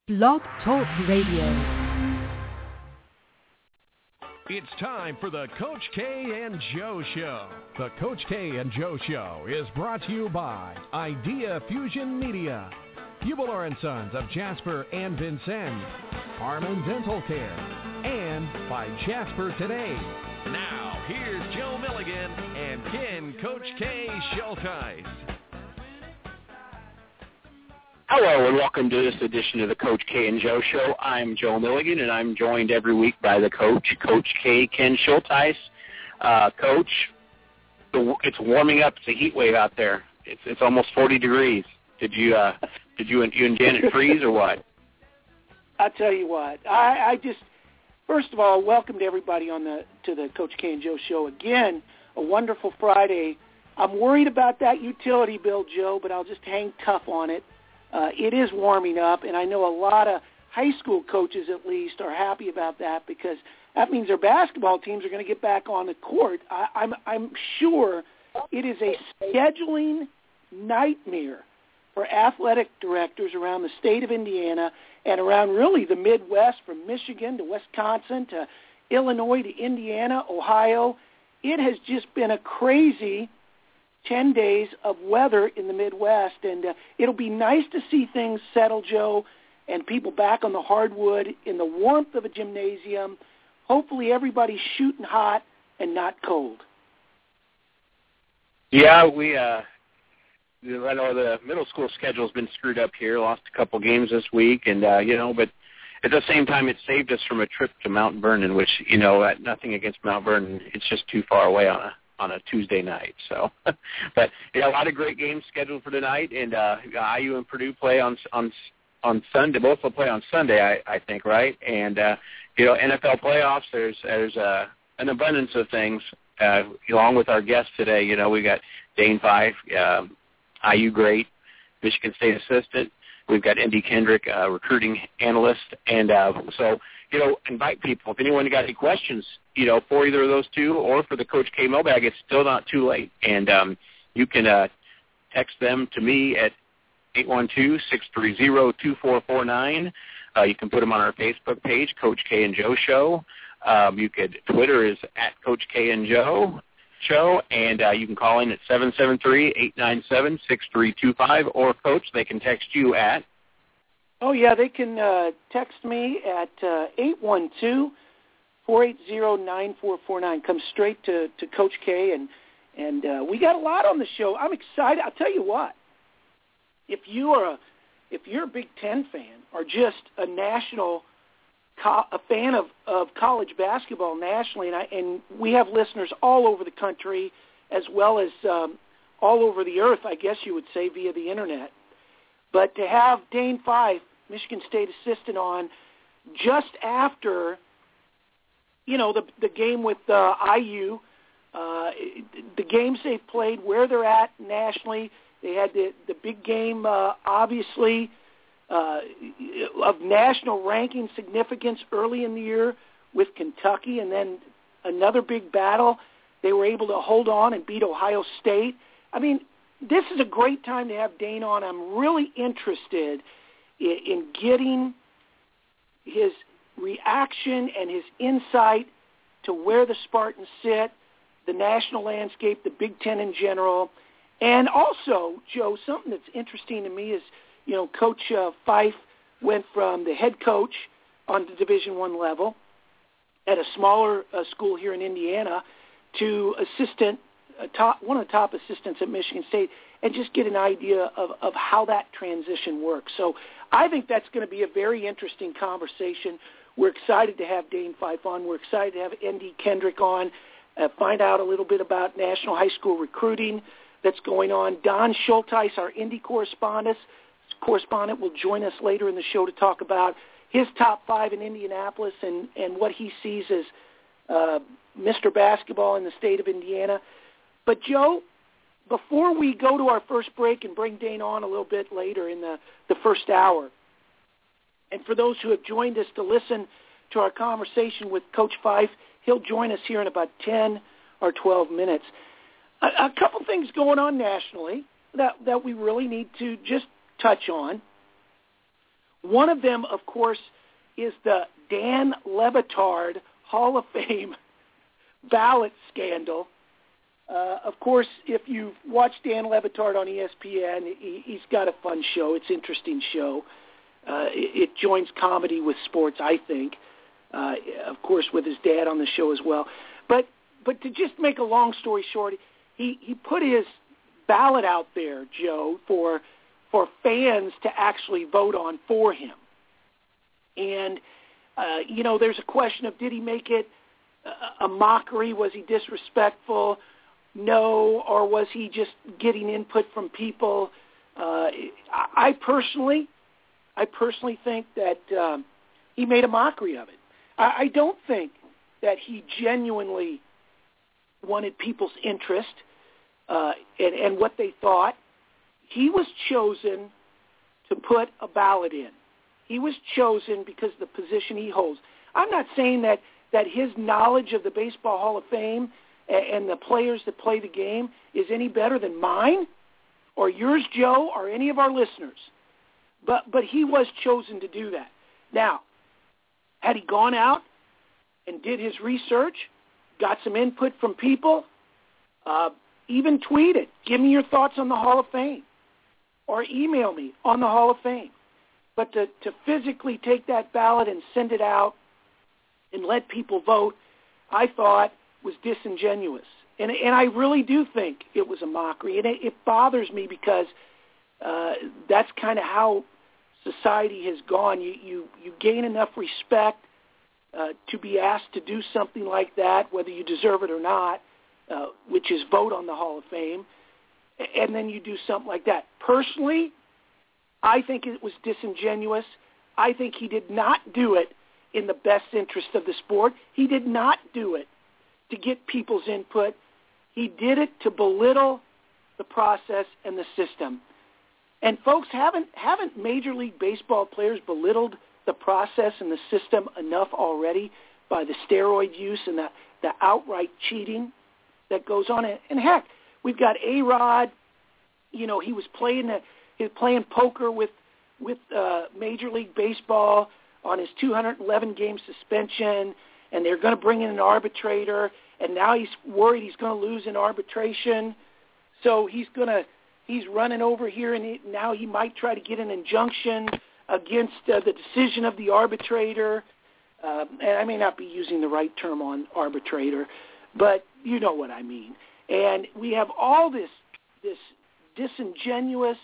Blog Talk Radio. It's time for the Coach K and Joe Show. The Coach K and Joe Show is brought to you by Idea Fusion Media, Hubler & Sons of Jasper and Vincennes, Harmon Dental Care, and by Jasper Today. Now, here's Joe Milligan and Ken Coach K Schultheis. Hello and welcome to this edition of the Coach K and Joe Show. I'm Joe Milligan and I'm joined every week by the coach, Coach K, Ken Schultheis. Coach, it's warming up. It's a heat wave out there. It's almost 40 degrees. Did you and Janet freeze or what? I'll tell you what. I just first of all, welcome to everybody to the Coach K and Joe Show again. A wonderful Friday. I'm worried about that utility bill, Joe, but I'll just hang tough on it. It is warming up, and I know a lot of high school coaches, at least, are happy about that because that means their basketball teams are going to get back on the court. I'm sure it is a scheduling nightmare for athletic directors around the state of Indiana and around really the Midwest, from Michigan to Wisconsin to Illinois to Indiana, Ohio. It has just been a crazy 10 days of weather in the Midwest, and it'll be nice to see things settle, Joe, and people back on the hardwood in the warmth of a gymnasium. Hopefully everybody's shooting hot and not cold. Yeah, I know the middle school schedule's been screwed up here. Lost a couple games this week, and but at the same time, it saved us from a trip to Mount Vernon, which nothing against Mount Vernon, it's just too far away on a Tuesday night. So, but a lot of great games scheduled for tonight, and IU and Purdue play on Sunday. Both will play on Sunday, I think, right? And NFL playoffs. There's an abundance of things. Along with our guest today, we got Dane Fife, IU great, Michigan State assistant. We've got Indy Kendrick, recruiting analyst, and so invite people. If anyone got any questions, for either of those two or for the Coach K mailbag, it's still not too late. And you can text them to me at 812-630-2449. You can put them on our Facebook page, Coach K and Joe Show. Twitter is at Coach K and Joe Show, and you can call in at 773-897-6325, or, Coach, they can text you at? Oh, yeah, they can text me at 812-480-9449. Come straight to Coach K, and we got a lot on the show. I'm excited. I'll tell you what. If you're a Big Ten fan or just a fan of college basketball nationally, and we have listeners all over the country as well as all over the earth, I guess you would say, via the internet. But to have Dane Fife, Michigan State assistant, on just after, the game with IU, the games they've played, where they're at nationally. They had the big game, obviously, of national ranking significance early in the year with Kentucky, and then another big battle. They were able to hold on and beat Ohio State. I mean, this is a great time to have Dane on. I'm really interested in getting his reaction and his insight to where the Spartans sit, the national landscape, the Big Ten in general. And also, Joe, something that's interesting to me is, Coach Fife went from the head coach on the Division I level at a smaller school here in Indiana to one of the top assistants at Michigan State, and just get an idea of how that transition works. So I think that's going to be a very interesting conversation. We're excited to have Dane Fife on. We're excited to have Indy Kendrick on, find out a little bit about national high school recruiting that's going on. Don Schultheis, our Indy correspondent, will join us later in the show to talk about his top 5 in Indianapolis and what he sees as Mr. Basketball in the state of Indiana. But, Joe, before we go to our first break and bring Dane on a little bit later in the first hour, and for those who have joined us to listen to our conversation with Coach Fife, he'll join us here in about 10 or 12 minutes. A couple things going on nationally that we really need to just touch on. One of them, of course, is the Dan Le Batard Hall of Fame ballot scandal. Of course, if you've watched Dan Le Batard on ESPN, he's got a fun show. It's an interesting show. It joins comedy with sports, I think. Of course, with his dad on the show as well. But to just make a long story short, he put his ballot out there, Joe, for fans to actually vote on for him. And, there's a question of, did he make it a mockery? Was he disrespectful? No. Or was he just getting input from people? I personally think that he made a mockery of it. I don't think that he genuinely wanted people's interest and what they thought. He was chosen to put a ballot in. He was chosen because of the position he holds. I'm not saying that his knowledge of the Baseball Hall of Fame and the players that play the game is any better than mine or yours, Joe, or any of our listeners. But he was chosen to do that. Now, had he gone out and did his research, got some input from people, even tweeted, give me your thoughts on the Hall of Fame, or email me on the Hall of Fame. But to physically take that ballot and send it out and let people vote, I thought was disingenuous. And I really do think it was a mockery. And it bothers me because that's kind of how society has gone. You gain enough respect to be asked to do something like that, whether you deserve it or not, which is vote on the Hall of Fame, and then you do something like that. Personally, I think it was disingenuous. I think he did not do it in the best interest of the sport. He did not do it to get people's input. He did it to belittle the process and the system. And folks, haven't Major League Baseball players belittled the process and the system enough already by the steroid use and the outright cheating that goes on? And heck, we've got A-Rod. He was playing poker with Major League Baseball on his 211-game suspension, and they're going to bring in an arbitrator, and now he's worried he's going to lose in arbitration, so he's running over here, and now he might try to get an injunction against the decision of the arbitrator. And I may not be using the right term on arbitrator, but you know what I mean. And we have all this disingenuous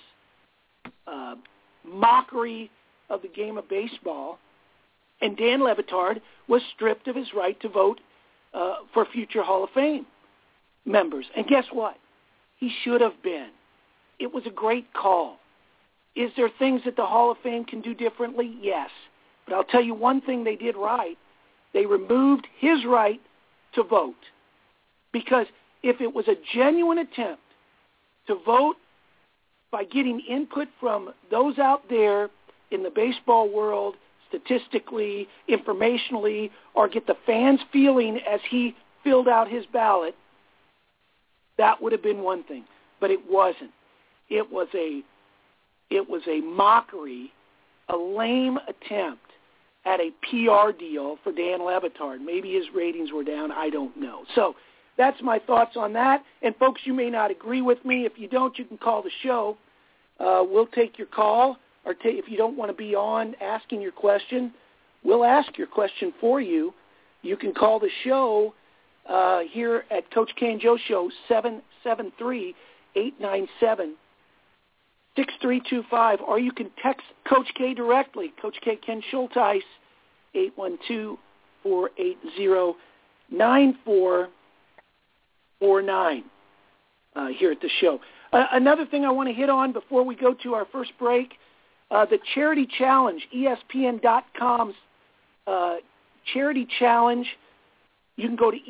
mockery of the game of baseball, and Dan Le Batard was stripped of his right to vote for future Hall of Fame members. And guess what? He should have been. It was a great call. Is there things that the Hall of Fame can do differently? Yes. But I'll tell you one thing they did right. They removed his right to vote. Because if it was a genuine attempt to vote by getting input from those out there in the baseball world, statistically, informationally, or get the fans feeling as he filled out his ballot, that would have been one thing. But it wasn't. It was a mockery, a lame attempt at a PR deal for Dan Le Batard. Maybe his ratings were down. I don't know. So that's my thoughts on that. And, folks, you may not agree with me. If you don't, you can call the show. We'll take your call. Or if you don't want to be on asking your question, we'll ask your question for you. You can call the show here at Coach K and Joe Show, 773-897-6325, or you can text Coach K directly, Coach K Ken Schulteis, 812-480-9449 here at the show. Another thing I want to hit on before we go to our first break, the Charity Challenge, ESPN.com's Charity Challenge. You can go to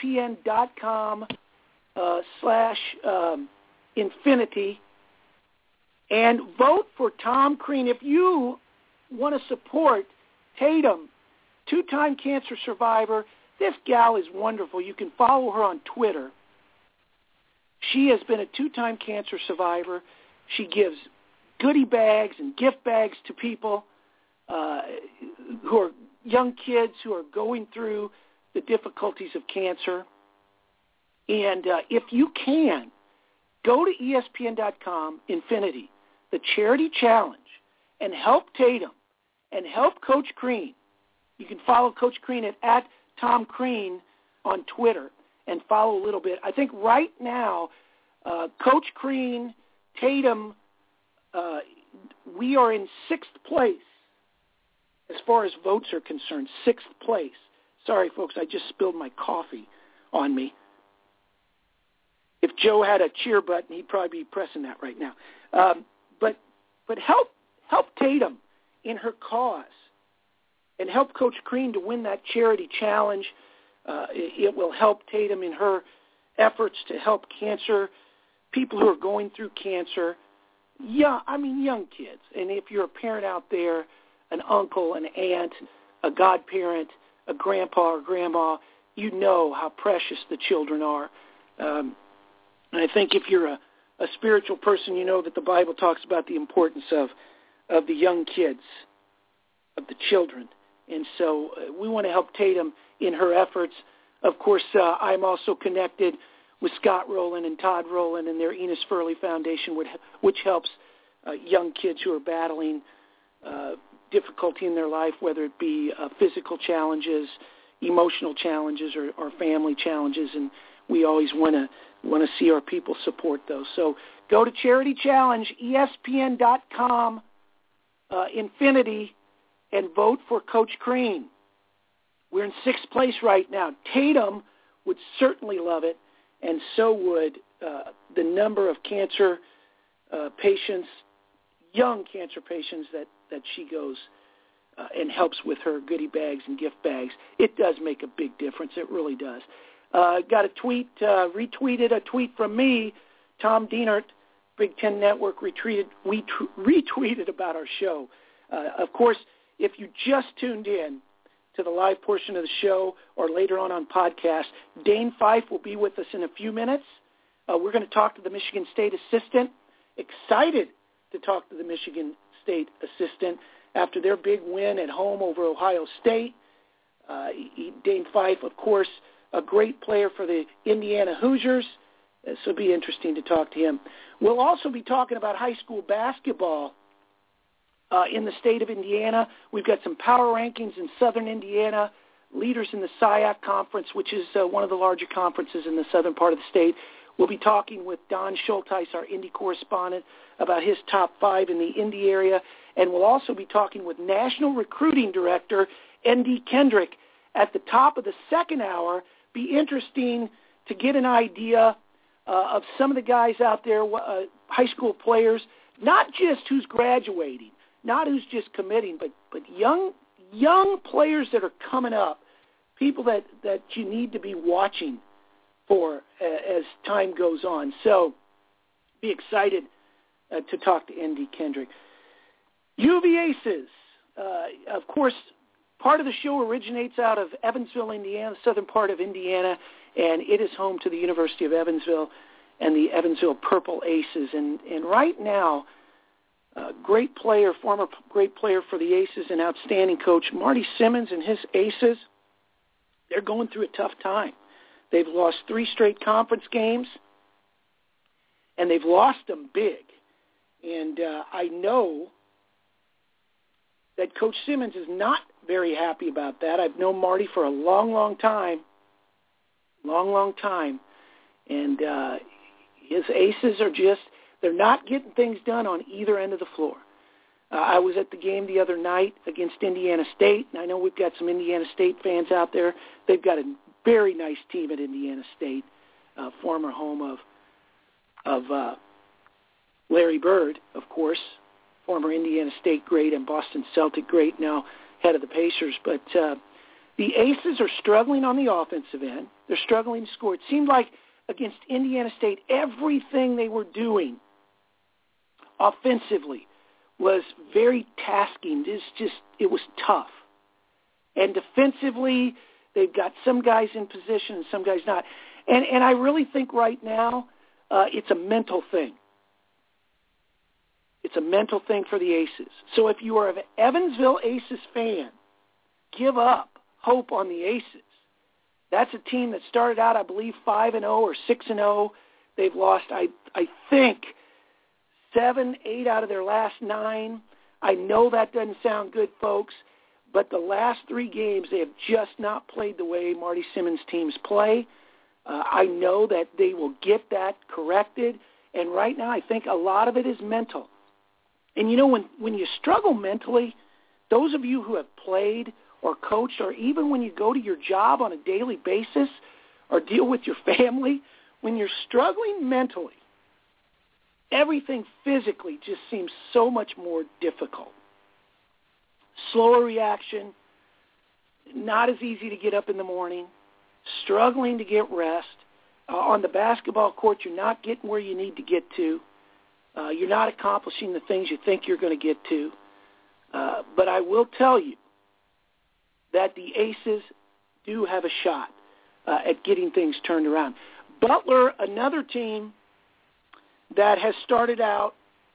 ESPN.com/infinity and vote for Tom Crean. If you want to support Tatum, two-time cancer survivor, this gal is wonderful. You can follow her on Twitter. She has been a two-time cancer survivor. She gives goodie bags and gift bags to people who are young kids who are going through the difficulties of cancer. And if you can, go to ESPN.com, Infinity, the Charity Challenge, and help Tatum and help Coach Crean. You can follow Coach Crean at Tom Crean on Twitter and follow a little bit. I think right now, Coach Crean, Tatum, we are in 6th place as far as votes are concerned, 6th place. Sorry, folks, I just spilled my coffee on me. If Joe had a cheer button, he'd probably be pressing that right now. But help Tatum in her cause and help Coach Crean to win that charity challenge. It will help Tatum in her efforts to help people who are going through cancer. Young kids. And if you're a parent out there, an uncle, an aunt, a godparent, a grandpa or grandma, you know how precious the children are. And I think if you're a spiritual person, you know that the Bible talks about the importance of the young kids, of the children. And so we want to help Tatum in her efforts. Of course, I'm also connected with Scott Rowland and Todd Rowland and their Enos Furley Foundation, which helps young kids who are battling difficulty in their life, whether it be physical challenges, emotional challenges, or family challenges. And we always want to see our people support those. So go to Charity Challenge, ESPN.com, Infinity, and vote for Coach Crean. We're in 6th place right now. Tatum would certainly love it, and so would the number of cancer patients, young cancer patients that she goes and helps with her goodie bags and gift bags. It does make a big difference. It really does. Got a tweet, retweeted a tweet from me. Tom Dienert, Big Ten Network, retweeted about our show. Of course, if you just tuned in to the live portion of the show or later on podcast, Dane Fife will be with us in a few minutes. We're going to talk to the Michigan State assistant. Excited to talk to the Michigan State assistant after their big win at home over Ohio State. Dane Fife, of course, a great player for the Indiana Hoosiers. This will be interesting to talk to him. We'll also be talking about high school basketball in the state of Indiana. We've got some power rankings in southern Indiana, leaders in the SIAC Conference, which is one of the larger conferences in the southern part of the state. We'll be talking with Don Schulteis, our Indy correspondent, about his top 5 in the Indy area. And we'll also be talking with National Recruiting Director N.D. Kendrick at the top of the second hour. Be interesting to get an idea of some of the guys out there, high school players, not just who's graduating, not who's just committing, but young players that are coming up, people that you need to be watching for as time goes on. So be excited to talk to N.D. Kendrick. UV Aces, of course, part of the show originates out of Evansville, Indiana, the southern part of Indiana, and it is home to the University of Evansville and the Evansville Purple Aces. And right now, great player, former great player for the Aces and outstanding coach, Marty Simmons and his Aces, they're going through a tough time. They've lost 3 straight conference games, and they've lost them big. And I know that Coach Simmons is not very happy about that. I've known Marty for a long time. And his Aces are just, they're not getting things done on either end of the floor. I was at the game the other night against Indiana State, and I know we've got some Indiana State fans out there. They've got a very nice team at Indiana State, former home of Larry Bird, of course, former Indiana State great and Boston Celtic great, now head of the Pacers. But the Aces are struggling on the offensive end. They're struggling to score. It seemed like against Indiana State, everything they were doing offensively was very tasking. It was tough. And defensively, they've got some guys in position and some guys not. And I really think right now it's a mental thing. It's a mental thing for the Aces. So if you are an Evansville Aces fan, give up hope on the Aces. That's a team that started out, I believe, 5-0 or 6-0. They've lost, I think, 7, 8 out of their last 9. I know that doesn't sound good, folks, but the last 3 games, they have just not played the way Marty Simmons' teams play. I know that they will get that corrected, and right now I think a lot of it is mental. And, you know, when you struggle mentally, those of you who have played or coached, or even when you go to your job on a daily basis or deal with your family, when you're struggling mentally, everything physically just seems so much more difficult. Slower reaction, not as easy to get up in the morning, struggling to get rest. On the basketball court, you're not getting where you need to get to. You're not accomplishing the things you think you're going to get to. But I will tell you that the Aces do have a shot at getting things turned around. Butler, another team that has started out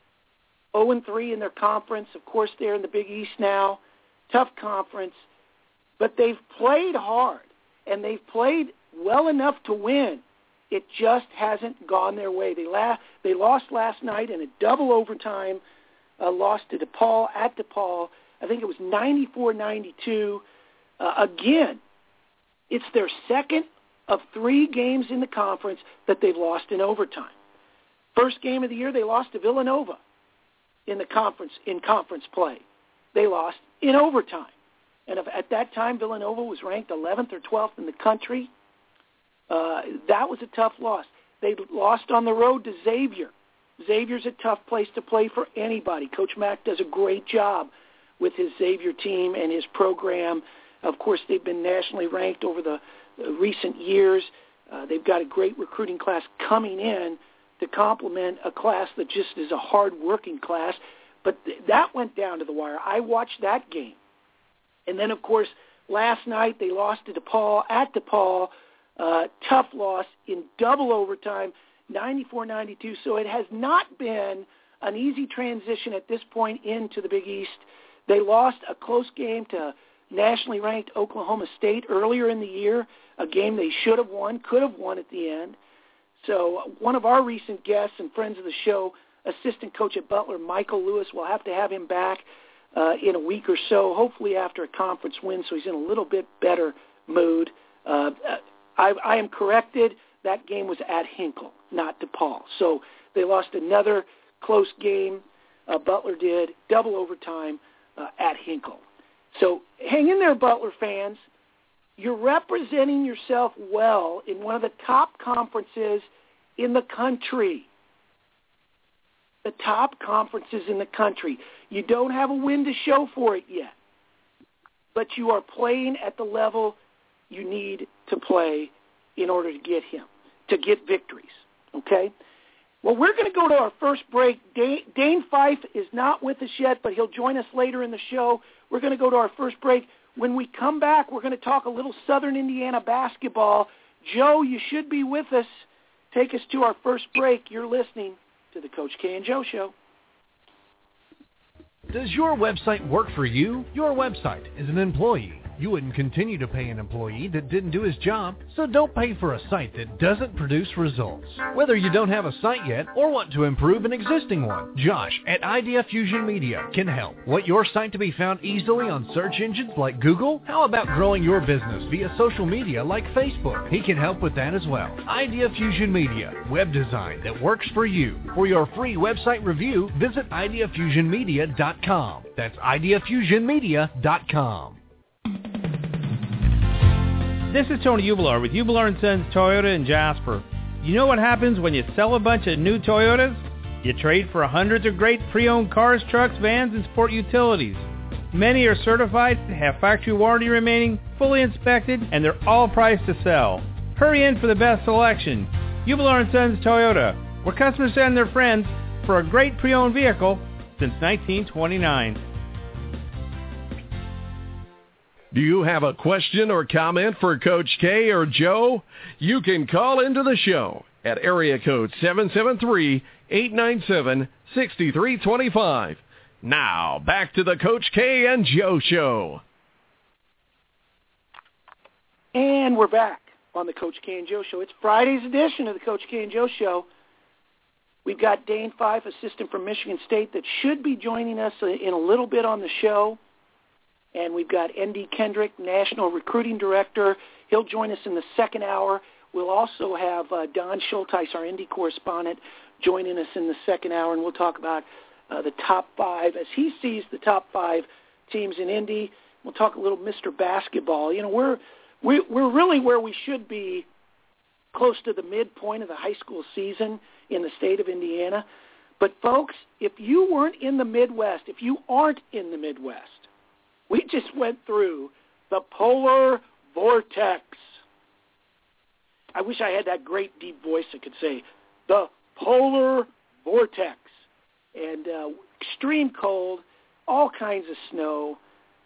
0-3 in their conference. Of course, they're in the Big East now. Tough conference. But they've played hard, and they've played well enough to win. It just hasn't gone their way. They lost last night in a double overtime loss to DePaul at DePaul. I think it was 94-92. Again, it's their second of 3 games in the conference that they've lost in overtime. First game of the year, they lost to Villanova in conference play. They lost in overtime. And at that time, Villanova was ranked 11th or 12th in the country. That was a tough loss. They lost on the road to Xavier. Xavier's a tough place to play for anybody. Coach Mack does a great job with his Xavier team and his program. Of course, they've been nationally ranked over the recent years. They've got a great recruiting class coming in to complement a class that just is a hard-working class. But that went down to the wire. I watched that game. And then, of course, last night they lost to DePaul at DePaul. Tough loss in double overtime, 94-92. So it has not been an easy transition at this point into the Big East. They lost a close game to nationally ranked Oklahoma State earlier in the year, a game they should have won, could have won at the end. So one of our recent guests and friends of the show, assistant coach at Butler, Michael Lewis, we'll have to have him back in a week or so, hopefully after a conference win, so he's in a little bit better mood. I am corrected. That game was at Hinkle, not DePaul. So they lost another close game. Butler did, double overtime at Hinkle. So hang in there, Butler fans. You're representing yourself well in one of the top conferences in the country. The top conferences in the country. You don't have a win to show for it yet, but you are playing at the level you need to play in order to get victories, okay? Well, we're going to go to our first break. Dane Fife is not with us yet, but he'll join us later in the show. We're going to go to our first break. When we come back, we're going to talk a little Southern Indiana basketball. Joe, you should be with us. Take us to our first break. You're listening to the Coach K and Joe Show. Does your website work for you? Your website is an employee. You wouldn't continue to pay an employee that didn't do his job, so don't pay for a site that doesn't produce results. Whether you don't have a site yet or want to improve an existing one, Josh at Idea Fusion Media can help. Want your site to be found easily on search engines like Google? How about growing your business via social media like Facebook? He can help with that as well. Idea Fusion Media, web design that works for you. For your free website review, visit ideafusionmedia.com. That's ideafusionmedia.com. This is Tony Ubelar with Ubelar & Sons Toyota in Jasper. You know what happens when you sell a bunch of new Toyotas? You trade for hundreds of great pre-owned cars, trucks, vans, and sport utilities. Many are certified, have factory warranty remaining, fully inspected, and they're all priced to sell. Hurry in for the best selection. Ubelar & Sons Toyota, where customers send their friends for a great pre-owned vehicle since 1929. Do you have a question or comment for Coach K or Joe? You can call into the show at area code 773-897-9910. 6325. Now, back to the Coach K and Joe Show. And we're back on the Coach K and Joe Show. It's Friday's edition of the Coach K and Joe Show. We've got Dane Fife, assistant from Michigan State, that should be joining us in a little bit on the show. And we've got N.D. Kendrick, National Recruiting Director. He'll join us in the second hour. We'll also have Don Schulteis, our Indy correspondent, joining us in the second hour, and we'll talk about the top five, as he sees the top five teams in Indy. We'll talk a little Mr. Basketball. You know, we're really where we should be, close to the midpoint of the high school season in the state of Indiana. But, folks, if you weren't in the Midwest, if you aren't in the Midwest, we just went through the polar vortex. I wish I had that great deep voice that could say, the polar vortex. And extreme cold, all kinds of snow.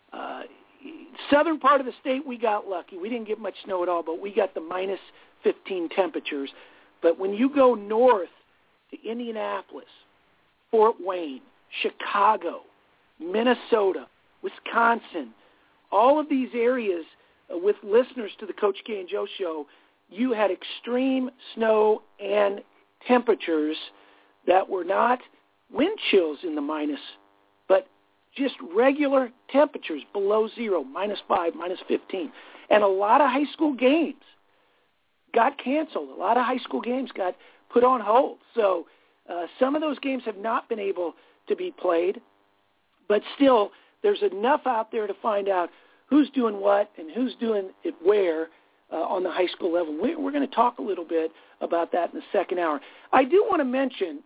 Southern part of the state, we got lucky. We didn't get much snow at all, but we got the minus 15 temperatures. But when you go north to Indianapolis, Fort Wayne, Chicago, Minnesota, Wisconsin, all of these areas with listeners to the Coach K and Joe Show, you had extreme snow and temperatures that were not wind chills in the minus, but just regular temperatures below zero, minus 5, minus 15. And a lot of high school games got canceled. A lot of high school games got put on hold. So some of those games have not been able to be played, but still there's enough out there to find out who's doing what and who's doing it where on the high school level. We're going to talk a little bit about that in the second hour. I do want to mention,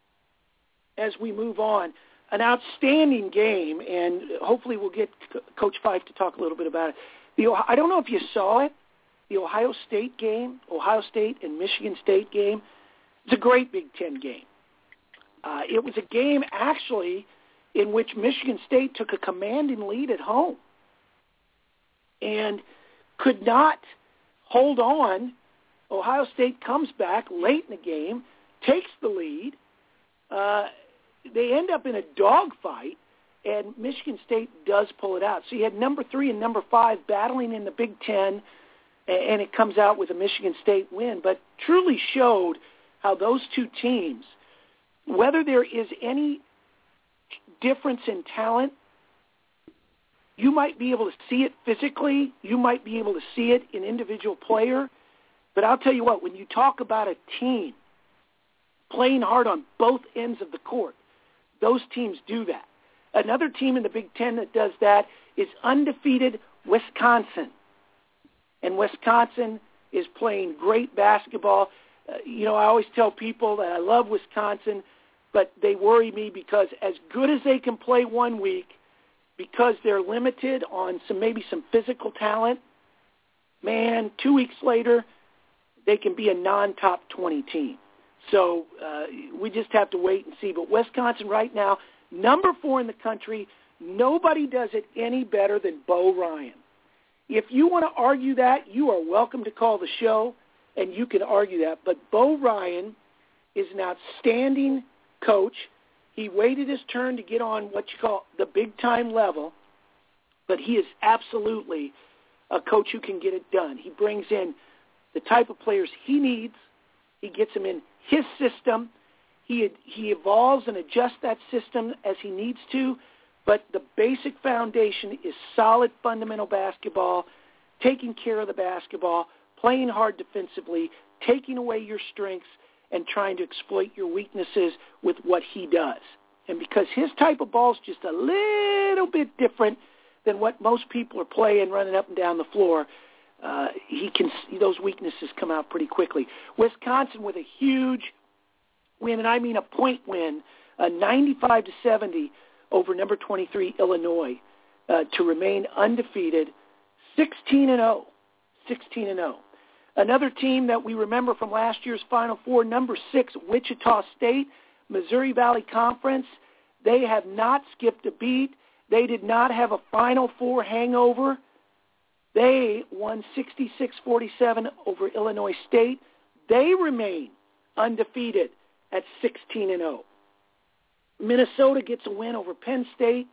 as we move on, an outstanding game, and hopefully we'll get Coach Fife to talk a little bit about it. I don't know if you saw it, the Ohio State game, Ohio State and Michigan State game. It's a great Big Ten game. It was a game, actually, in which Michigan State took a commanding lead at home and could not hold on. Ohio State comes back late in the game, takes the lead. They end up in a dogfight, and Michigan State does pull it out. So you had number 3 and number 5 battling in the Big Ten, and it comes out with a Michigan State win, but truly showed how those two teams, whether there is any difference in talent, you might be able to see it physically, you might be able to see it in individual player, but I'll tell you what, when you talk about a team playing hard on both ends of the court, those teams do that. Another team in the Big Ten that does that is undefeated Wisconsin. And Wisconsin is playing great basketball. I always tell people that I love Wisconsin, but they worry me because as good as they can play one week, because they're limited on maybe some physical talent, man, 2 weeks later, they can be a non-top 20 team. So we just have to wait and see. But Wisconsin right now, number 4 in the country, nobody does it any better than Bo Ryan. If you want to argue that, you are welcome to call the show, and you can argue that. But Bo Ryan is an outstanding coach. He waited his turn to get on what you call the big-time level, but he is absolutely a coach who can get it done. He brings in the type of players he needs. He gets them in his system. He evolves and adjusts that system as he needs to, but the basic foundation is solid fundamental basketball, taking care of the basketball, playing hard defensively, taking away your strengths, and trying to exploit your weaknesses with what he does. And because his type of ball is just a little bit different than what most people are playing, running up and down the floor, those weaknesses come out pretty quickly. Wisconsin with a huge win, and I mean a point win, 95-70 over number 23 Illinois, to remain undefeated, 16-0. 16-0. Another team that we remember from last year's Final Four, number 6 Wichita State, Missouri Valley Conference. They have not skipped a beat. They did not have a Final Four hangover. They won 66-47 over Illinois State. They remain undefeated at 16-0. Minnesota gets a win over Penn State,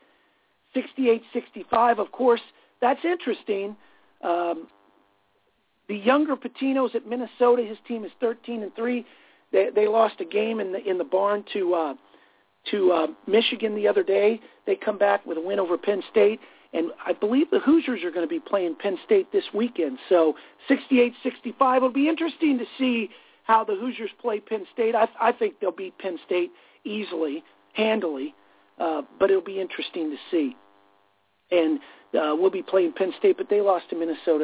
68-65. Of course, that's interesting. The younger Patinos at Minnesota, his team is 13-3. They lost a game in the barn to Michigan the other day. They come back with a win over Penn State, and I believe the Hoosiers are going to be playing Penn State this weekend. So 68-65. It'll be interesting to see how the Hoosiers play Penn State. I think they'll beat Penn State easily, handily, but it'll be interesting to see. And we'll be playing Penn State, but they lost to Minnesota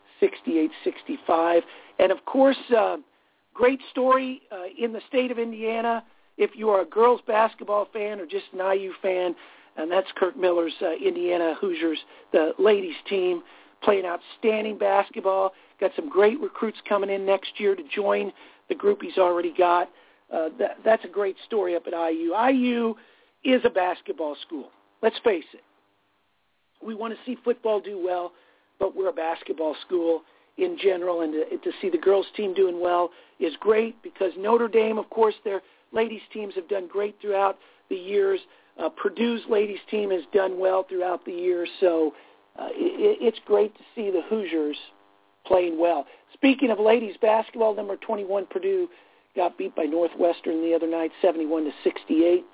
68-65. And, of course, great story in the state of Indiana. If you are a girls basketball fan or just an IU fan, and that's Kirk Miller's Indiana Hoosiers, the ladies team, playing outstanding basketball. Got some great recruits coming in next year to join the group he's already got. That's a great story up at IU. IU is a basketball school. Let's face it. We want to see football do well, but we're a basketball school in general, and to see the girls' team doing well is great because Notre Dame, of course, their ladies' teams have done great throughout the years. Purdue's ladies' team has done well throughout the years, so it's great to see the Hoosiers playing well. Speaking of ladies' basketball, number 21 Purdue got beat by Northwestern the other night, 71-68.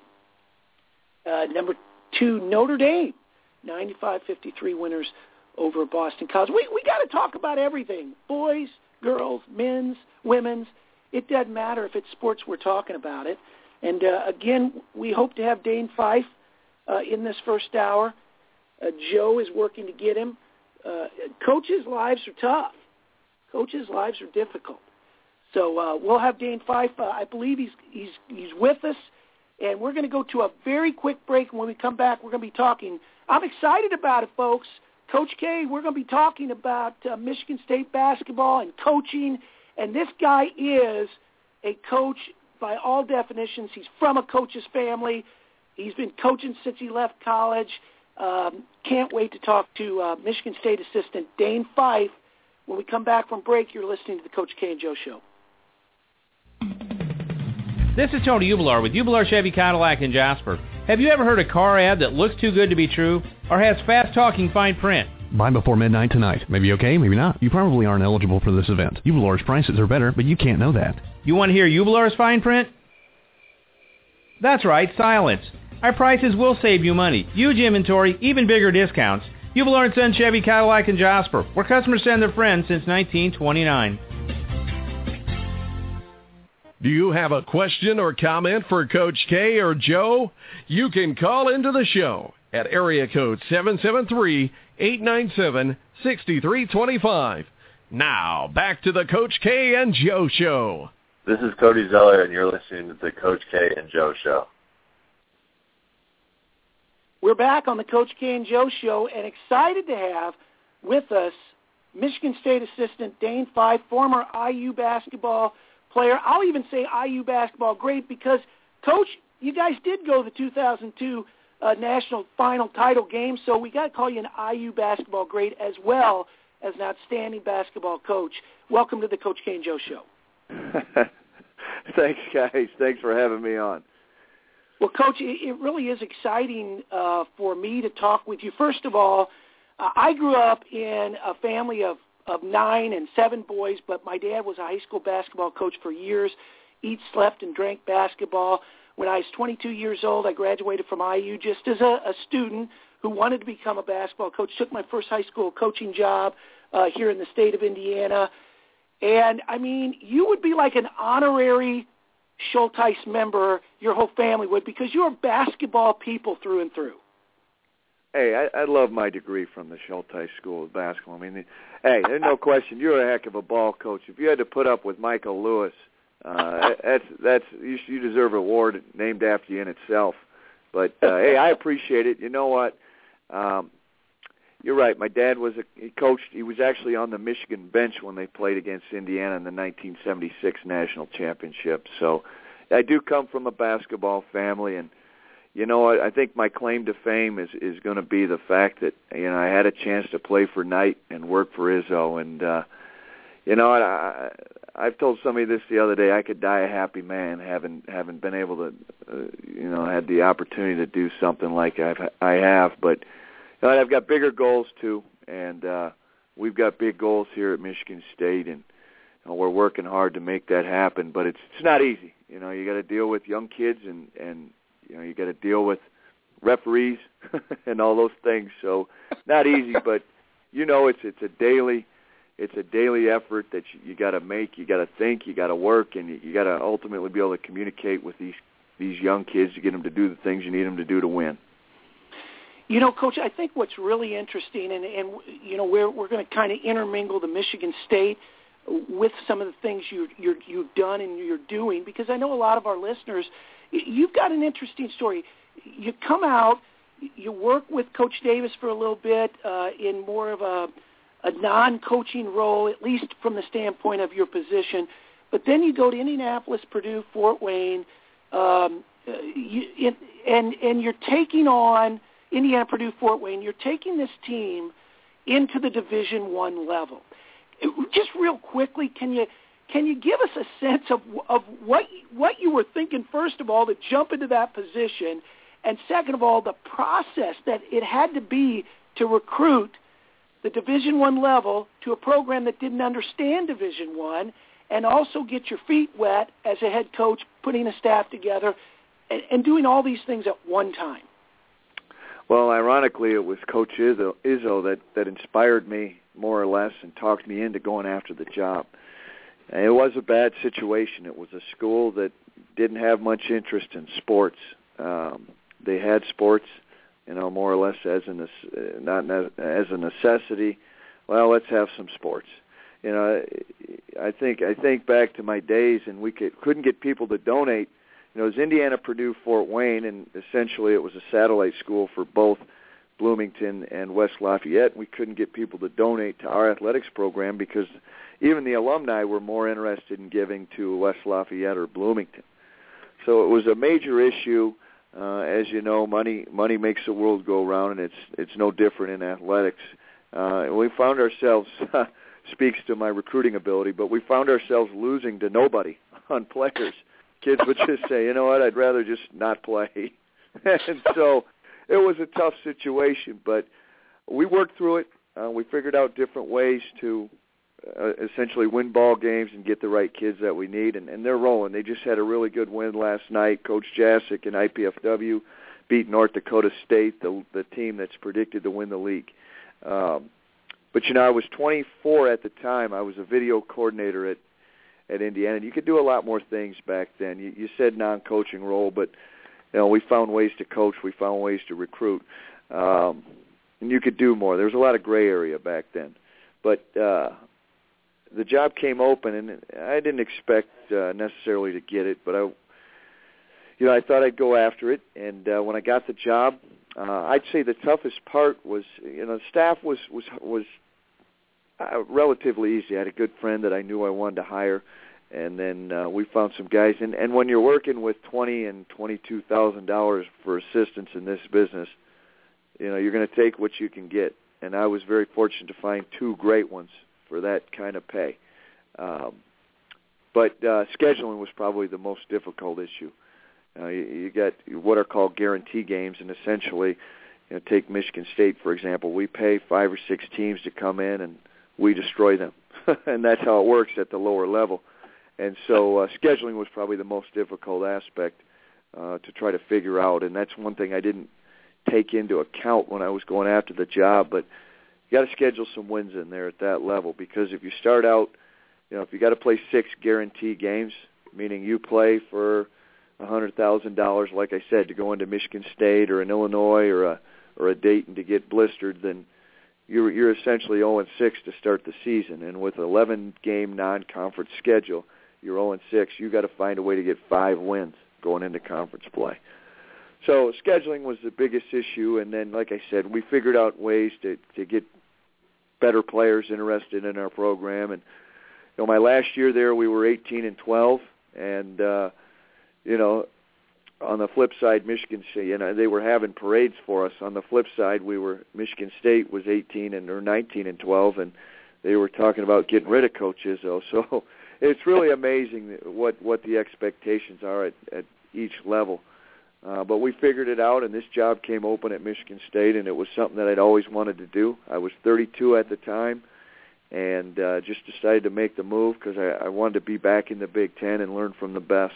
Number 2 Notre Dame, 95-53 winners over Boston College. We got to talk about everything: boys, girls, men's, women's. It doesn't matter if it's sports. We're talking about it. And again, we hope to have Dane Fife in this first hour. Joe is working to get him. Coaches' lives are tough. Coaches' lives are difficult. So we'll have Dane Fife. I believe he's with us, and we're going to go to a very quick break. And when we come back, we're going to be talking. I'm excited about it, folks. Coach K, we're going to be talking about Michigan State basketball and coaching. And this guy is a coach by all definitions. He's from a coach's family. He's been coaching since he left college. Can't wait to talk to Michigan State assistant Dane Fife. When we come back from break, you're listening to the Coach K and Joe Show. This is Tony Ubelar with Ubelar Chevy Cadillac in Jasper. Have you ever heard a car ad that looks too good to be true or has fast-talking fine print? Buy before midnight tonight. Maybe okay, maybe not. You probably aren't eligible for this event. Ubelar's prices are better, but you can't know that. You want to hear Ubelar's fine print? That's right, silence. Our prices will save you money. Huge inventory, even bigger discounts. Ubelar & Son Chevy Cadillac in Jasper, where customers send their friends since 1929. Do you have a question or comment for Coach K or Joe? You can call into the show at area code 773-897-6325. Now, back to the Coach K and Joe Show. This is Cody Zeller, and you're listening to the Coach K and Joe Show. We're back on the Coach K and Joe Show, and excited to have with us Michigan State assistant Dane Fife, former IU basketball player. I'll even say IU basketball great because, Coach, you guys did go to the 2002 national final title game, so we got to call you an IU basketball great as well as an outstanding basketball coach. Welcome to the Coach K and Joe Show. Thanks, guys. Thanks for having me on. Well, Coach, it really is exciting for me to talk with you. First of all, I grew up in a family of 9 and 7 boys, but my dad was a high school basketball coach for years, eat, slept, and drank basketball. When I was 22 years old, I graduated from IU just as a student who wanted to become a basketball coach, took my first high school coaching job here in the state of Indiana. And, I mean, you would be like an honorary Schulteis member, your whole family would, because you're basketball people through and through. Hey, I love my degree from the Schulteis School of Basketball. I mean, hey, there's no question, you're a heck of a ball coach. If you had to put up with Michael Lewis, you deserve an award named after you in itself. But hey, I appreciate it. You know what? You're right. My dad he coached. He was actually on the Michigan bench when they played against Indiana in the 1976 national championship. So I do come from a basketball family, and you know what? I think my claim to fame is going to be the fact that I had a chance to play for Knight and work for Izzo, and You know, I've told somebody this the other day. I could die a happy man, having been able to, had the opportunity to do something like I have. But I've got bigger goals too, and we've got big goals here at Michigan State, and we're working hard to make that happen. But it's not easy. You know, you got to deal with young kids, and you got to deal with referees and all those things. So not easy, but it's a daily. It's a daily effort that you got to make. You got to think. You got to work, and you got to ultimately be able to communicate with these young kids to get them to do the things you need them to do to win. You know, Coach, I think what's really interesting, and we're going to kind of intermingle the Michigan State with some of the things you've done and you're doing, because I know a lot of our listeners. You've got an interesting story. You come out, you work with Coach Davis for a little bit in more of a non-coaching role, at least from the standpoint of your position. But then you go to Indianapolis, Purdue, Fort Wayne, and you're taking on Indiana, Purdue, Fort Wayne. You're taking this team into the Division I level. Just real quickly, can you give us a sense of what you were thinking, first of all, to jump into that position, and second of all, the process that it had to be to recruit the Division I level to a program that didn't understand Division I, and also get your feet wet as a head coach, putting a staff together, and doing all these things at one time? Well, ironically, it was Coach Izzo that inspired me more or less and talked me into going after the job. And it was a bad situation. It was a school that didn't have much interest in sports. They had sports, more or less as a necessity. Well, let's have some sports. I think back to my days, and we couldn't get people to donate. It was Indiana, Purdue, Fort Wayne, and essentially it was a satellite school for both Bloomington and West Lafayette. We couldn't get people to donate to our athletics program because even the alumni were more interested in giving to West Lafayette or Bloomington. So it was a major issue. As you know, money makes the world go round, and it's no different in athletics. We found ourselves, speaks to my recruiting ability, but we found ourselves losing to nobody on players. Kids would just say, you know what, I'd rather just not play. And so it was a tough situation, but we worked through it. We figured out different ways to essentially win ball games and get the right kids that we need, and they're rolling. They just had a really good win last night. Coach Jasek and IPFW beat North Dakota State, the team that's predicted to win the league. But, I was 24 at the time. I was a video coordinator at Indiana, and you could do a lot more things back then. You said non-coaching role, but we found ways to coach. We found ways to recruit, and you could do more. There was a lot of gray area back then. But the job came open, and I didn't expect necessarily to get it, but I thought I'd go after it. And when I got the job, I'd say the toughest part was, the staff was relatively easy. I had a good friend that I knew I wanted to hire, and then we found some guys. And when you're working with $20,000 and $22,000 for assistants in this business, you're going to take what you can get. And I was very fortunate to find two great ones for that kind of pay. But scheduling was probably the most difficult issue. You got what are called guarantee games, and essentially, take Michigan State, for example. We pay 5 or 6 teams to come in, and we destroy them. And that's how it works at the lower level. And so scheduling was probably the most difficult aspect to try to figure out, and that's one thing I didn't take into account when I was going after the job, but you got to schedule some wins in there at that level, because if you start out, if you got to play 6 guarantee games, meaning you play for $100,000, like I said, to go into Michigan State or an Illinois or a Dayton to get blistered, then you're essentially 0-6 to start the season. And with an 11-game non-conference schedule, you're 0-6. You got to find a way to get 5 wins going into conference play. So scheduling was the biggest issue, and then, like I said, we figured out ways to get better players interested in our program. And my last year there, we were 18-12, and on the flip side, Michigan State, they were having parades for us. On the flip side, Michigan State was 19-12, and they were talking about getting rid of Coach Izzo. So it's really amazing what the expectations are at each level. But we figured it out, and this job came open at Michigan State, and it was something that I'd always wanted to do. I was 32 at the time, and just decided to make the move because I wanted to be back in the Big Ten and learn from the best.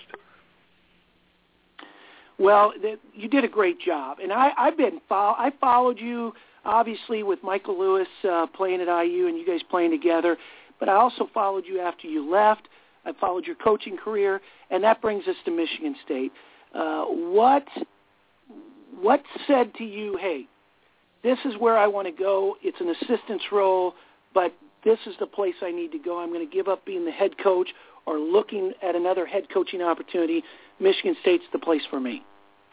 Well, you did a great job, and I followed you, obviously, with Michael Lewis playing at IU and you guys playing together, but I also followed you after you left. I followed your coaching career, and that brings us to Michigan State. What said to you, hey, this is where I want to go. It's an assistant's role, but this is the place I need to go. I'm going to give up being the head coach or looking at another head coaching opportunity. Michigan State's the place for me.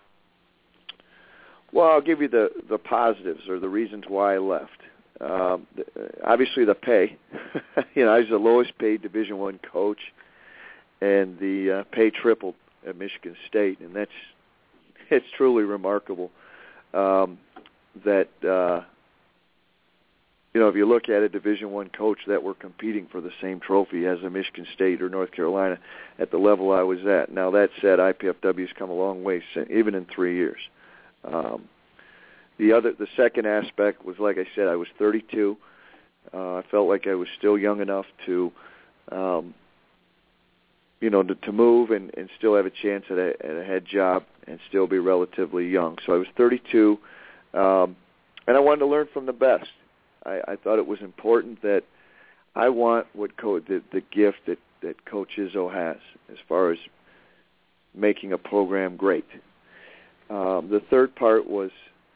Well, I'll give you the positives or the reasons why I left. Obviously, the pay. I was the lowest paid Division I coach, and the pay tripled at Michigan State, and it's truly remarkable that if you look at a Division I coach that we're competing for the same trophy as a Michigan State or North Carolina at the level I was at. Now, that said, IPFW's come a long way, even in 3 years. The second aspect was, like I said, I was 32. I felt like I was still young enough to move and still have a chance at a head job and still be relatively young. So I was 32, and I wanted to learn from the best. I thought it was important that I want the gift that Coach Izzo has as far as making a program great. The third part was,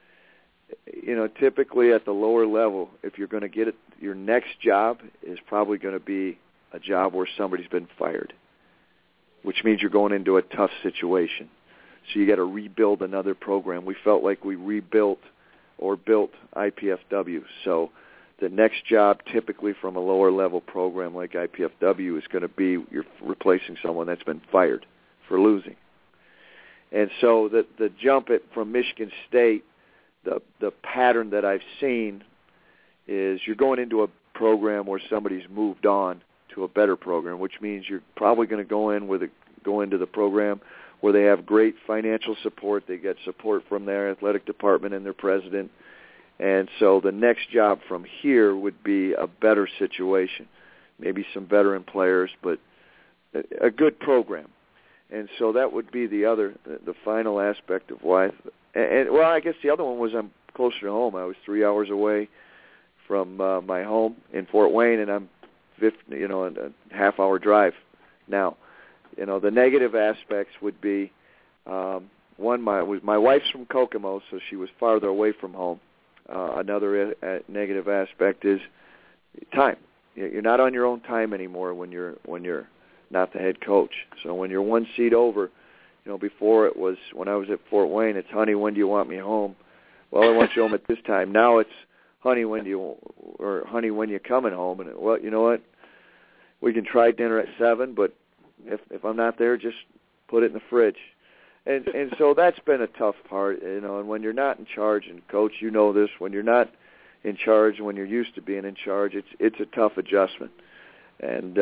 typically at the lower level, if you're going to get it, your next job is probably going to be a job where somebody's been fired, which means you're going into a tough situation. So you got to rebuild another program. We felt like we rebuilt or built IPFW. So the next job, typically from a lower level program like IPFW, is going to be you're replacing someone that's been fired for losing. And so the jump from Michigan State, the pattern that I've seen is you're going into a program where somebody's moved on to a better program, which means you're probably going to go into the program where they have great financial support. They get support from their athletic department and their president. And so the next job from here would be a better situation, maybe some veteran players, but a good program. And so that would be the final aspect of why. Well, I guess the other one was I'm closer to home. I was 3 hours away from my home in Fort Wayne, and I'm a half-hour drive now. The negative aspects would be one. My wife's from Kokomo, so she was farther away from home. Another negative aspect is time. You're not on your own time anymore when you're not the head coach. So when you're one seat over, before it was when I was at Fort Wayne, it's honey, when do you want me home? Well, I want you home at this time. Now it's honey, when you coming home? And well, you know what? We can try dinner at 7, but if I'm not there, just put it in the fridge. And so that's been a tough part, and when you're not in charge, and Coach, you know this, when you're not in charge, when you're used to being in charge, it's a tough adjustment. And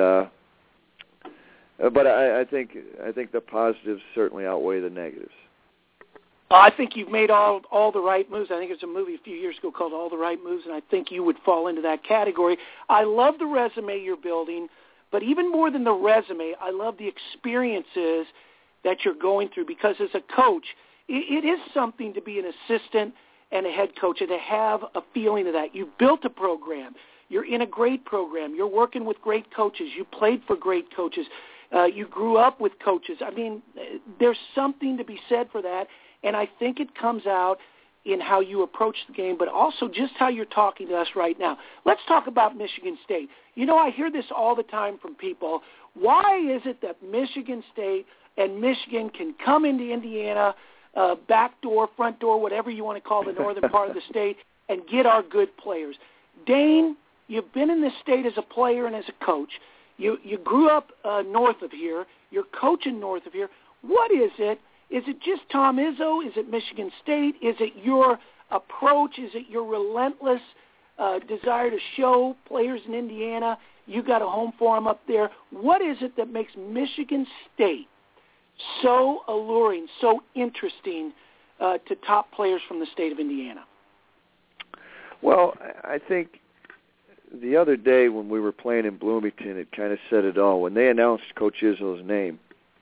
but I think the positives certainly outweigh the negatives. I think you've made all the right moves. I think there's a movie a few years ago called All the Right Moves, and I think you would fall into that category. I love the resume you're building, but even more than the resume, I love the experiences that you're going through, because as a coach, it is something to be an assistant and a head coach and to have a feeling of that. You've built a program. You're in a great program. You're working with great coaches. You played for great coaches. You grew up with coaches. I mean, there's something to be said for that, and I think it comes out in how you approach the game, but also just how you're talking to us right now. Let's talk about Michigan State. I hear this all the time from people. Why is it that Michigan State and Michigan can come into Indiana, back door, front door, whatever you want to call the northern part of the state, and get our good players? Dane, you've been in this state as a player and as a coach. You grew up north of here. You're coaching north of here. What is it? Is it just Tom Izzo? Is it Michigan State? Is it your approach? Is it your relentless desire to show players in Indiana you got a home for them up there. What is it that makes Michigan State so alluring, so interesting to top players from the state of Indiana? Well, I think the other day when we were playing in Bloomington, it kind of said it all. When they announced Coach Izzo's name,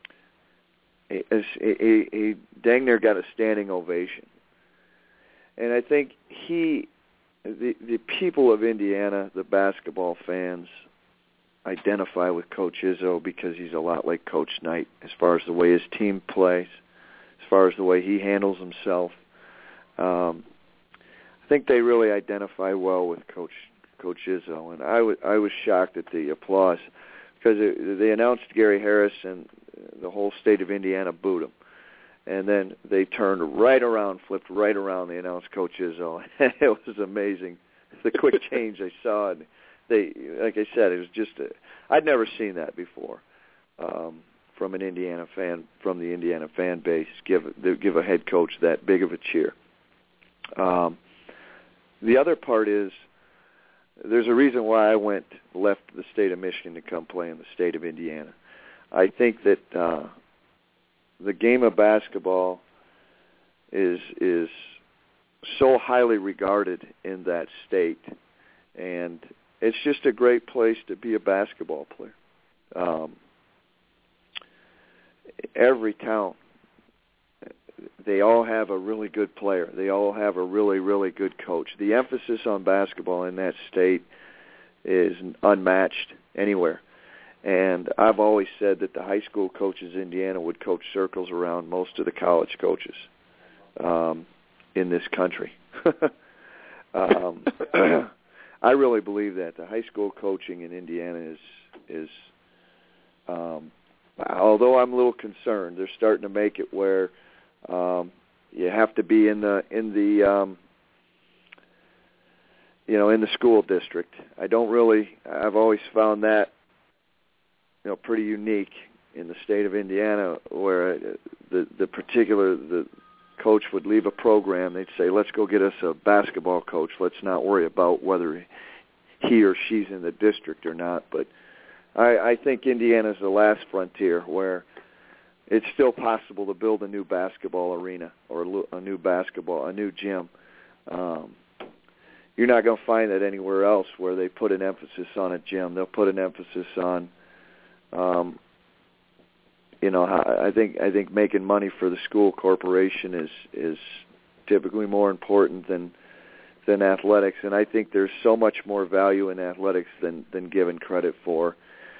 he dang near got a standing ovation. And I think the people of Indiana, the basketball fans, identify with Coach Izzo because he's a lot like Coach Knight as far as the way his team plays, as far as the way he handles himself. I think they really identify well with Coach Izzo, and I was shocked at the applause because they announced Gary Harris and the whole state of Indiana booed him. And then they turned right around, flipped right around. They announced Coach Izzo. It was amazing, the quick change I saw. And they, like I said, it was just I'd never seen that before from an Indiana fan, from the Indiana fan base, give a head coach that big of a cheer. The other part is there's a reason why I left the state of Michigan to come play in the state of Indiana. I think that the game of basketball is so highly regarded in that state, and it's just a great place to be a basketball player. Every town, they all have a really good player. They all have a really, really good coach. The emphasis on basketball in that state is unmatched anywhere. And I've always said that the high school coaches in Indiana would coach circles around most of the college coaches in this country. I really believe that. The high school coaching in Indiana is although I'm a little concerned, they're starting to make it where you have to be in the school district. I've always found that pretty unique in the state of Indiana, where the coach would leave a program. They'd say, let's go get us a basketball coach. Let's not worry about whether he or she's in the district or not. But I think Indiana's the last frontier where it's still possible to build a new basketball arena or a new gym. You're not going to find that anywhere else where they put an emphasis on a gym. They'll put an emphasis on I think making money for the school corporation is typically more important than athletics, and I think there's so much more value in athletics than given credit for.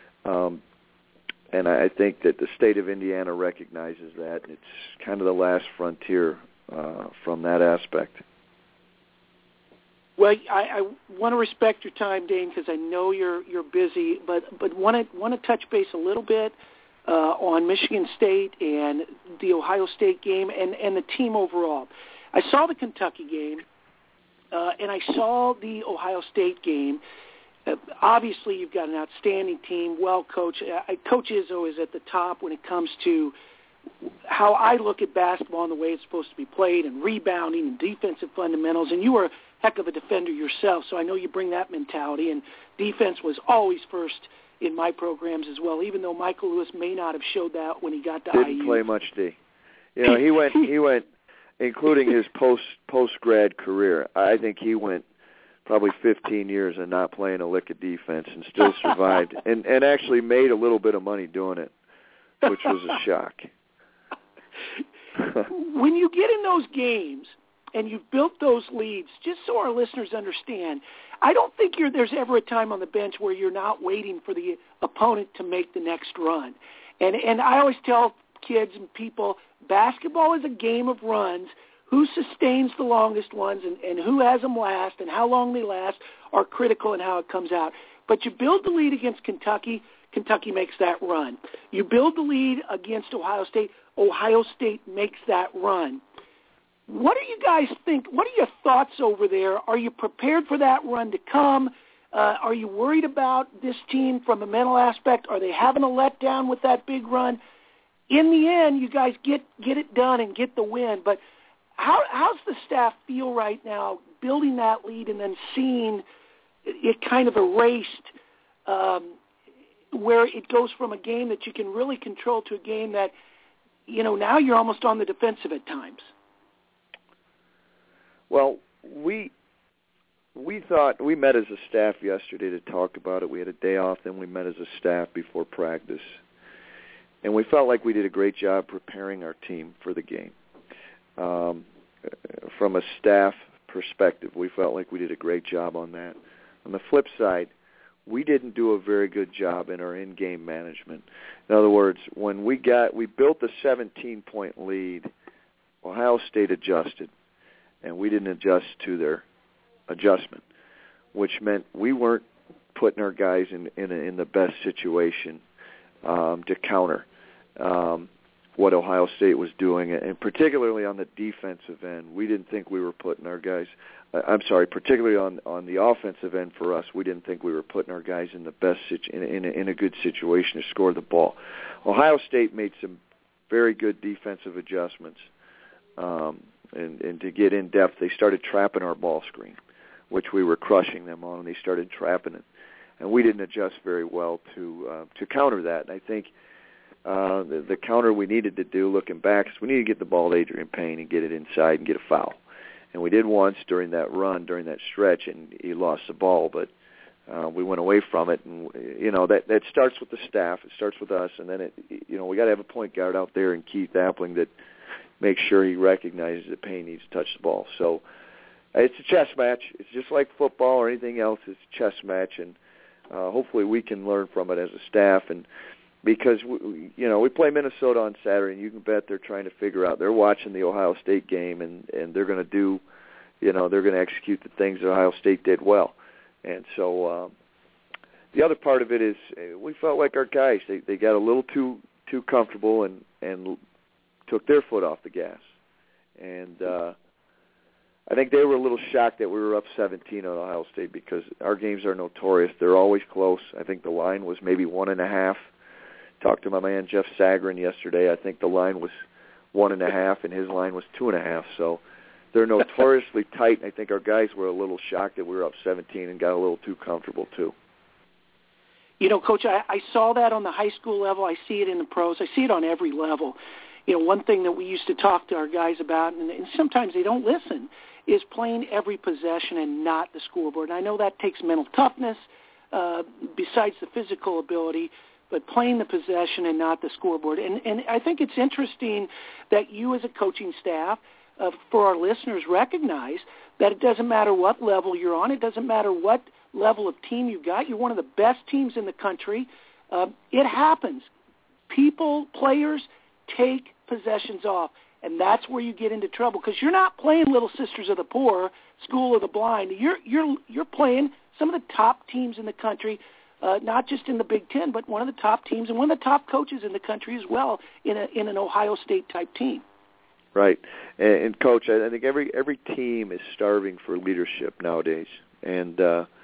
And I think that the state of Indiana recognizes that. It's kind of the last frontier from that aspect. Well, I want to respect your time, Dane, because I know you're busy, but want to touch base a little bit on Michigan State and the Ohio State game and the team overall. I saw the Kentucky game, and I saw the Ohio State game. Obviously, you've got an outstanding team, well coached. Coach Izzo is at the top when it comes to how I look at basketball and the way it's supposed to be played, and rebounding and defensive fundamentals. And you were a heck of a defender yourself, so I know you bring that mentality. And defense was always first in my programs as well, even though Michael Lewis may not have showed that when he got to IU. Didn't play much D. He went, including his post-grad career. I think he went probably 15 years and not playing a lick of defense and still survived and actually made a little bit of money doing it, which was a shock. When you get in those games and you've built those leads, just so our listeners understand, I don't think there's ever a time on the bench where you're not waiting for the opponent to make the next run. And I always tell kids and people, basketball is a game of runs. Who sustains the longest ones and who has them last and how long they last are critical in how it comes out. But you build the lead against Kentucky, Kentucky makes that run. You build the lead against Ohio State makes that run. What do you guys think? What are your thoughts over there? Are you prepared for that run to come? Are you worried about this team from a mental aspect? Are they having a letdown with that big run? In the end, you guys get it done and get the win, but how's the staff feel right now building that lead and then seeing it kind of erased, where it goes from a game that you can really control to a game that, now you're almost on the defensive at times? Well, we thought, we met as a staff yesterday to talk about it. We had a day off, then we met as a staff before practice. And we felt like we did a great job preparing our team for the game. From a staff perspective, we felt like we did a great job on that. On the flip side, we didn't do a very good job in our in-game management. In other words, when we built a 17-point lead, Ohio State adjusted, and we didn't adjust to their adjustment, which meant we weren't putting our guys in the best situation to counter what Ohio State was doing, and particularly on the defensive end, we didn't think we were putting our guys. Particularly on the offensive end for us, we didn't think we were putting our guys in the best in a good situation to score the ball. Ohio State made some very good defensive adjustments, and to get in depth, they started trapping our ball screen, which we were crushing them on, and they started trapping it, and we didn't adjust very well to counter that. And I think the counter we needed to do, looking back, is we needed to get the ball to Adrian Payne and get it inside and get a foul. And we did once during that run, during that stretch, and he lost the ball, but we went away from it. And, that starts with the staff. It starts with us. And then, we got to have a point guard out there in Keith Appling that makes sure he recognizes that Payne needs to touch the ball. So it's a chess match. It's just like football or anything else. It's a chess match, and hopefully we can learn from it as a staff. And because, we play Minnesota on Saturday, and you can bet they're trying to figure out, they're watching the Ohio State game, and they're going to do, they're going to execute the things that Ohio State did well. And so the other part of it is we felt like our guys, they got a little too comfortable and took their foot off the gas. And I think they were a little shocked that we were up 17 on Ohio State, because our games are notorious. They're always close. I think the line was maybe 1.5. Talked to my man Jeff Sagarin yesterday. I think the line was 1.5, and his line was 2.5. So they're notoriously tight. I think our guys were a little shocked that we were up 17 and got a little too comfortable too. Coach, I saw that on the high school level. I see it in the pros. I see it on every level. One thing that we used to talk to our guys about, and sometimes they don't listen, is playing every possession and not the scoreboard. And I know that takes mental toughness besides the physical ability, but playing the possession and not the scoreboard. And I think it's interesting that you as a coaching staff, for our listeners, recognize that it doesn't matter what level you're on. It doesn't matter what level of team you've got. You're one of the best teams in the country. It happens. Players take possessions off, and that's where you get into trouble, because you're not playing Little Sisters of the Poor, School of the Blind. You're playing some of the top teams in the country, not just in the Big Ten, but one of the top teams and one of the top coaches in the country as well in an Ohio State-type team. Right. And Coach, I think every team is starving for leadership nowadays. And,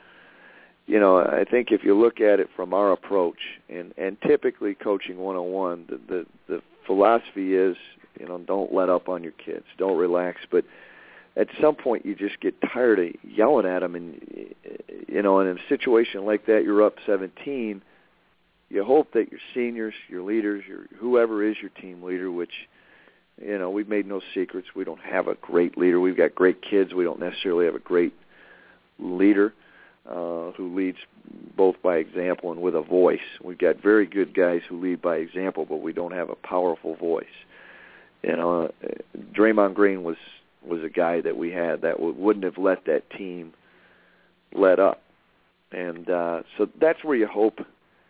I think if you look at it from our approach, and typically coaching 101, the philosophy is, don't let up on your kids. Don't relax. But at some point you just get tired of yelling at them, and in a situation like that, you're up 17. You hope that your seniors, your leaders, whoever is your team leader, which we've made no secrets, we don't have a great leader. We've got great kids. We don't necessarily have a great leader who leads both by example and with a voice. We've got very good guys who lead by example, but we don't have a powerful voice. Draymond Green was a guy that we had that wouldn't have let that team let up. And so that's where you hope,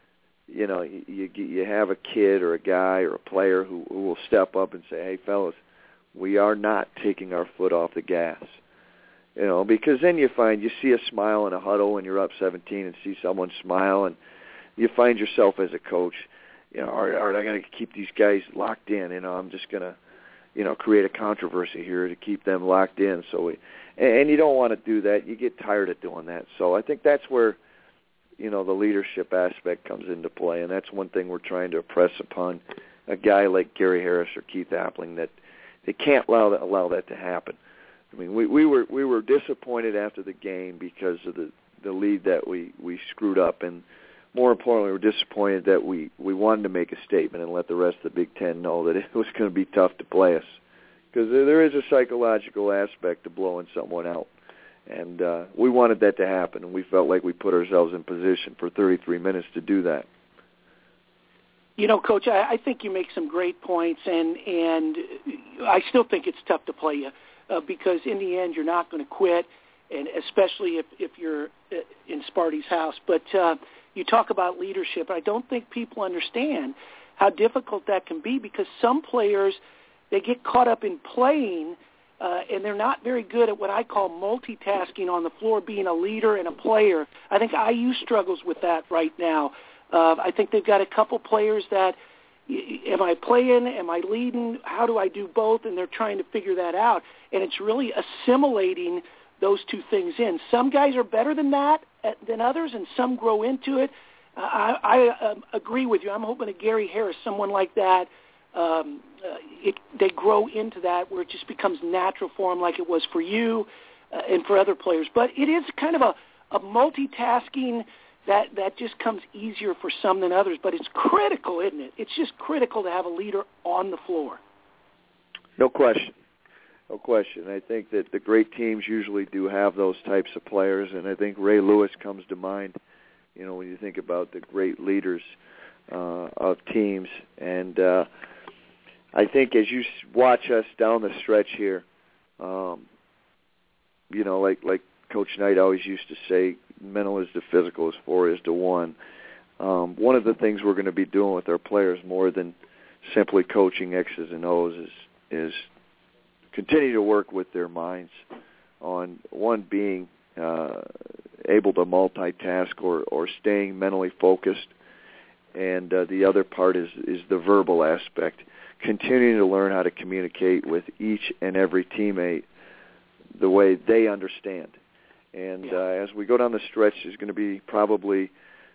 you have a kid or a guy or a player who will step up and say, hey, fellas, we are not taking our foot off the gas. Because then you see a smile in a huddle when you're up 17 and see someone smile, and you find yourself as a coach, all right, I got to keep these guys locked in. I'm just going to, create a controversy here to keep them locked in. And you don't want to do that. You get tired of doing that. So I think that's where, the leadership aspect comes into play, and that's one thing we're trying to impress upon a guy like Gary Harris or Keith Appling, that they can't allow that to happen. I mean, we were disappointed after the game because of the lead that we screwed up, and more importantly, we're disappointed that we wanted to make a statement and let the rest of the Big Ten know that it was going to be tough to play us, because there is a psychological aspect to blowing someone out, and we wanted that to happen, and we felt like we put ourselves in position for 33 minutes to do that. You know, Coach, I think you make some great points, and I still think it's tough to play you because in the end you're not going to quit, and especially if you're in Sparty's house. But you talk about leadership. I don't think people understand how difficult that can be, because some players, they get caught up in playing, and they're not very good at what I call multitasking on the floor, being a leader and a player. I think IU struggles with that right now. I think they've got a couple players that, am I playing, am I leading, how do I do both, and they're trying to figure that out. And it's really assimilating those two things in. Some guys are better than that than others, and some grow into it. I agree with you. I'm hoping that Gary Harris, someone like that, they grow into that where it just becomes natural for them, like it was for you and for other players. But it is kind of a multitasking that just comes easier for some than others. But it's critical, isn't it? It's just critical to have a leader on the floor. No question. No question. I think that the great teams usually do have those types of players, and I think Ray Lewis comes to mind, you know, when you think about the great leaders of teams. And I think as you watch us down the stretch here, you know, like Coach Knight always used to say, mental is to physical as 4 is to 1. One of the things we're going to be doing with our players more than simply coaching X's and O's is continue to work with their minds on, one, being able to multitask or staying mentally focused, and the other part is the verbal aspect, continuing to learn how to communicate with each and every teammate the way they understand. And as we go down the stretch, there's going to be probably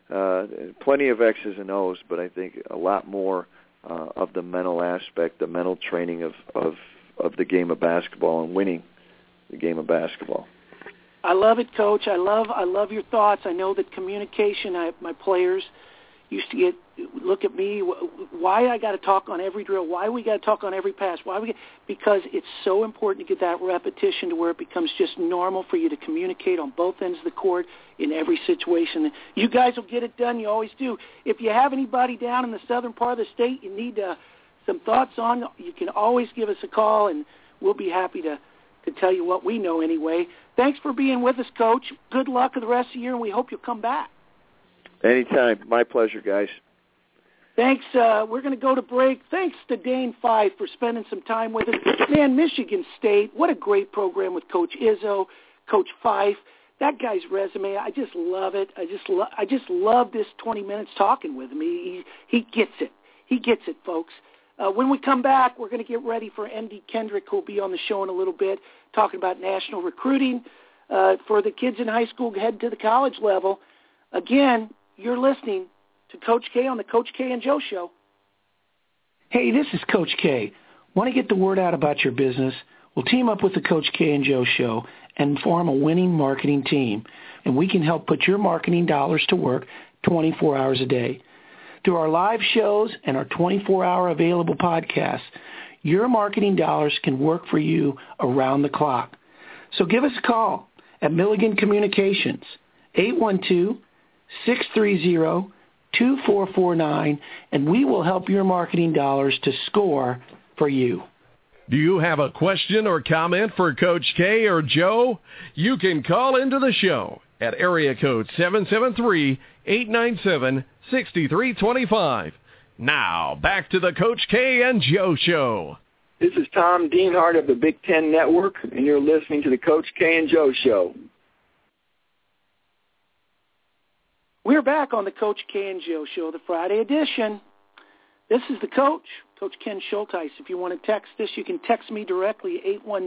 plenty of X's and O's, but I think a lot more of the mental aspect, the mental training of the game of basketball and winning the game of basketball. I love it, Coach. I love your thoughts. I know that communication, my players used to look at me, why I got to talk on every drill, why we got to talk on every pass, because it's so important to get that repetition to where it becomes just normal for you to communicate on both ends of the court in every situation. You guys will get it done. You always do. If you have anybody down in the southern part of the state you need some thoughts on, you can always give us a call, and we'll be happy to tell you what we know anyway. Thanks for being with us, Coach. Good luck for the rest of the year, and we hope you'll come back. Anytime. My pleasure, guys. Thanks. We're going to go to break. Thanks to Dane Fife for spending some time with us. Man, Michigan State, what a great program with Coach Izzo, Coach Fife. That guy's resume, I just love it. I just love this 20 minutes talking with him. He gets it. He gets it, folks. When we come back, we're going to get ready for Andy Kendrick, who will be on the show in a little bit, talking about national recruiting for the kids in high school heading to the college level. Again, you're listening to Coach K on the Coach K and Joe Show. Hey, this is Coach K. Want to get the word out about your business? We'll team up with the Coach K and Joe Show and form a winning marketing team, and we can help put your marketing dollars to work 24 hours a day. Through our live shows and our 24-hour available podcasts, your marketing dollars can work for you around the clock. So give us a call at Milligan Communications, 812-630-2449, and we will help your marketing dollars to score for you. Do you have a question or comment for Coach K or Joe? You can call into the show at area code 773-897-6325. Now, back to the Coach K and Joe Show. This is Tom Dienhart of the Big Ten Network, and you're listening to the Coach K and Joe Show. We're back on the Coach K and Joe Show, the Friday edition. This is the Coach, Coach Ken Schulteis. If you want to text this, you can text me directly,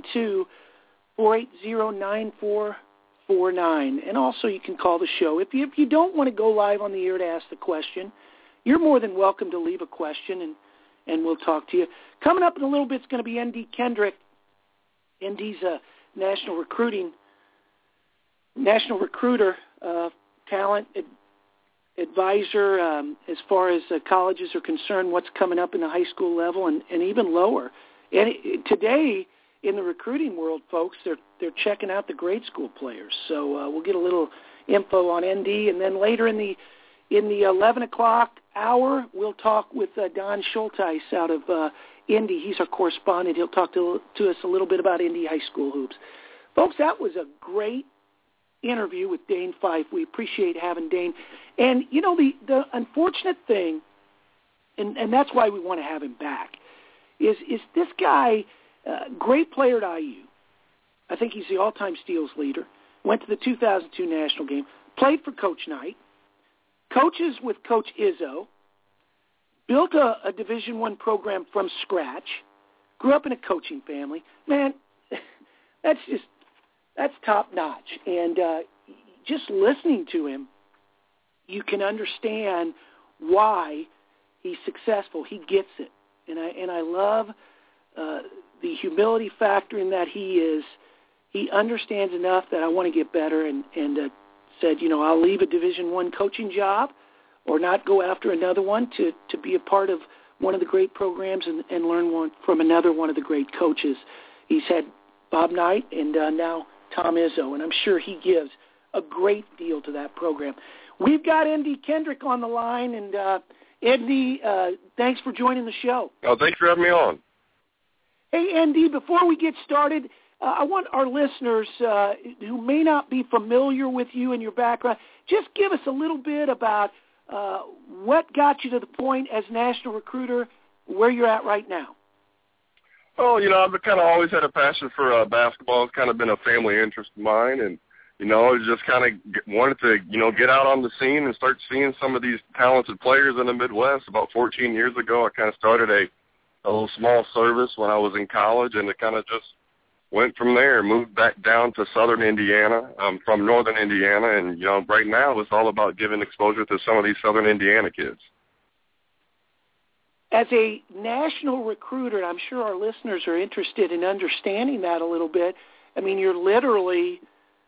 812-480-9449. And also you can call the show. If you don't want to go live on the air to ask the question, you're more than welcome to leave a question, and we'll talk to you. Coming up in a little bit is going to be Andy Kendrick. Andy's national recruiter talent advisor as far as colleges are concerned, what's coming up in the high school level and even lower. And today in the recruiting world, folks, they're checking out the grade school players. So we'll get a little info on ND, and then later in the 11 o'clock hour, we'll talk with Don Schulteis out of Indy. He's our correspondent. He'll talk to us a little bit about Indy high school hoops. Folks, that was a great interview with Dane Fife. We appreciate having Dane. And, you know, the unfortunate thing, and that's why we want to have him back, is this guy, great player at IU. I think he's the all-time steals leader. Went to the 2002 national game. Played for Coach Knight. Coaches with Coach Izzo. Built a Division I program from scratch. Grew up in a coaching family. Man, that's top-notch. And just listening to him, you can understand why he's successful. He gets it. And I love the humility factor in that he understands enough that I want to get better and said, you know, I'll leave a Division I coaching job or not go after another one to be a part of one of the great programs and learn from another one of the great coaches. He's had Bob Knight and now Tom Izzo, and I'm sure he gives a great deal to that program. We've got Andy Kendrick on the line, and Andy, thanks for joining the show. Oh, thanks for having me on. Hey, Andy, before we get started, I want our listeners who may not be familiar with you and your background, just give us a little bit about what got you to the point as national recruiter where you're at right now. Well, you know, I've kind of always had a passion for basketball. It's kind of been a family interest of mine, and you know, I just kind of wanted to, you know, get out on the scene and start seeing some of these talented players in the Midwest. About 14 years ago, I kind of started a little small service when I was in college, and it kind of just went from there. Moved back down to southern Indiana. I'm from northern Indiana, and, you know, right now it's all about giving exposure to some of these southern Indiana kids. As a national recruiter, and I'm sure our listeners are interested in understanding that a little bit, I mean, you're literally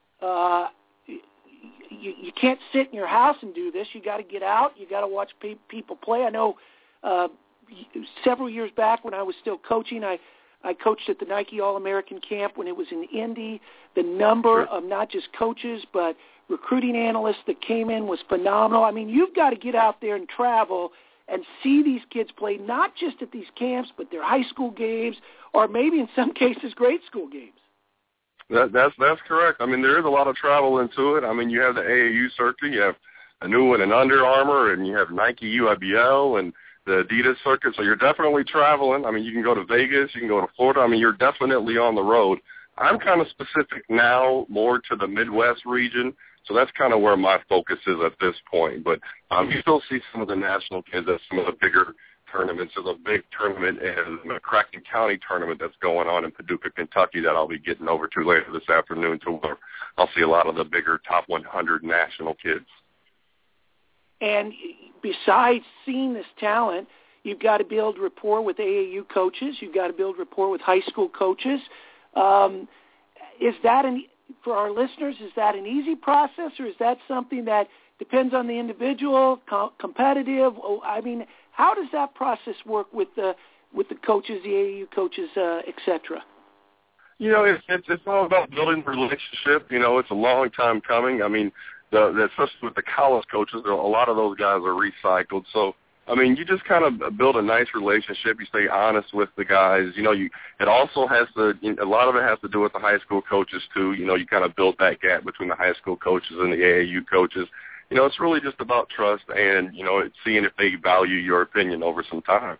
you can't sit in your house and do this. You got to get out. You got to watch people play. I know several years back when I was still coaching, I coached at the Nike All-American Camp when it was in Indy. The number of not just coaches but recruiting analysts that came in was phenomenal. I mean, you've got to get out there and travel and see these kids play, not just at these camps, but their high school games or maybe in some cases grade school games. That's correct. I mean, there is a lot of travel into it. I mean, you have the AAU circuit, you have a new one in Under Armour, and you have Nike UIBL and the Adidas circuit. So you're definitely traveling. I mean, you can go to Vegas, you can go to Florida. I mean, you're definitely on the road. I'm kind of specific now more to the Midwest region, so that's kind of where my focus is at this point. But you still see some of the national kids at some of the bigger tournaments. There's a big tournament in the McCracken County tournament that's going on in Paducah, Kentucky that I'll be getting over to later this afternoon to where I'll see a lot of the bigger top 100 national kids. And besides seeing this talent, you've got to build rapport with AAU coaches. You've got to build rapport with high school coaches. Is that for our listeners, is that an easy process, or is that something that depends on the individual, competitive? I mean, how does that process work with the coaches, the AAU coaches, et cetera? You know, it's all about building a relationship. You know, it's a long time coming. I mean, especially with the college coaches, a lot of those guys are recycled. So, I mean, you just kind of build a nice relationship. You stay honest with the guys. You know, it also has to, a lot of it has to do with the high school coaches too. You know, you kind of build that gap between the high school coaches and the AAU coaches. You know, it's really just about trust and, you know, seeing if they value your opinion over some time.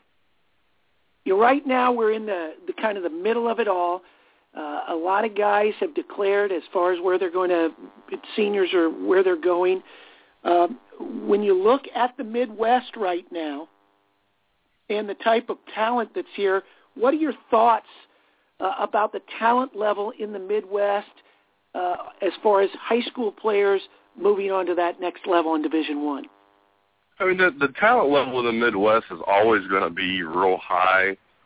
Right now we're in the kind of the middle of it all. A lot of guys have declared as far as where they're going to, seniors or where they're going. When you look at the Midwest right now and the type of talent that's here, what are your thoughts about the talent level in the Midwest as far as high school players moving on to that next level in Division I? I mean, the talent level in the Midwest is always going to be real high.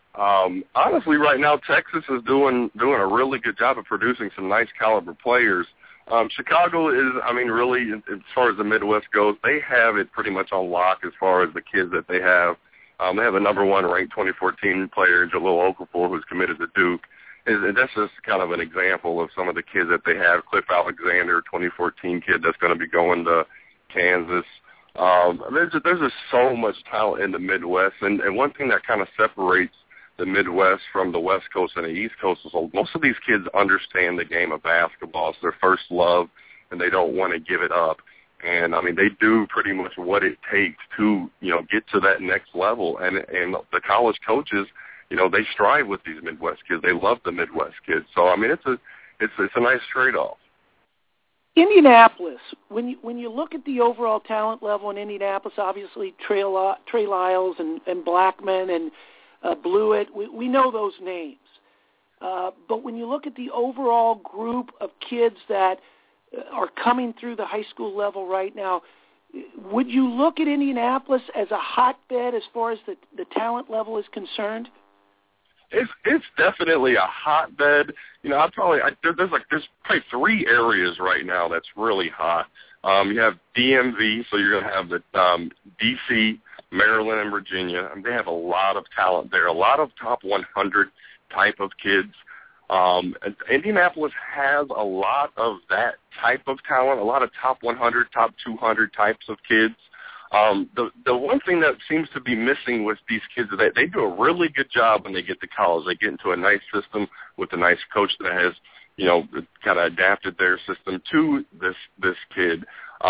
Honestly, right now, Texas is doing a really good job of producing some nice caliber players. Chicago is, really, as far as the Midwest goes, they have it pretty much on lock as far as the kids that they have. They have the number one ranked 2014 player, Jahlil Okafor, who's committed to Duke. And that's just kind of an example of some of the kids that they have. Cliff Alexander, 2014 kid that's going to be going to Kansas. There's just so much talent in the Midwest. And one thing that kind of separates the Midwest from the West Coast and the East Coast is most of these kids understand the game of basketball. It's their first love, and they don't want to give it up. And, they do pretty much what it takes to, get to that next level. And the college coaches, they strive with these Midwest kids. They love the Midwest kids. So, it's a nice trade-off. Indianapolis, when you look at the overall talent level in Indianapolis, obviously Trey Lyles and Blackman and Blewett, we know those names. But when you look at the overall group of kids that are coming through the high school level right now, would you look at Indianapolis as a hotbed as far as the talent level is concerned? It's definitely a hotbed. There's probably three areas right now that's really hot. You have DMV, so you're going to have the D.C., Maryland, and Virginia. They have a lot of talent there, a lot of top 100 type of kids. Indianapolis has a lot of that type of talent, a lot of top 100, top 200 types of kids. The one thing that seems to be missing with these kids is that they do a really good job when they get to college. They get into a nice system with a nice coach that has, kind of adapted their system to this kid.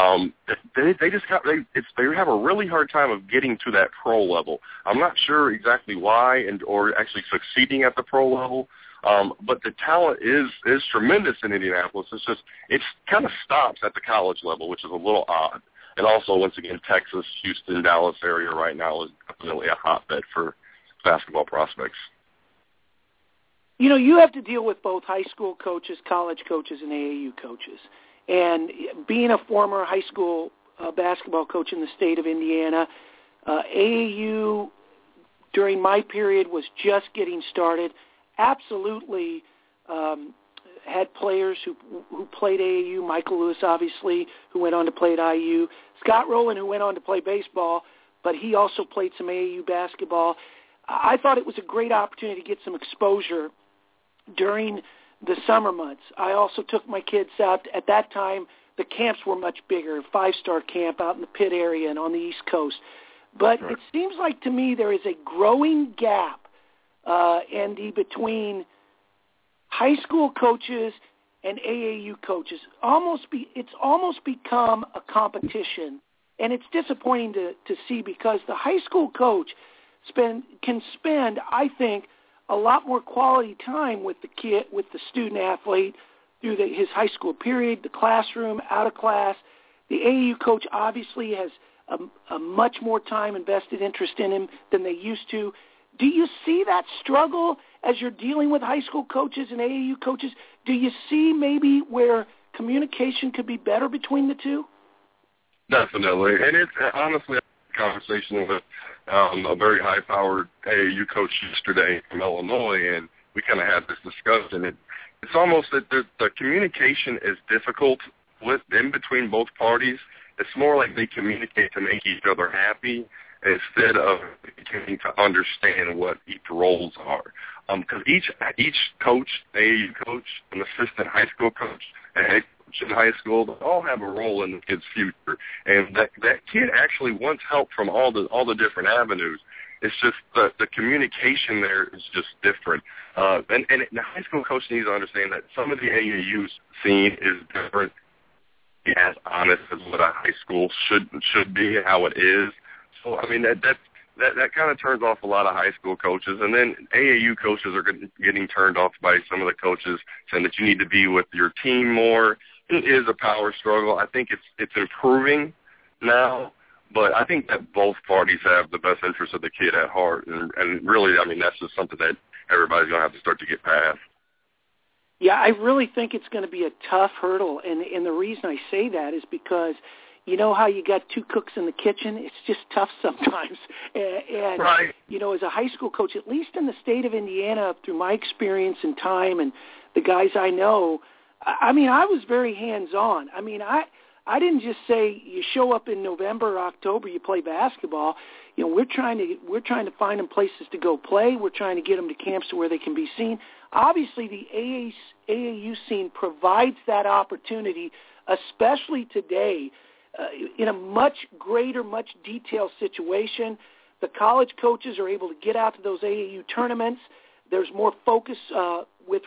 They have a really hard time of getting to that pro level. I'm not sure exactly why or actually succeeding at the pro level. But the talent is tremendous in Indianapolis. It kind of stops at the college level, which is a little odd. And also, once again, Texas, Houston, Dallas area right now is definitely a hotbed for basketball prospects. You have to deal with both high school coaches, college coaches, and AAU coaches. And being a former high school basketball coach in the state of Indiana, AAU during my period was just getting started. Absolutely had players who played AAU, Michael Lewis, obviously, who went on to play at IU, Scott Rowland, who went on to play baseball, but he also played some AAU basketball. I thought it was a great opportunity to get some exposure during the summer months. I also took my kids out. At that time, the camps were much bigger, 5-star camp out in the Pitt area and on the East Coast. But It seems like to me there is a growing gap, Andy, between high school coaches and AAU coaches. It's almost become a competition, and it's disappointing to see because the high school coach can spend, I think, a lot more quality time with the kid, with the student athlete through his high school period, the classroom, out of class. The AAU coach obviously has a much more time invested interest in him than they used to. Do you see that struggle as you're dealing with high school coaches and AAU coaches? Do you see maybe where communication could be better between the two? Definitely. And it's honestly a conversation with a very high-powered AAU coach yesterday from Illinois, and we kind of had this discussion. It's almost that the communication is difficult in between both parties. It's more like they communicate to make each other happy instead of getting to understand what each roles are. Because each coach, AAU coach, an assistant high school coach, a head coach in high school, they all have a role in the kid's future. And that kid actually wants help from all the different avenues. It's just the communication there is just different. And the high school coach needs to understand that some of the AAU scene is different, as honest as what a high school should be, how it is. So, I mean, that kind of turns off a lot of high school coaches. And then AAU coaches are getting turned off by some of the coaches saying that you need to be with your team more. It is a power struggle. I think it's improving now, but I think that both parties have the best interest of the kid at heart. And really, I mean, that's just something that everybody's going to have to start to get past. Yeah, I really think it's going to be a tough hurdle. And the reason I say that is because you know how you got two cooks in the kitchen? It's just tough sometimes. And right. You know, as a high school coach, at least in the state of Indiana, through my experience and time and the guys I know, I mean, I was very hands-on. I mean, I didn't just say you show up in November or October, you play basketball. You know, we're trying to find them places to go play. We're trying to get them to camps to where they can be seen. Obviously, the AAU scene provides that opportunity, especially today, in a much greater, much detailed situation. The college coaches are able to get out to those AAU tournaments. There's more focus with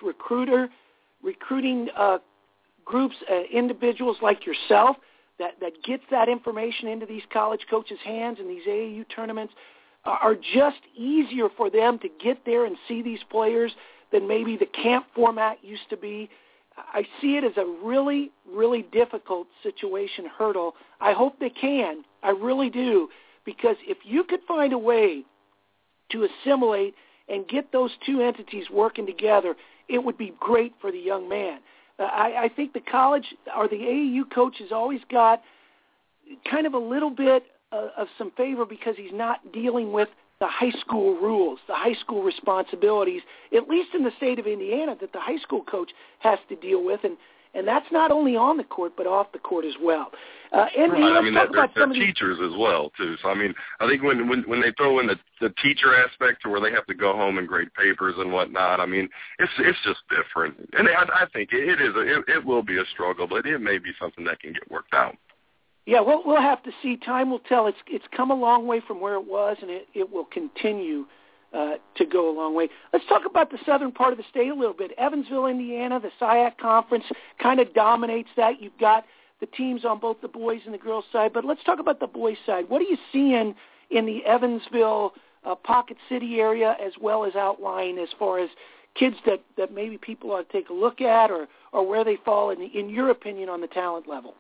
recruiting groups, individuals like yourself that gets that information into these college coaches' hands, and these AAU tournaments are just easier for them to get there and see these players than maybe the camp format used to be. I see it as a really, really difficult situation, hurdle. I hope they can. I really do, because if you could find a way to assimilate and get those two entities working together, it would be great for the young man. I think the college or the AAU coach has always got kind of a little bit of some favor because he's not dealing with the high school rules, the high school responsibilities, at least in the state of Indiana, that the high school coach has to deal with. And that's not only on the court, but off the court as well. And right. I mean, they're some teachers as well, too. So, I mean, I think when they throw in the teacher aspect to where they have to go home and grade papers and whatnot, I mean, it's just different. And I think it will be a struggle, but it may be something that can get worked out. Yeah, we'll have to see. Time will tell. It's come a long way from where it was, and it will continue to go a long way. Let's talk about the southern part of the state a little bit. Evansville, Indiana, the SIAC Conference kind of dominates that. You've got the teams on both the boys and the girls side, but let's talk about the boys side. What are you seeing in the Evansville Pocket City area as well as outlying as far as kids that maybe people ought to take a look at or where they fall, in your opinion, on the talent level?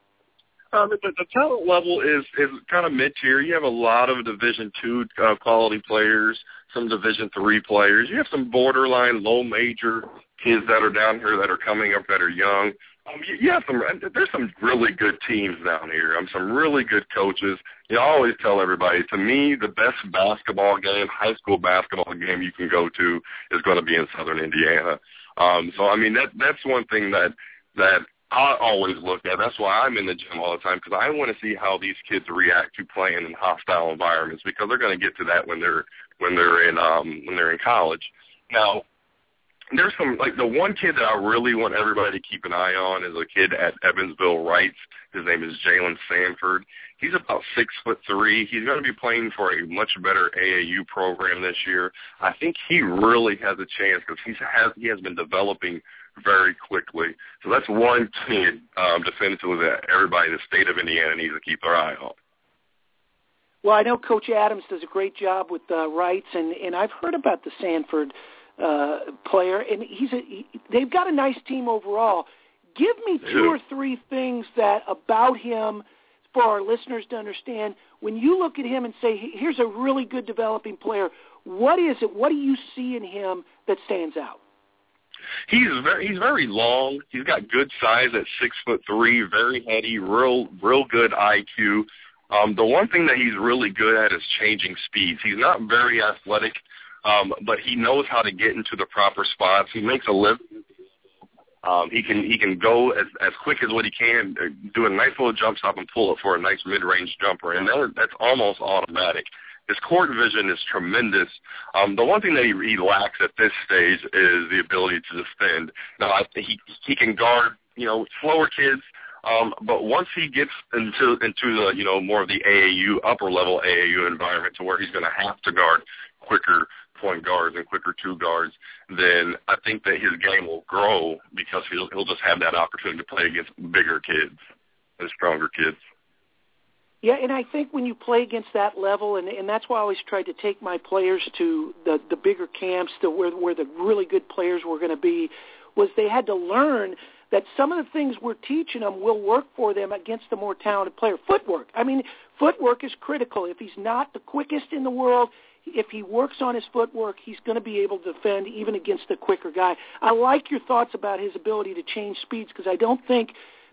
The talent level is kind of mid-tier. You have a lot of Division II quality players, some Division III players. You have some borderline low-major kids that are down here that are coming up that are young. There's some really good teams down here. Some really good coaches. You know, I always tell everybody, to me, the best basketball game, high school basketball game you can go to is going to be in southern Indiana. So, I mean, that's one thing that I always look at. That's why I'm in the gym all the time, because I want to see how these kids react to playing in hostile environments, because they're going to get to that when they're in college. Now, there's some, like, the one kid that I really want everybody to keep an eye on is a kid at Evansville Rights. His name is Jalen Sanford. He's about 6'3". He's going to be playing for a much better AAU program this year. I think he really has a chance because he has been developing very quickly. So that's one kid definitively that everybody in the state of Indiana needs to keep their eye on. Well, I know Coach Adams does a great job with Wrights, and I've heard about the Sanford player, and they've got a nice team overall. Give me two or three things about him for our listeners to understand. When you look at him and say, here's a really good developing player, what is it? What do you see in him that stands out? He's very long. He's got good size at 6'3", very heady, real good IQ. The one thing that he's really good at is changing speeds. He's not very athletic, but he knows how to get into the proper spots. He makes a living. He can go as quick as what he can, do a nice little jump stop and pull it for a nice mid-range jumper, and that's almost automatic. His court vision is tremendous. The one thing that he lacks at this stage is the ability to defend. Now, he can guard, slower kids, but once he gets into the, more of the AAU, upper-level AAU environment to where he's going to have to guard quicker point guards and quicker two guards, then I think that his game will grow because he'll just have that opportunity to play against bigger kids and stronger kids. Yeah, and I think when you play against that level, and that's why I always tried to take my players to the bigger camps, where the really good players were going to be, was they had to learn that some of the things we're teaching them will work for them against the more talented player. Footwork. I mean, footwork is critical. If he's not the quickest in the world, if he works on his footwork, he's going to be able to defend even against the quicker guy. I like your thoughts about his ability to change speeds, because I don't think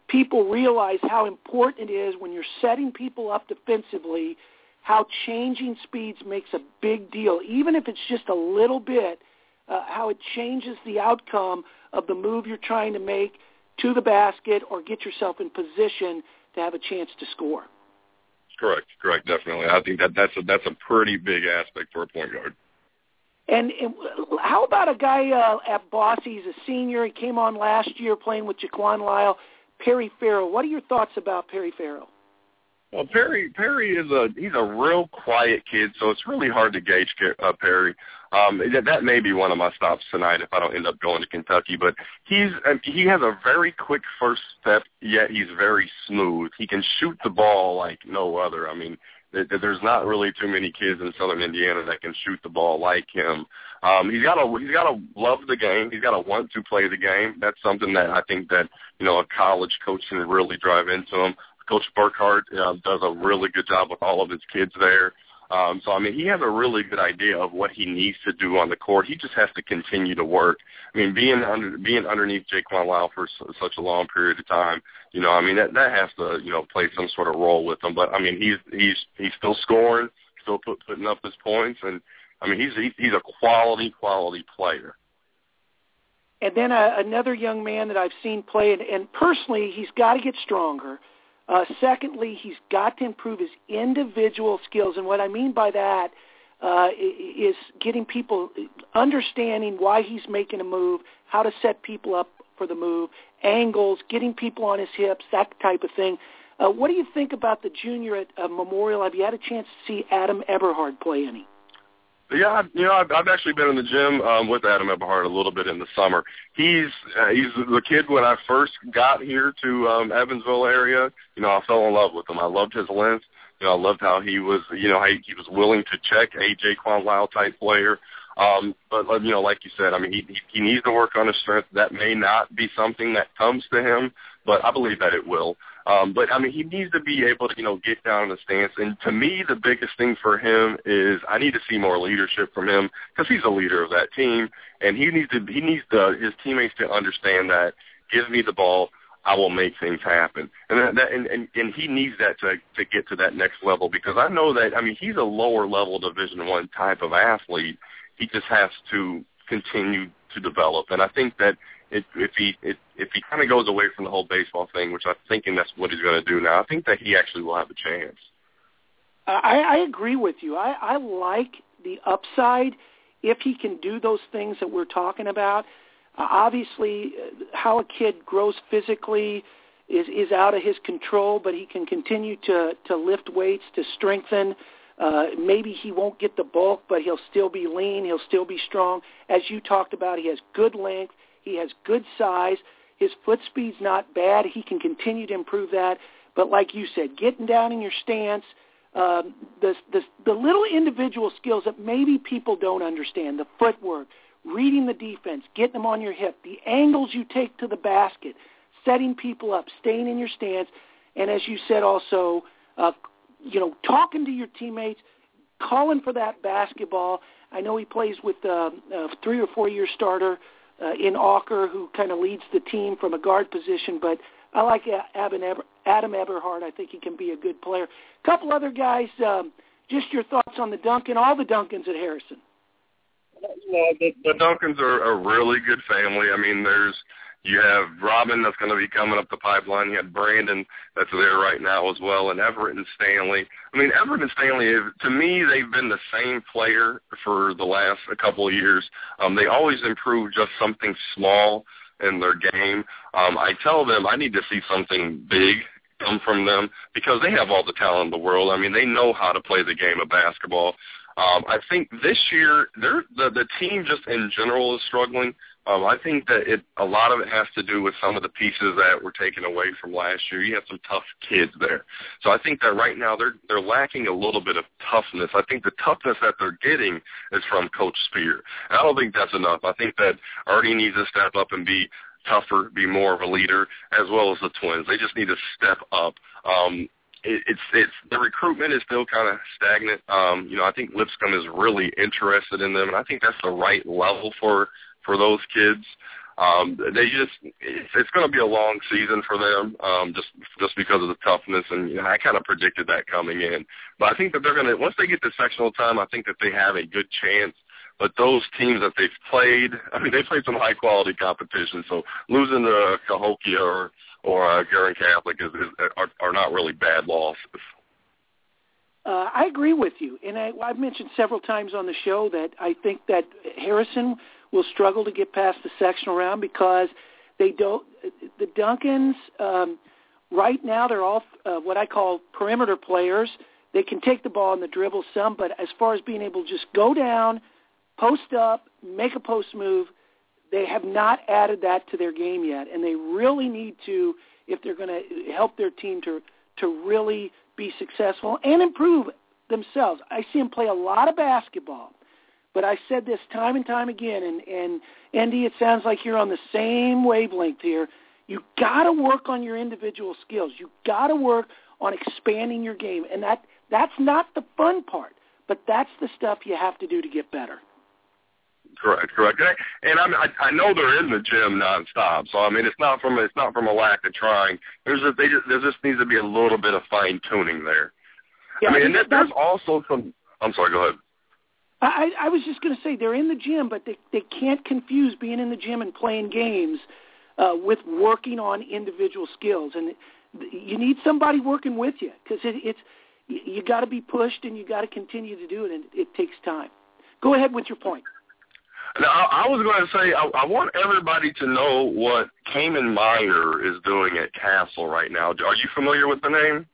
people realize how important it is when you're setting people up defensively, how changing speeds makes a big deal, even if it's just a little bit, how it changes the outcome of the move you're trying to make to the basket or get yourself in position to have a chance to score. Correct, definitely. I think that's a pretty big aspect for a point guard. And how about a guy at Boise? He's a senior. He came on last year playing with Jaquan Lyle, Perry Farrell. What are your thoughts about Perry Farrell? Well, Perry he's a real quiet kid, so it's really hard to gauge Perry. That may be one of my stops tonight if I don't end up going to Kentucky. But he has a very quick first step, yet he's very smooth. He can shoot the ball like no other. I mean, there's not really too many kids in Southern Indiana that can shoot the ball like him. He's got to love the game. He's got to want to play the game. That's something that I think that a college coach can really drive into him. Coach Burkhart does a really good job with all of his kids there. So, I mean, he has a really good idea of what he needs to do on the court. He just has to continue to work. I mean, being underneath Jaquan Lyle for such a long period of time, I mean, that has to, play some sort of role with him. But, I mean, he's still scoring, still putting up his points. And, I mean, he's a quality player. And then another young man that I've seen play, and personally, he's got to get stronger. Secondly, he's got to improve his individual skills. And what I mean by that is getting people understanding why he's making a move, how to set people up for the move, angles, getting people on his hips, that type of thing. What do you think about the junior at Memorial? Have you had a chance to see Adam Eberhard play any? Yeah, I've actually been in the gym with Adam Eberhard a little bit in the summer. He's the kid when I first got here to Evansville area. I fell in love with him. I loved his length. I loved how he was. He was willing to check a Jaquan Lyle type player. But like you said, I mean, he needs to work on his strength. That may not be something that comes to him, but I believe that it will. But, I mean, he needs to be able to, get down in the stance. And to me, the biggest thing for him is I need to see more leadership from him because he's a leader of that team. And he needs his teammates to understand that, give me the ball, I will make things happen. And he needs that to get to that next level because I know that, I mean, he's a lower level Division I type of athlete. He just has to continue to develop. And I think that if he kind of goes away from the whole baseball thing, which I'm thinking that's what he's going to do now, I think that he actually will have a chance. I agree with you. I like the upside if he can do those things that we're talking about. Obviously, how a kid grows physically is out of his control, but he can continue to lift weights, to strengthen. Maybe he won't get the bulk, but he'll still be lean. He'll still be strong. As you talked about, he has good length. He has good size. His foot speed's not bad. He can continue to improve that. But like you said, getting down in your stance, the little individual skills that maybe people don't understand, the footwork, reading the defense, getting them on your hip, the angles you take to the basket, setting people up, staying in your stance, and as you said also, talking to your teammates, calling for that basketball. I know he plays with a 3 or 4 year starter in Auker who kind of leads the team from a guard position, but I like Adam Eberhard. I think he can be a good player. A couple other guys, just your thoughts on all the Duncans at Harrison. The Duncans are a really good family. I mean, you have Robin that's going to be coming up the pipeline. You have Brandon that's there right now as well, and Everett and Stanley. I mean, Everett and Stanley, to me, they've been the same player for the last couple of years. They always improve just something small in their game. I tell them I need to see something big come from them because they have all the talent in the world. I mean, they know how to play the game of basketball. I think this year the team just in general is struggling. I think that a lot of it has to do with some of the pieces that were taken away from last year. You have some tough kids there. So I think that right now they're lacking a little bit of toughness. I think the toughness that they're getting is from Coach Spear. And I don't think that's enough. I think that Artie needs to step up and be tougher, be more of a leader, as well as the Twins. They just need to step up. It's the recruitment is still kind of stagnant. I think Lipscomb is really interested in them, and I think that's the right level for those kids. It's going to be a long season for them, just because of the toughness, and I kind of predicted that coming in. But I think that they're going to, once they get to sectional time, I think that they have a good chance. But those teams that they've played, they played some high quality competition, so losing to Cahokia or Garin Catholic are not really bad losses. I agree with you, and I've mentioned several times on the show that I think that Harrison will struggle to get past the sectional round because they don't. The Duncans right now, they're all what I call perimeter players. They can take the ball in the dribble some, but as far as being able to just go down, post up, make a post move, they have not added that to their game yet, and they really need to if they're going to help their team to really be successful and improve themselves. I see them play a lot of basketball, but I said this time and time again, and Andy, it sounds like you're on the same wavelength here. You got to work on your individual skills. You got to work on expanding your game, and that's not the fun part, but that's the stuff you have to do to get better. Correct. And I know they're in the gym nonstop, so it's not from a lack of trying. There just needs to be a little bit of fine tuning there. Yeah, there's also some. I'm sorry. Go ahead. I was just going to say they're in the gym, but they can't confuse being in the gym and playing games with working on individual skills, and you need somebody working with you because you got to be pushed and you got to continue to do it, and it takes time. Go ahead with your point. Now, I was going to say, I want everybody to know what Cayman Meyer is doing at Castle right now. Are you familiar with the name?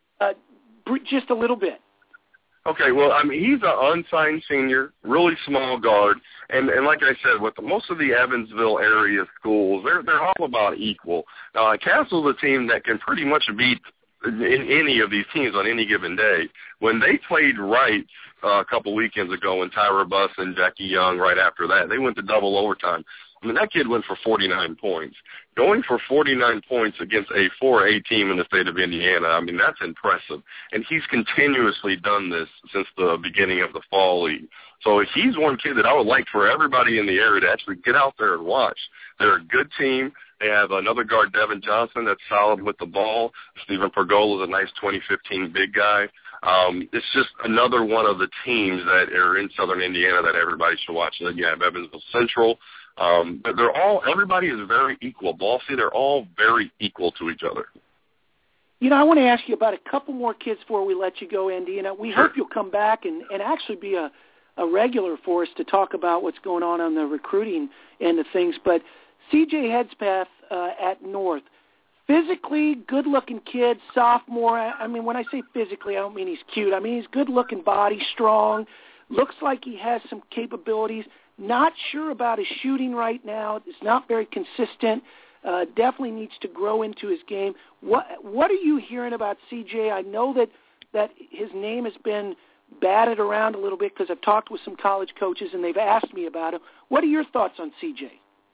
Just a little bit. Okay, well, he's an unsigned senior, really small guard, and like I said, with most of the Evansville area schools, they're all about equal. Now, Castle's a team that can pretty much beat in any of these teams on any given day. When they played Wright a couple weekends ago, and Tyra Buss and Jackie Young right after that, they went to double overtime. That kid went for 49 points. Going for 49 points against a 4A team in the state of Indiana, that's impressive. And he's continuously done this since the beginning of the fall league. So he's one kid that I would like for everybody in the area to actually get out there and watch. They're a good team. They have another guard, Devin Johnson, that's solid with the ball. Stephen Pergola is a nice 2015 big guy. It's just another one of the teams that are in southern Indiana that everybody should watch. And then you have Evansville Central. But everybody is very equal. Ball see, they're all very equal to each other. I want to ask you about a couple more kids before we let you go, Andy. We hope you'll come back and actually be a regular for us to talk about what's going on the recruiting end of things. But C.J. Hedspeth at North, physically good-looking kid, sophomore. When I say physically, I don't mean he's cute. He's good-looking body, strong, looks like he has some capabilities. Not sure about his shooting right now. It's not very consistent. Definitely needs to grow into his game. What are you hearing about CJ? I know that his name has been batted around a little bit because I've talked with some college coaches and they've asked me about him. What are your thoughts on CJ?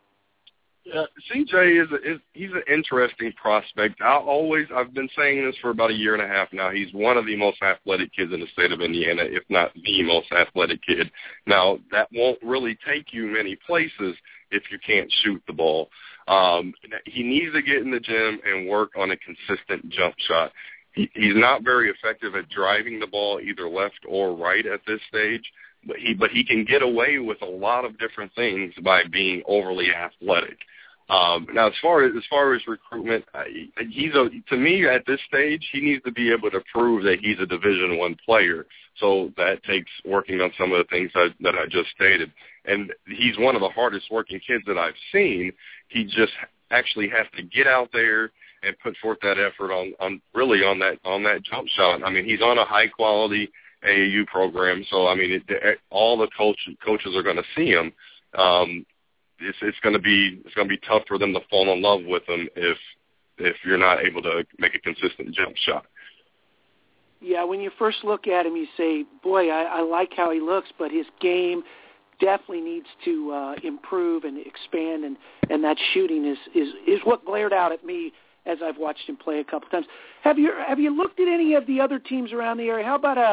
CJ he's an interesting prospect. I've been saying this for about a year and a half now. He's one of the most athletic kids in the state of Indiana, if not the most athletic kid. Now, that won't really take you many places if you can't shoot the ball. He needs to get in the gym and work on a consistent jump shot. He's not very effective at driving the ball either left or right at this stage, but he can get away with a lot of different things by being overly athletic. Now, as far as recruitment, to me at this stage, he needs to be able to prove that he's a Division I player. So that takes working on some of the things that I just stated. And he's one of the hardest working kids that I've seen. He just actually has to get out there and put forth that effort on that jump shot. He's on a high quality AAU program, so all the coaches are going to see him. It's going to be tough for them to fall in love with him if you're not able to make a consistent jump shot. Yeah, when you first look at him, you say, "Boy, I like how he looks," but his game definitely needs to improve and expand, and that shooting is what glared out at me as I've watched him play a couple times. Have you looked at any of the other teams around the area? How about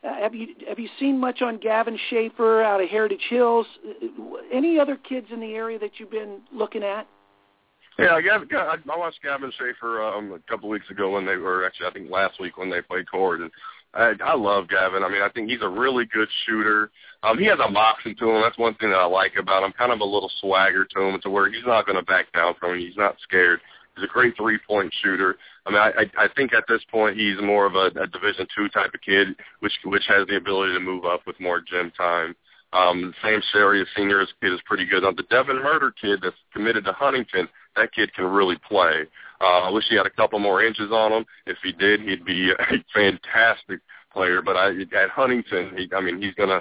Have you seen much on Gavin Schaefer out of Heritage Hills? Any other kids in the area that you've been looking at? Yeah, I watched Gavin Schaefer a couple weeks ago when they were actually, I think last week when they played Cord, and I love Gavin. I mean, I think he's a really good shooter. He has a moxie to him. That's one thing that I like about him. Kind of a little swagger to him, to where he's not going to back down from him. He's not scared. He's a great three-point shooter. I mean, I think at this point he's more of a Division II type of kid, which has the ability to move up with more gym time. Sam Sherry, a senior kid, is pretty good. The Devin Murder kid that's committed to Huntington, that kid can really play. I wish he had a couple more inches on him. If he did, he'd be a fantastic player. But at Huntington, he'll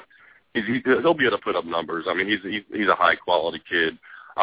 be able to put up numbers. I mean, he's a high-quality kid.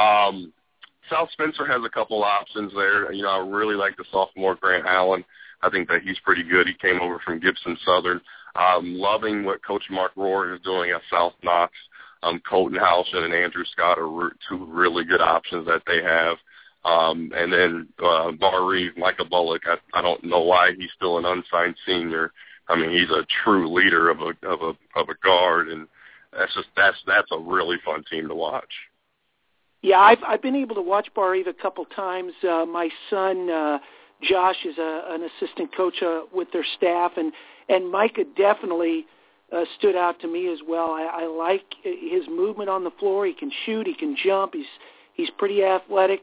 South Spencer has a couple options there. You know, I really like the sophomore Grant Allen. I think that he's pretty good. He came over from Gibson Southern. Loving what Coach Mark Rohr is doing at South Knox. Colton Howson and Andrew Scott are two really good options that they have. And then Bar Reeve, Micah Bullock, I don't know why he's still an unsigned senior. I mean, he's a true leader of a guard, and that's a really fun team to watch. Yeah, I've been able to watch Bar Eve a couple times. My son Josh is an assistant coach with their staff, and Micah definitely stood out to me as well. I like his movement on the floor. He can shoot, he can jump. He's pretty athletic.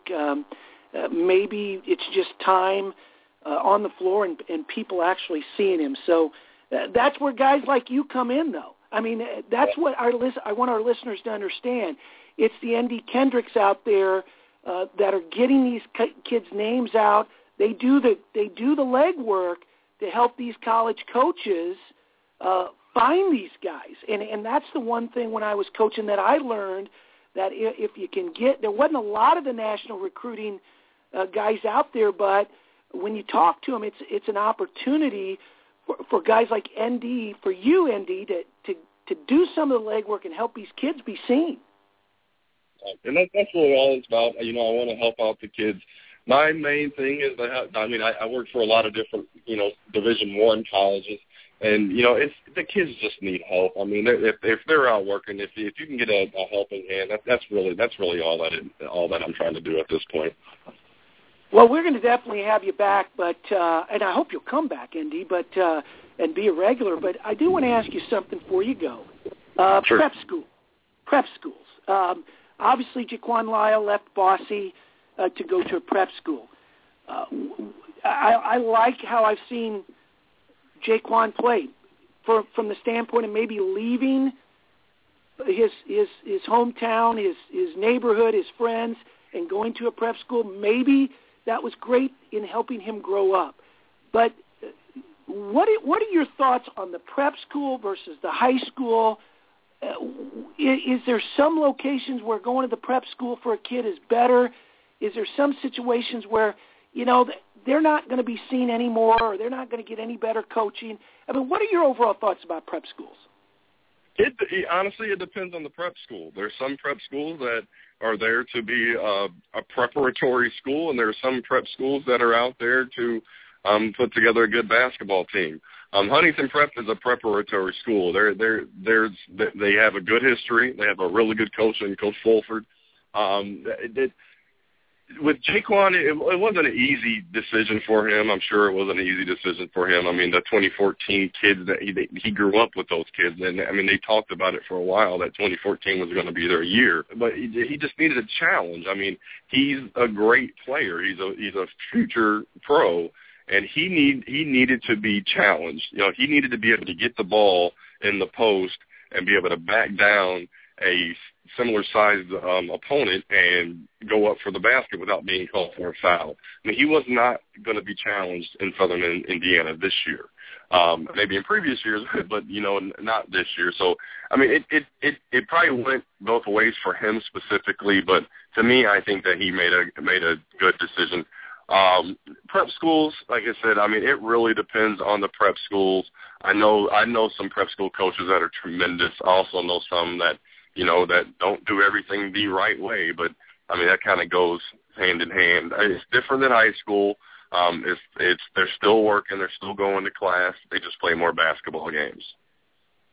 Maybe it's just time on the floor and people actually seeing him. So that's where guys like you come in, though. I mean, that's what I want our listeners to understand. It's the ND Kendricks out there that are getting these kids' names out. They do the legwork to help these college coaches find these guys. And that's the one thing when I was coaching that I learned, that if you can get – there wasn't a lot of the national recruiting guys out there, but when you talk to them, it's an opportunity for guys like ND, for you, ND, to do some of the legwork and help these kids be seen. And that's really all it's about. You know, I want to help out the kids. My main thing is I work for a lot of different, Division I colleges, and, it's the kids just need help. I mean, if they're out working, if you can get a helping hand, that's really all that I'm trying to do at this point. Well, we're going to definitely have you back, but and I hope you'll come back, Indy, but and be a regular. But I do want to ask you something before you go. Sure. Prep schools. Obviously, Jaquan Lyle left Boise to go to a prep school. I like how I've seen Jaquan play from the standpoint of maybe leaving his hometown, his neighborhood, his friends, and going to a prep school. Maybe that was great in helping him grow up. But what are your thoughts on the prep school versus the high school? Is there some locations where going to the prep school for a kid is better? Is there some situations where, they're not going to be seen anymore, or they're not going to get any better coaching? I mean, what are your overall thoughts about prep schools? Honestly, it depends on the prep school. There's some prep schools that are there to be a preparatory school, and there are some prep schools that are out there to put together a good basketball team. Huntington Prep is a preparatory school. They have a good history. They have a really good coach in Coach Fulford. With Jaquan, it wasn't an easy decision for him. I'm sure it wasn't an easy decision for him. I mean, the 2014 kids, that he grew up with those kids, and I mean, they talked about it for a while that 2014 was going to be their year. But he just needed a challenge. I mean, he's a great player. He's a future pro. And he needed to be challenged. He needed to be able to get the ball in the post and be able to back down a similar-sized opponent and go up for the basket without being called for a foul. I mean, he was not going to be challenged in Southern Indiana this year. Maybe in previous years, but, not this year. So, I mean, it probably went both ways for him specifically, but to me, I think that he made a good decision. Prep schools, like I said, I mean, it really depends on the prep schools. I know some prep school coaches that are tremendous. I also know some that, that don't do everything the right way, but I mean, that kind of goes hand in hand. It's different than high school. They're still working. They're still going to class. They just play more basketball games.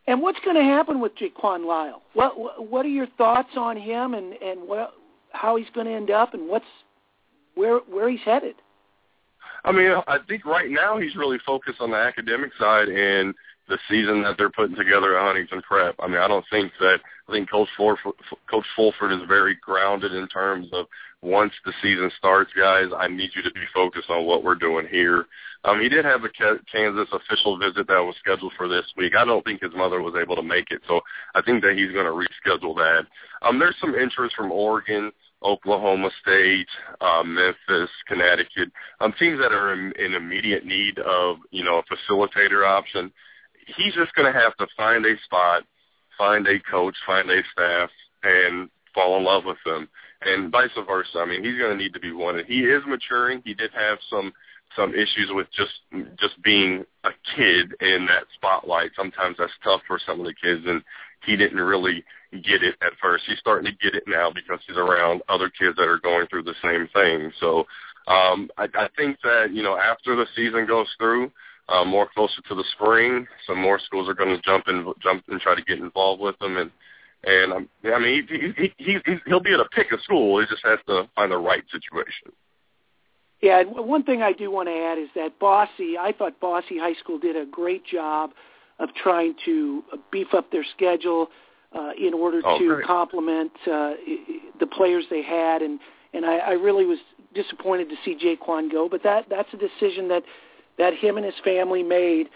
And what's going to happen with Jaquan Lyle? What are your thoughts on him and how he's going to end up and where he's headed? I mean, I think right now he's really focused on the academic side and the season that they're putting together at Huntington Prep. I mean, I think Coach Fulford is very grounded in terms of once the season starts, guys, I need you to be focused on what we're doing here. He did have a Kansas official visit that was scheduled for this week. I don't think his mother was able to make it, so I think that he's going to reschedule that. There's some interest from Oregon, Oklahoma State, Memphis, Connecticut, teams that are in immediate need of, a facilitator option. He's just going to have to find a spot, find a coach, find a staff, and fall in love with them, and vice versa. I mean, he's going to need to be wanted. He is maturing. He did have some issues with just being a kid in that spotlight. Sometimes that's tough for some of the kids, and he didn't really get it at first. He's starting to get it now because he's around other kids that are going through the same thing. So I think that, after the season goes through, more closer to the spring, some more schools are going to jump and try to get involved with him. And I mean, he'll be able to pick a school. He just has to find the right situation. Yeah, and one thing I do want to add is that I thought Bosse High School did a great job of trying to beef up their schedule in order to complement the players they had. And I really was disappointed to see Jaquan go, but that's a decision that him and his family made.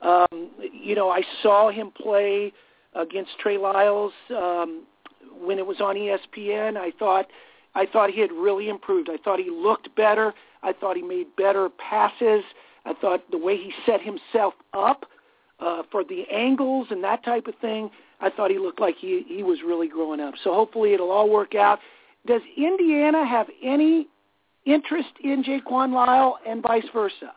I saw him play against Trey Lyles when it was on ESPN. I thought he had really improved. I thought he looked better. I thought he made better passes. I thought the way he set himself up for the angles and that type of thing, I thought he looked like he was really growing up. So hopefully it'll all work out. Does Indiana have any interest in Jaquan Lyle and vice versa?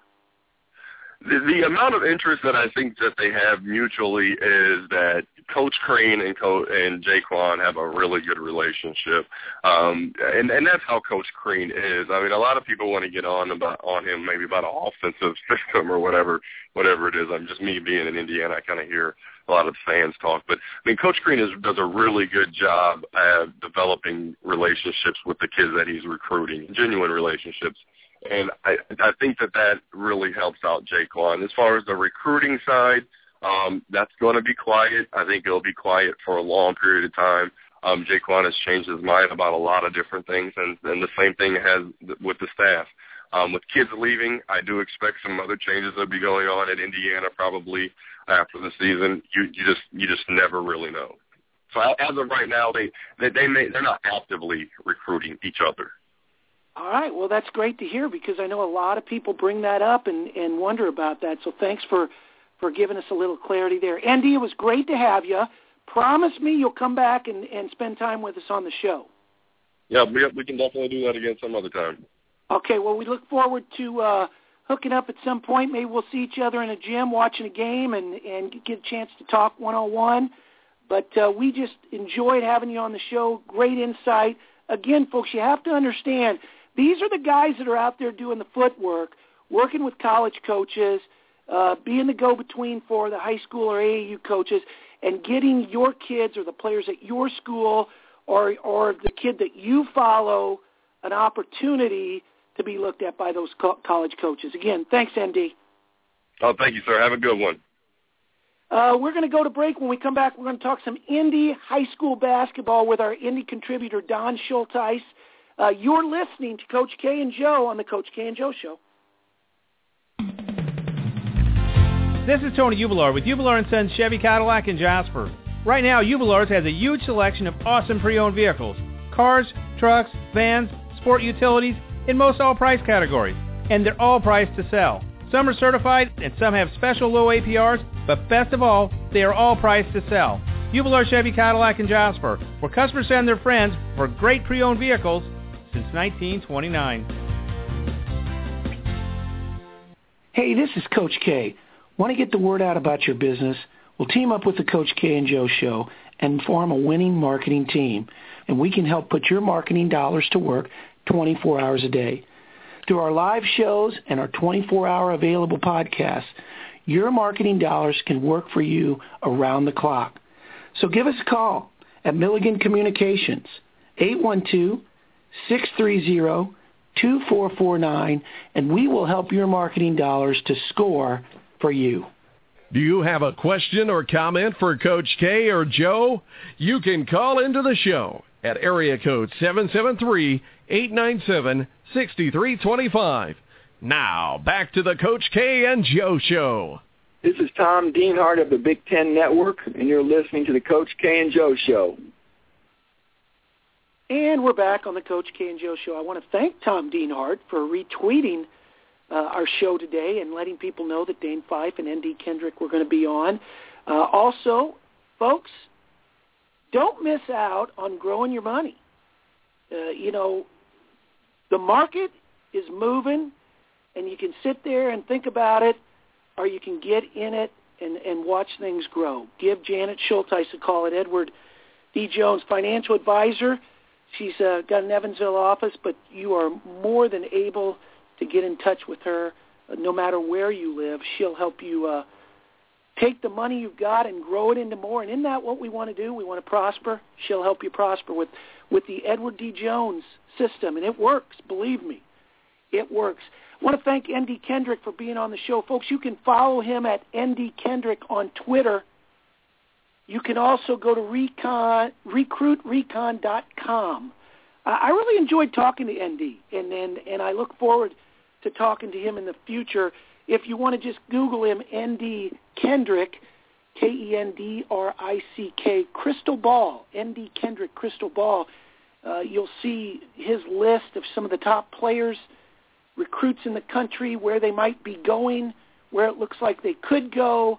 The amount of interest that I think that they have mutually is that Coach Crean and Jaquan have a really good relationship, and that's how Coach Crean is. I mean, a lot of people want to get on him maybe about an offensive system or whatever it is. I'm just me being in Indiana, I kind of hear a lot of fans talk, but I mean, Coach Crean does a really good job at developing relationships with the kids that he's recruiting, genuine relationships. And I think that really helps out Jaquan. As far as the recruiting side, that's going to be quiet. I think it'll be quiet for a long period of time. Jaquan has changed his mind about a lot of different things, and the same thing has with the staff. With kids leaving, I do expect some other changes that will be going on in Indiana probably after the season. You just never really know. So as of right now, they're not actively recruiting each other. All right. Well, that's great to hear because I know a lot of people bring that up and wonder about that. So thanks for giving us a little clarity there. Andy, it was great to have you. Promise me you'll come back and spend time with us on the show. Yeah, we can definitely do that again some other time. Okay. Well, we look forward to hooking up at some point. Maybe we'll see each other in a gym watching a game and get a chance to talk one-on-one. But we just enjoyed having you on the show. Great insight. Again, folks, you have to understand – these are the guys that are out there doing the footwork, working with college coaches, being the go-between for the high school or AAU coaches, and getting your kids or the players at your school or the kid that you follow an opportunity to be looked at by those college coaches. Again, thanks, ND. Oh, thank you, sir. Have a good one. We're going to go to break. When we come back, we're going to talk some Indy high school basketball with our Indy contributor, Don Schulteis. You're listening to Coach K and Joe on the Coach K and Joe Show. This is Tony Ubelar with Ubelar & Sons Chevy Cadillac in Jasper. Right now, Ubelar's has a huge selection of awesome pre-owned vehicles. Cars, trucks, vans, sport utilities, in most all price categories. And they're all priced to sell. Some are certified and some have special low APRs, but best of all, they are all priced to sell. Ubelar Chevy Cadillac in Jasper, where customers send their friends for great pre-owned vehicles since 1929. Hey, this is Coach K. Want to get the word out about your business? We'll team up with the Coach K and Joe Show and form a winning marketing team. And we can help put your marketing dollars to work 24 hours a day. Through our live shows and our 24-hour available podcasts, your marketing dollars can work for you around the clock. So give us a call at Milligan Communications, 812-630-2449, and we will help your marketing dollars to score for you. Do you have a question or comment for Coach K or Joe? You can call into the show at area code 773-897-6325. Now, back to the Coach K and Joe Show. This is Tom Dienhart of the Big Ten Network, and you're listening to the Coach K and Joe Show. And we're back on the Coach K and Joe Show. I want to thank Tom Dienhart for retweeting our show today and letting people know that Dane Fife and N.D. Kendrick were going to be on. Also, folks, don't miss out on growing your money. The market is moving, and you can sit there and think about it, or you can get in it and watch things grow. Give Janet Schulteis a call at Edward D. Jones Financial Advisor. She's got an Evansville office, but you are more than able to get in touch with her no matter where you live. She'll help you take the money you've got and grow it into more. And isn't that what we want to do? We want to prosper. She'll help you prosper with the Edward D. Jones system, and it works. Believe me, it works. I want to thank N.D. Kendrick for being on the show. Folks, you can follow him at N.D. Kendrick on Twitter. You can also go to recruitrecon.com. I really enjoyed talking to ND, and I look forward to talking to him in the future. If you want to just Google him, ND Kendrick, Kendrick, Crystal Ball, ND Kendrick Crystal Ball, you'll see his list of some of the top players, recruits in the country, where they might be going, where it looks like they could go.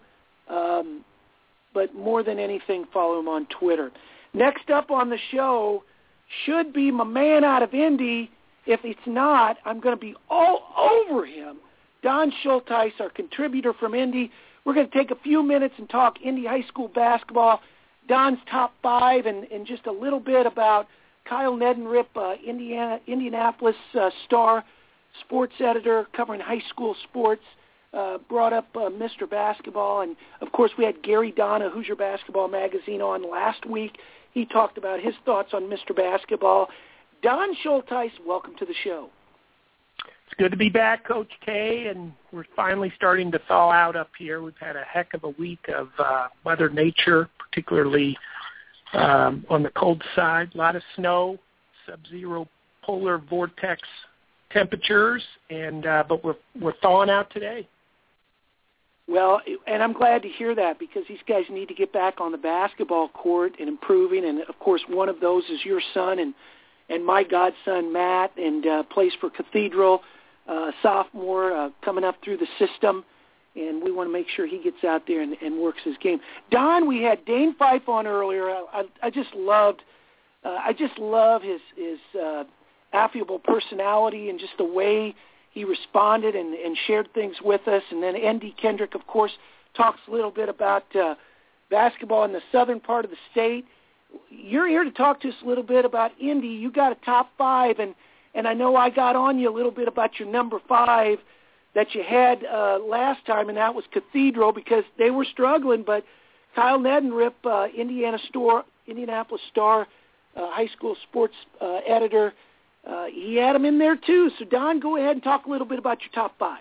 But more than anything, follow him on Twitter. Next up on the show should be my man out of Indy. If it's not, I'm going to be all over him. Don Schulteis, our contributor from Indy. We're going to take a few minutes and talk Indy high school basketball, Don's top five, and just a little bit about Kyle Neddenrip, Indianapolis Star sports editor covering high school sports. Brought up Mr. Basketball, and of course we had Gary Donna, Hoosier Basketball Magazine, on last week. He talked about his thoughts on Mr. Basketball. Don Schulteis, welcome to the show. It's good to be back, Coach K, and we're finally starting to thaw out up here. We've had a heck of a week of Mother Nature, particularly on the cold side. A lot of snow, sub-zero polar vortex temperatures, and but we're thawing out today. Well, and I'm glad to hear that, because these guys need to get back on the basketball court and improving. And, of course, one of those is your son and my godson, Matt, and plays for Cathedral, sophomore, coming up through the system. And we want to make sure he gets out there and works his game. Don, we had Dane Fife on earlier. I just love his affable personality and just the way he responded and shared things with us. And then N.D. Kendrick, of course, talks a little bit about basketball in the southern part of the state. You're here to talk to us a little bit about Indy. You got a top five, and I know I got on you a little bit about your number five that you had last time, and that was Cathedral, because they were struggling. But Kyle Neddenrip, Indianapolis Star high school sports editor, he had him in there too. So, Don, go ahead and talk a little bit about your top five.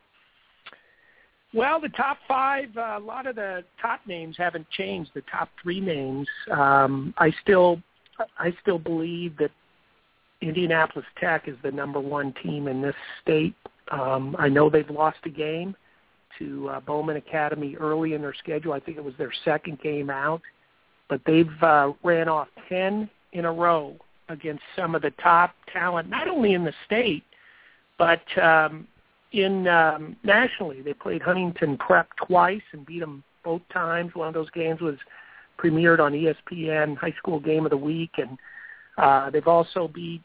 Well, the top five, a lot of the top names haven't changed. The top three names, I still believe that Indianapolis Tech is the number one team in this state. I know they've lost a game to Bowman Academy early in their schedule. I think it was their second game out. But they've ran off 10 in a row against some of the top talent, not only in the state, but in nationally. They played Huntington Prep twice and beat them both times. One of those games was premiered on ESPN High School Game of the Week, and they've also beat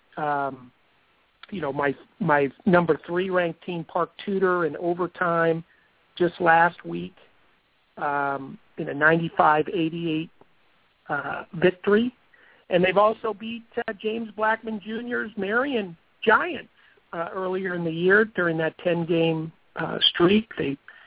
my number 3 ranked team, Park Tudor, in overtime just last week in a 95-88 victory. And they've also beat James Blackman Jr.'s Marion Giants earlier in the year during that 10-game streak. They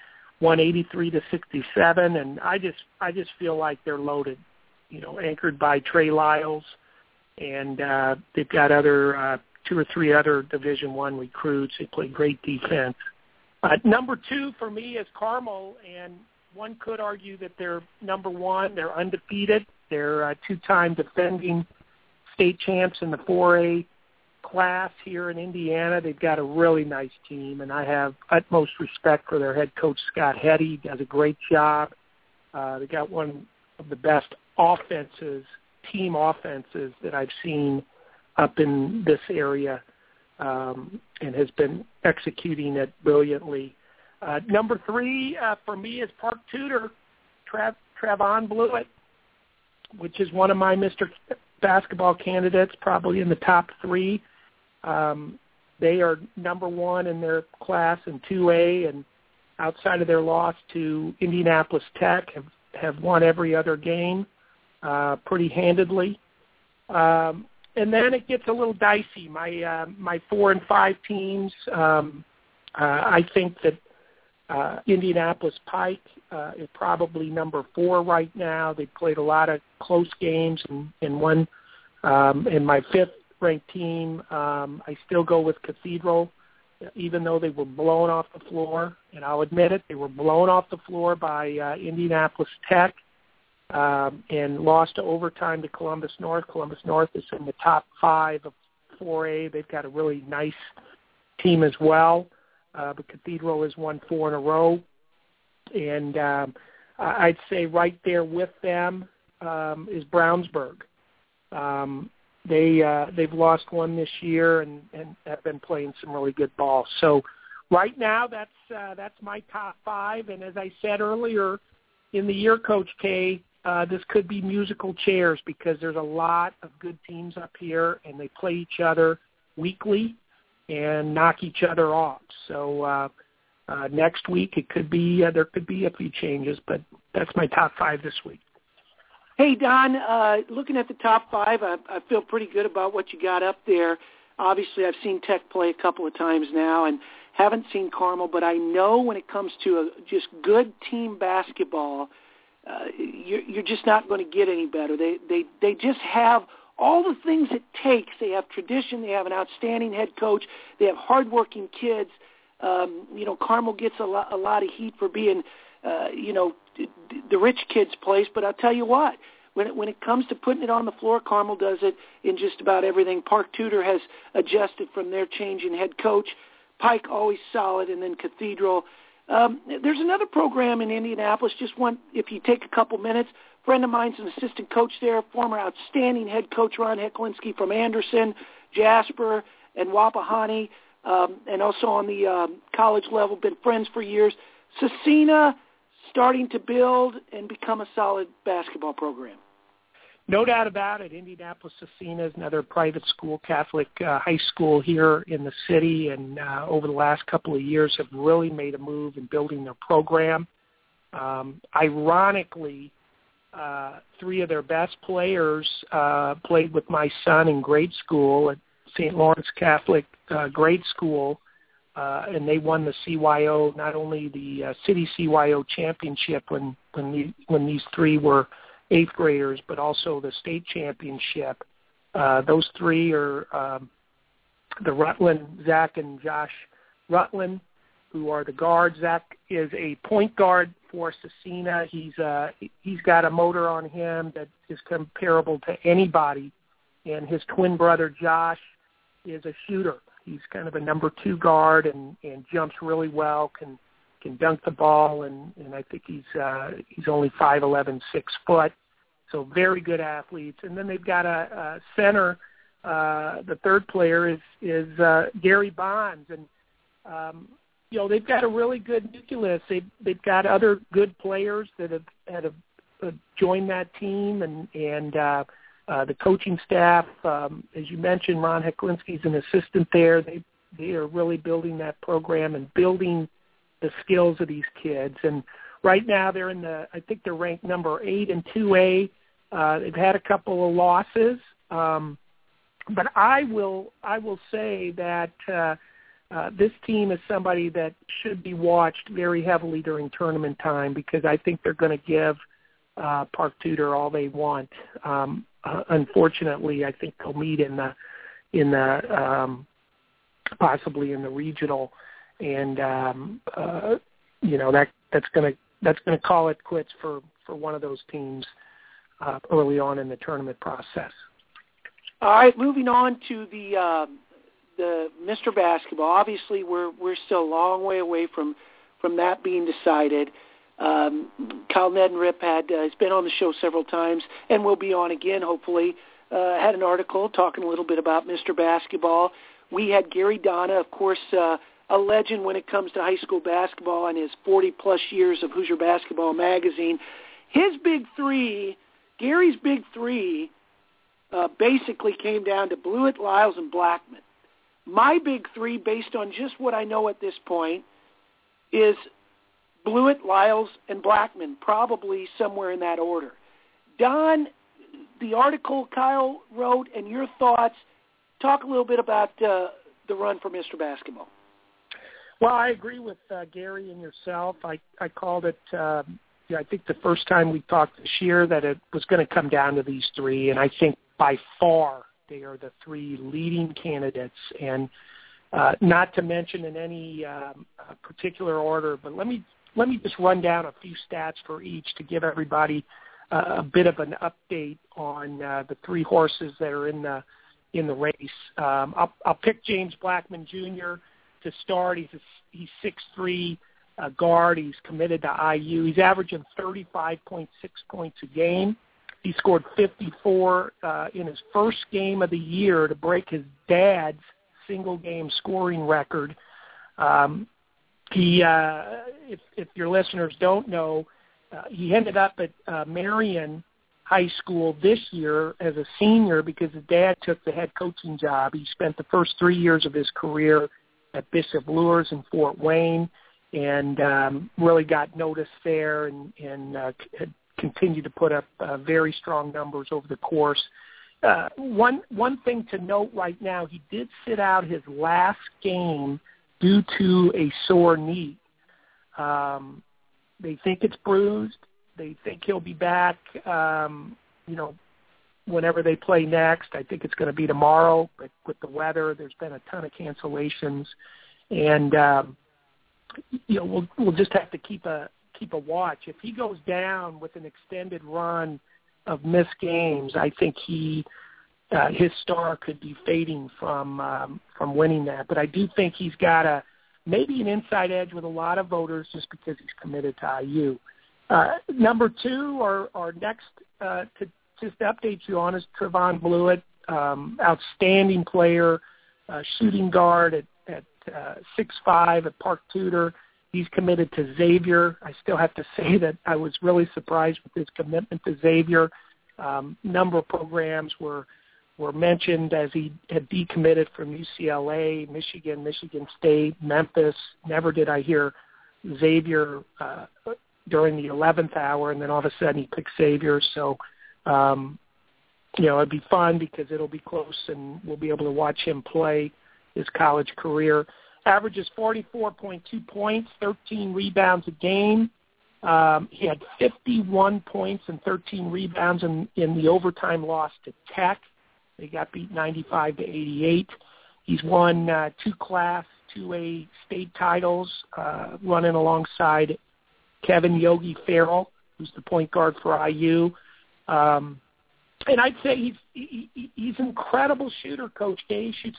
won 83-67, and I just feel like they're loaded. Anchored by Trey Lyles, and they've got other 2 or 3 other Division I recruits. They play great defense. Number 2 for me is Carmel, and one could argue that they're number 1. They're undefeated. They're 2-time defending state champs in the 4A class here in Indiana. They've got a really nice team, and I have utmost respect for their head coach, Scott Hetty. He does a great job. They got one of the best team offenses that I've seen up in this area, and has been executing it brilliantly. Number 3 for me is Park Tudor, Travon Blewett, which is one of my Mr. Basketball candidates, probably in the top 3. They are number 1 in their class in 2A, and outside of their loss to Indianapolis Tech, have won every other game pretty handedly. And then it gets a little dicey. My 4 and 5 teams, I think that Indianapolis Pike is probably number 4 right now. They played a lot of close games and won. And my 5th-ranked team, I still go with Cathedral, even though they were blown off the floor. And I'll admit it, they were blown off the floor by Indianapolis Tech. And lost to overtime to Columbus North. Columbus North is in the top 5 of 4A. They've got a really nice team as well. But Cathedral has won 4 in a row. And I'd say right there with them is Brownsburg. They've lost 1 this year and have been playing some really good ball. So right now that's my top 5. And as I said earlier in the year, Coach K, this could be musical chairs because there's a lot of good teams up here, and they play each other weekly and knock each other off. So next week it could be there could be a few changes, but that's my top 5 this week. Hey, Don, looking at the top 5, I feel pretty good about what you got up there. Obviously, I've seen Tech play a couple of times now and haven't seen Carmel, but I know when it comes to just good team basketball, you're just not going to get any better. They just have all the things it takes. They have tradition. They have an outstanding head coach. They have hardworking kids. Carmel gets a lot of heat for being, the rich kids' place. But I'll tell you what, when it comes to putting it on the floor, Carmel does it in just about everything. Park Tudor has adjusted from their change in head coach. Pike always solid, and then Cathedral. There's another program in Indianapolis, if you take a couple minutes. A friend of mine's an assistant coach there, former outstanding head coach Ron Heklinski from Anderson, Jasper, and Wapahani, and also on the college level, been friends for years. Cecina starting to build and become a solid basketball program. No doubt about it. Indianapolis Cecina is another private school, Catholic high school here in the city, and over the last couple of years have really made a move in building their program. Ironically, 3 of their best players played with my son in grade school at St. Lawrence Catholic grade school, and they won the CYO, not only the city CYO championship when these 3 were 8th graders, but also the state championship. Those 3 are the Rutland, Zach and Josh Rutland, who are the guards. Zach is a point guard for Cecina. He's got a motor on him that is comparable to anybody. And his twin brother, Josh, is a shooter. He's kind of a number 2 guard and jumps really well, can dunk the ball, and I think he's only 5'11", 6 foot. So very good athletes. And then they've got a center. The 3rd player is Gary Bonds, and they've got a really good nucleus. They've got other good players that have joined that team, and the coaching staff. As you mentioned, Ron Heklinski's an assistant there. They are really building that program and building the skills of these kids. And right now they're I think they're ranked number 8 in 2A. They've had a couple of losses, but I will say that this team is somebody that should be watched very heavily during tournament time because I think they're going to give Park Tudor all they want. Unfortunately, I think they'll meet in the possibly in the regional, and that's going to call it quits for one of those teams early on in the tournament process. All right, moving on to the Mr. Basketball. Obviously, we're still a long way away from that being decided. Kyle Neddenriep has been on the show several times and will be on again, hopefully. Had an article talking a little bit about Mr. Basketball. We had Gary Donna, of course, a legend when it comes to high school basketball and his 40-plus years of Hoosier Basketball Magazine. His big three, Gary's big three, basically came down to Blewett, Lyles, and Blackman. My big three, based on just what I know at this point, is Blewett, Lyles, and Blackman, probably somewhere in that order. Don, the article Kyle wrote and your thoughts, talk a little bit about the run for Mr. Basketball. Well, I agree with Gary and yourself. I called it, I think the first time we talked this year that it was going to come down to these three, and I think by far they are the three leading candidates, and not to mention in any particular order, but let me just run down a few stats for each to give everybody a bit of an update on the three horses that are in the race. I'll pick James Blackman Jr. to start. He's 6'3", guard. He's committed to IU. He's averaging 35.6 points a game. He scored 54 in his first game of the year to break his dad's single-game scoring record. If your listeners don't know, he ended up at Marion High School this year as a senior because his dad took the head coaching job. He spent the first 3 years of his career at Bishop Luers in Fort Wayne and really got noticed there and had continued to put up very strong numbers over the course. One thing to note right now, he did sit out his last game due to a sore knee. They think it's bruised. They think he'll be back, whenever they play next. I think it's going to be tomorrow, but with the weather, there's been a ton of cancellations. And, we'll just have to keep a watch. If he goes down with an extended run of missed games, I think his star could be fading from winning that. But I do think he's got maybe an inside edge with a lot of voters just because he's committed to IU. Number two, or next to just update you on, is Trevon Blewett, outstanding player, shooting guard at 6'5" at Park Tudor. He's committed to Xavier. I still have to say that I was really surprised with his commitment to Xavier. Number of programs were mentioned as he had decommitted from UCLA, Michigan State, Memphis. Never did I hear Xavier during the 11th hour, and then all of a sudden he picked Xavier. So, it'd be fun because it'll be close, and we'll be able to watch him play his college career. Averages 44.2 points, 13 rebounds a game. He had 51 points and 13 rebounds in the overtime loss to Tech. They got beat 95-88. He's won 2 Class 2A state titles, running alongside Kevin Yogi Farrell, who's the point guard for IU. And I'd say he's an incredible shooter, Coach K. He shoots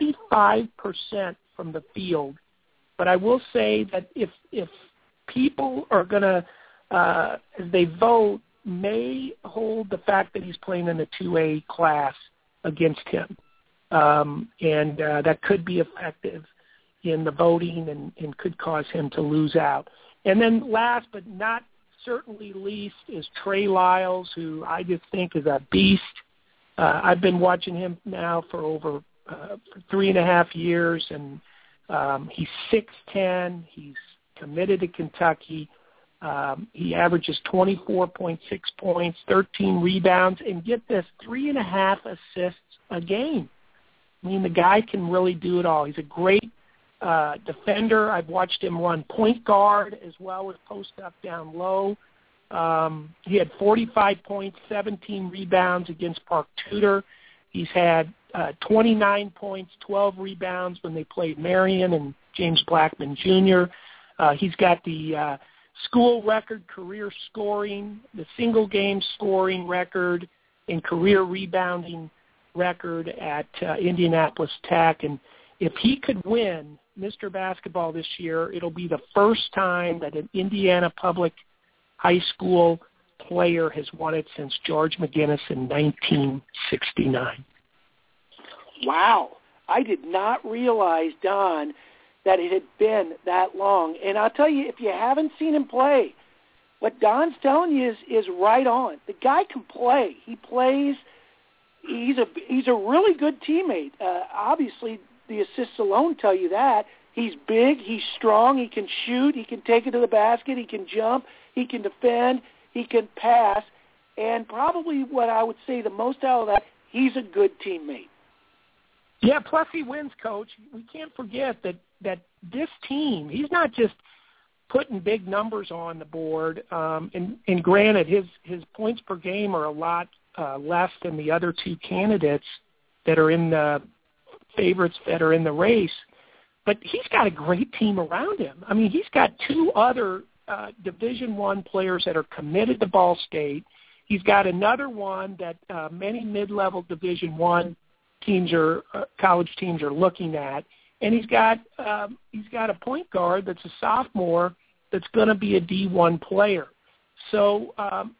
65% from the field. But I will say that if people are going to, as they vote, may hold the fact that he's playing in the 2A class against him. And that could be effective in the voting and could cause him to lose out. And then last but not certainly least is Trey Lyles, who I just think is a beast. I've been watching him now for over 3.5 years, and he's 6'10". He's committed to Kentucky. He averages 24.6 points, 13 rebounds, and get this, 3.5 assists a game. I mean, the guy can really do it all. He's a great defender. I've watched him run point guard as well as post up down low. He had 45 points, 17 rebounds against Park Tudor. He's had 29 points, 12 rebounds when they played Marion and James Blackman Jr. He's got the school record career scoring, the single game scoring record, and career rebounding record at Indianapolis Tech. And if he could win Mr. Basketball this year, it'll be the first time that an Indiana public high school player has won it since George McGinnis in 1969. Wow. I did not realize, Don, that it had been that long. And I'll tell you, if you haven't seen him play, what Don's telling you is right on. The guy can play. He plays. He's a really good teammate. Obviously, the assists alone tell you that. He's big. He's strong. He can shoot. He can take it to the basket. He can jump. He can defend. He can pass. And probably what I would say the most out of that, he's a good teammate. Yeah, plus he wins, Coach. We can't forget that this team, he's not just putting big numbers on the board. And granted, his points per game are a lot less than the other two candidates that are in the favorites that are in the race. But he's got a great team around him. I mean, he's got two other Division I players that are committed to Ball State. He's got another one that many mid-level Division I teams college teams are looking at, and he's got a point guard that's a sophomore that's going to be a D1 player. So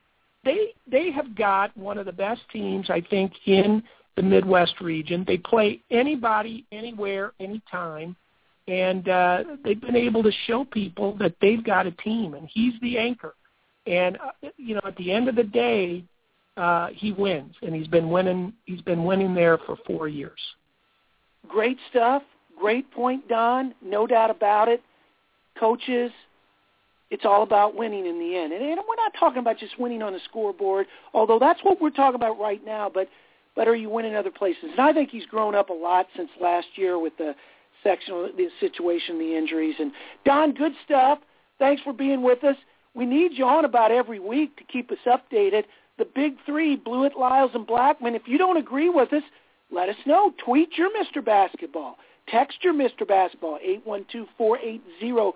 they have got one of the best teams, I think, in the Midwest region. They play anybody, anywhere, anytime, and they've been able to show people that they've got a team, and he's the anchor. And at the end of the day, he wins, and he's been winning there for 4 years. Great stuff. Great point, Don. No doubt about it. Coaches, it's all about winning in the end. And we're not talking about just winning on the scoreboard, although that's what we're talking about right now, but are you winning other places? And I think he's grown up a lot since last year with the situation, the injuries. And, Don, good stuff. Thanks for being with us. We need you on about every week to keep us updated. The big three, Blewett, Lyles, and Blackman. If you don't agree with us, let us know. Tweet your Mr. Basketball. Text your Mr. Basketball, 812-480-9449.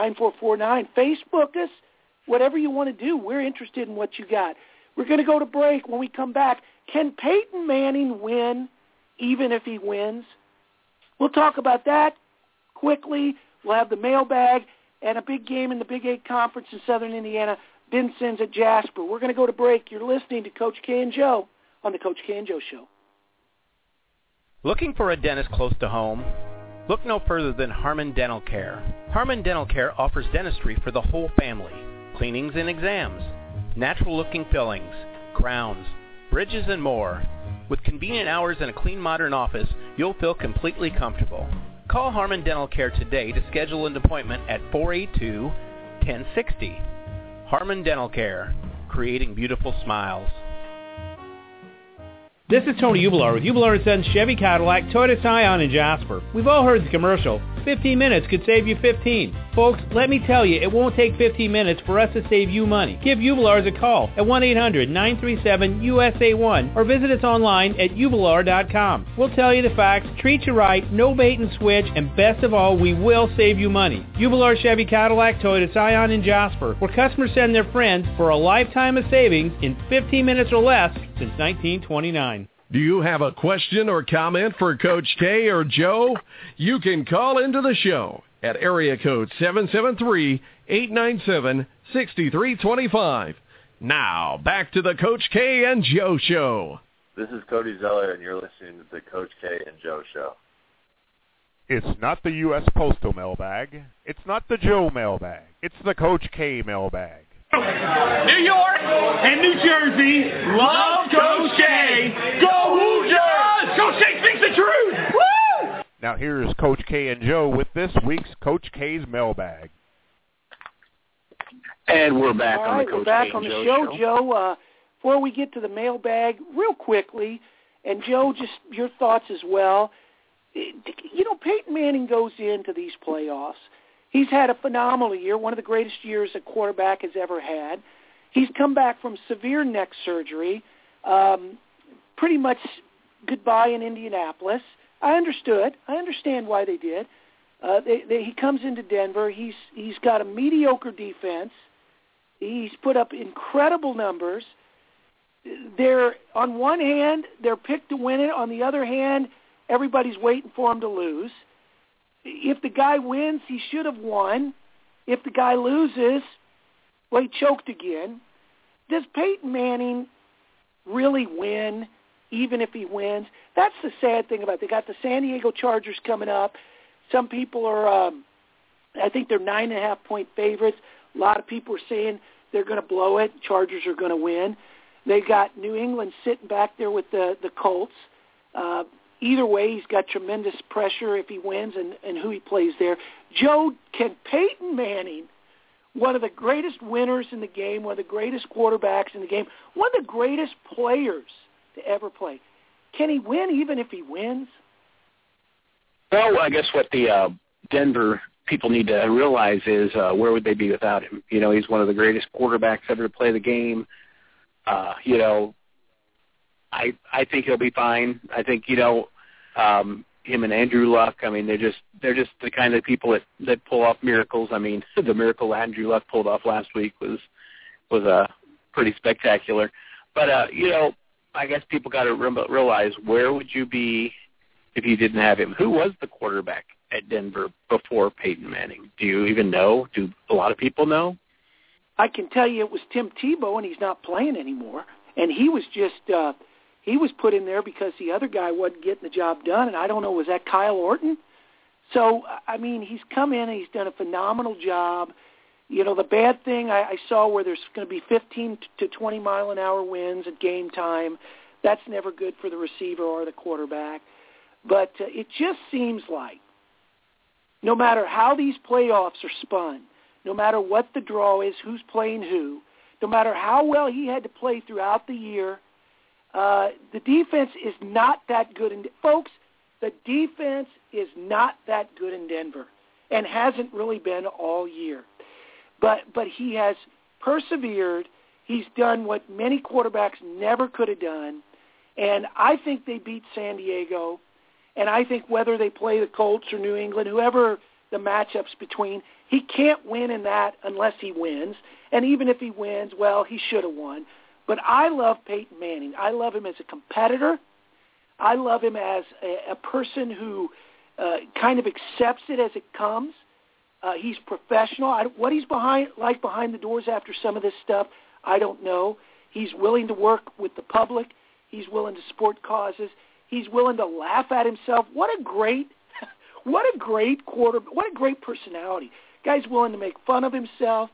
Facebook us, whatever you want to do. We're interested in what you got. We're going to go to break. When we come back, can Peyton Manning win even if he wins? We'll talk about that quickly. We'll have the mailbag and a big game in the Big 8 Conference in Southern Indiana. Vincennes at Jasper. We're going to go to break. You're listening to Coach K and Joe on the Coach K and Joe Show. Looking for a dentist close to home? Look no further than Harmon Dental Care. Harmon Dental Care offers dentistry for the whole family. Cleanings and exams, natural-looking fillings, crowns, bridges, and more. With convenient hours and a clean, modern office, you'll feel completely comfortable. Call Harmon Dental Care today to schedule an appointment at 482-1060. Harmon Dental Care, creating beautiful smiles. This is Tony Ublar with Ublar & Sons Chevy Cadillac, Toyota Scion in Jasper. We've all heard the commercial. 15 minutes could save you 15. Folks, let me tell you, it won't take 15 minutes for us to save you money. Give Ublar's a call at 1-800-937-USA1 or visit us online at ublar.com. We'll tell you the facts, treat you right, no bait and switch, and best of all, we will save you money. Ublar Chevy Cadillac, Toyota Scion in Jasper, where customers send their friends for a lifetime of savings in 15 minutes or less since 1929. Do you have a question or comment for Coach K or Joe? You can call into the show at area code 773-897-6325. Now, back to the Coach K and Joe Show. This is Cody Zeller, and you're listening to the Coach K and Joe Show. It's not the U.S. Postal mailbag. It's not the Joe mailbag. It's the Coach K mailbag. New York and New Jersey love Coach K. Go Hoosiers! Coach K speaks the truth! Woo! Now here's Coach K and Joe with this week's Coach K's mailbag. And we're back All on right, the Coach we're back K on and the Joe show, Joe. Before we get to the mailbag, real quickly, and Joe, just your thoughts as well. Peyton Manning goes into these playoffs. He's had a phenomenal year, one of the greatest years a quarterback has ever had. He's come back from severe neck surgery, pretty much goodbye in Indianapolis. I understand why they did. He comes into Denver. He's got a mediocre defense. He's put up incredible numbers. They're, on one hand, they're picked to win it. On the other hand, everybody's waiting for him to lose. If the guy wins, he should have won. If the guy loses, well, he choked again. Does Peyton Manning really win, even if he wins? That's the sad thing about it. They got the San Diego Chargers coming up. Some people are, I think they're 9.5-point favorites. A lot of people are saying they're going to blow it. Chargers are going to win. They got New England sitting back there with the Colts. Either way, he's got tremendous pressure if he wins and who he plays there. Joe, can Peyton Manning, one of the greatest winners in the game, one of the greatest quarterbacks in the game, one of the greatest players to ever play, can he win even if he wins? Well, I guess what the Denver people need to realize is where would they be without him? He's one of the greatest quarterbacks ever to play the game. I think he'll be fine. I think, him and Andrew Luck, I mean, they're just the kind of people that pull off miracles. I mean, the miracle Andrew Luck pulled off last week was pretty spectacular. But, I guess people got to realize, where would you be if you didn't have him? Who was the quarterback at Denver before Peyton Manning? Do you even know? Do a lot of people know? I can tell you it was Tim Tebow, and he's not playing anymore. And he was just he was put in there because the other guy wasn't getting the job done. And I don't know, was that Kyle Orton? So, I mean, he's come in and he's done a phenomenal job. The bad thing I saw where there's going to be 15 to 20-mile-an-hour winds at game time, that's never good for the receiver or the quarterback. But it just seems like no matter how these playoffs are spun, no matter what the draw is, who's playing who, no matter how well he had to play throughout the year, the defense is not that good. Folks, the defense is not that good in Denver and hasn't really been all year. But he has persevered. He's done what many quarterbacks never could have done. And I think they beat San Diego. And I think whether they play the Colts or New England, whoever the matchups between, he can't win in that unless he wins. And even if he wins, well, he should have won. But I love Peyton Manning. I love him as a competitor. I love him as a person who kind of accepts it as it comes. He's professional. What he's behind the doors after some of this stuff, I don't know. He's willing to work with the public. He's willing to support causes. He's willing to laugh at himself. What a great personality. Guy's willing to make fun of himself.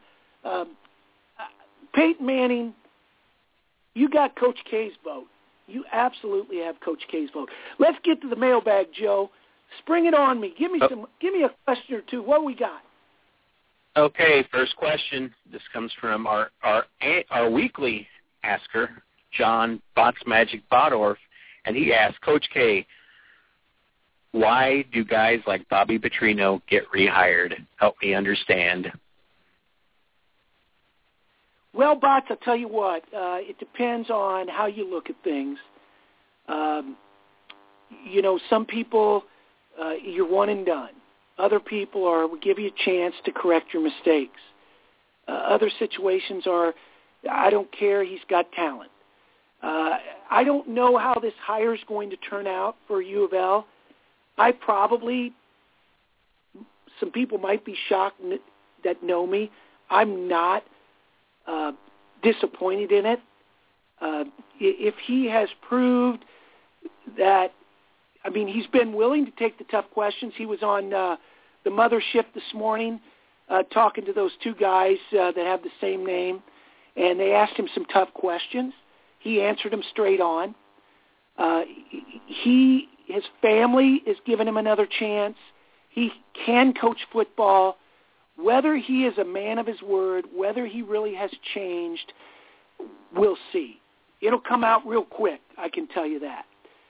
Peyton Manning, you got Coach K's vote. You absolutely have Coach K's vote. Let's get to the mailbag, Joe. Spring it on me. Give me a question or two. What we got? Okay, first question. This comes from our weekly asker, John Botsmagic Bodorf, and he asked, Coach K, why do guys like Bobby Petrino get rehired? Help me understand. Well, Bots, I'll tell you what. It depends on how you look at things. Some people, you're one and done. Other people will give you a chance to correct your mistakes. Other situations are, I don't care, he's got talent. I don't know how this hire is going to turn out for U of L. Some people might be shocked that know me. I'm not disappointed in it. If he has proved that, he's been willing to take the tough questions. He was on the mothership this morning talking to those two guys that have the same name, and they asked him some tough questions. He answered them straight on. His family is giving him another chance. He can coach football. Whether he is a man of his word, whether he really has changed, we'll see. It'll come out real quick, I can tell you that.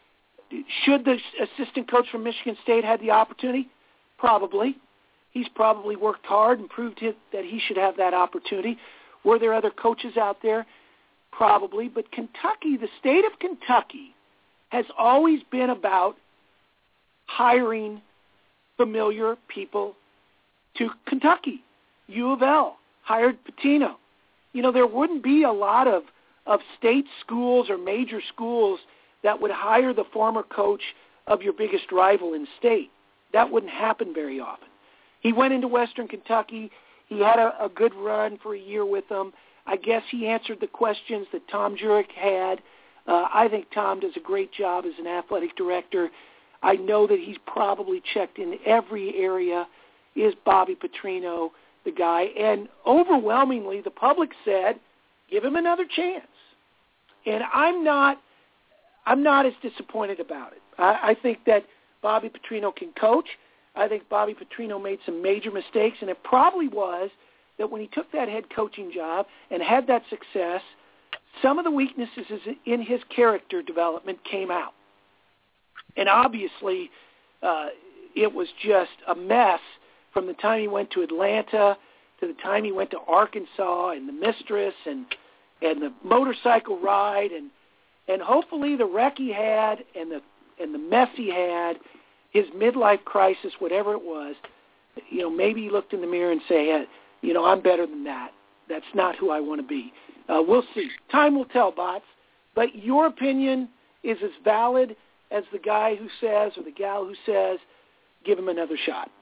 Should the assistant coach from Michigan State had the opportunity? Probably. He's probably worked hard and proved that he should have that opportunity. Were there other coaches out there? Probably. But Kentucky, the state of Kentucky, has always been about hiring familiar people to Kentucky. U of L hired Pitino. There wouldn't be a lot of state schools or major schools that would hire the former coach of your biggest rival in state. That wouldn't happen very often. He went into Western Kentucky. He had a good run for a year with them. I guess he answered the questions that Tom Jurek had. I think Tom does a great job as an athletic director. I know that he's probably checked in every area. Is Bobby Petrino the guy? And overwhelmingly, the public said, give him another chance. And I'm not as disappointed about it. I think that Bobby Petrino can coach. I think Bobby Petrino made some major mistakes, and it probably was that when he took that head coaching job and had that success, some of the weaknesses in his character development came out. And obviously, it was just a mess from the time he went to Atlanta to the time he went to Arkansas, and the mistress and the motorcycle ride and hopefully the wreck he had and the mess he had, his midlife crisis, whatever it was, maybe he looked in the mirror and say, I'm better than that. That's not who I want to be. We'll see. Time will tell, Bots. But your opinion is as valid as the guy who says or the gal who says, give him another shot.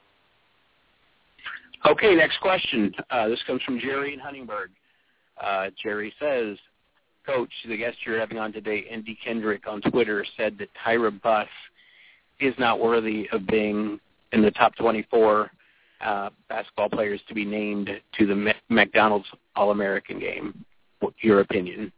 Okay, next question. This comes from Jerry in Huntingburg. Jerry says, Coach, the guest you're having on today, Andy Kendrick, on Twitter said that Tyra Buss is not worthy of being in the top 24 basketball players to be named to the McDonald's All-American game. What's your opinion?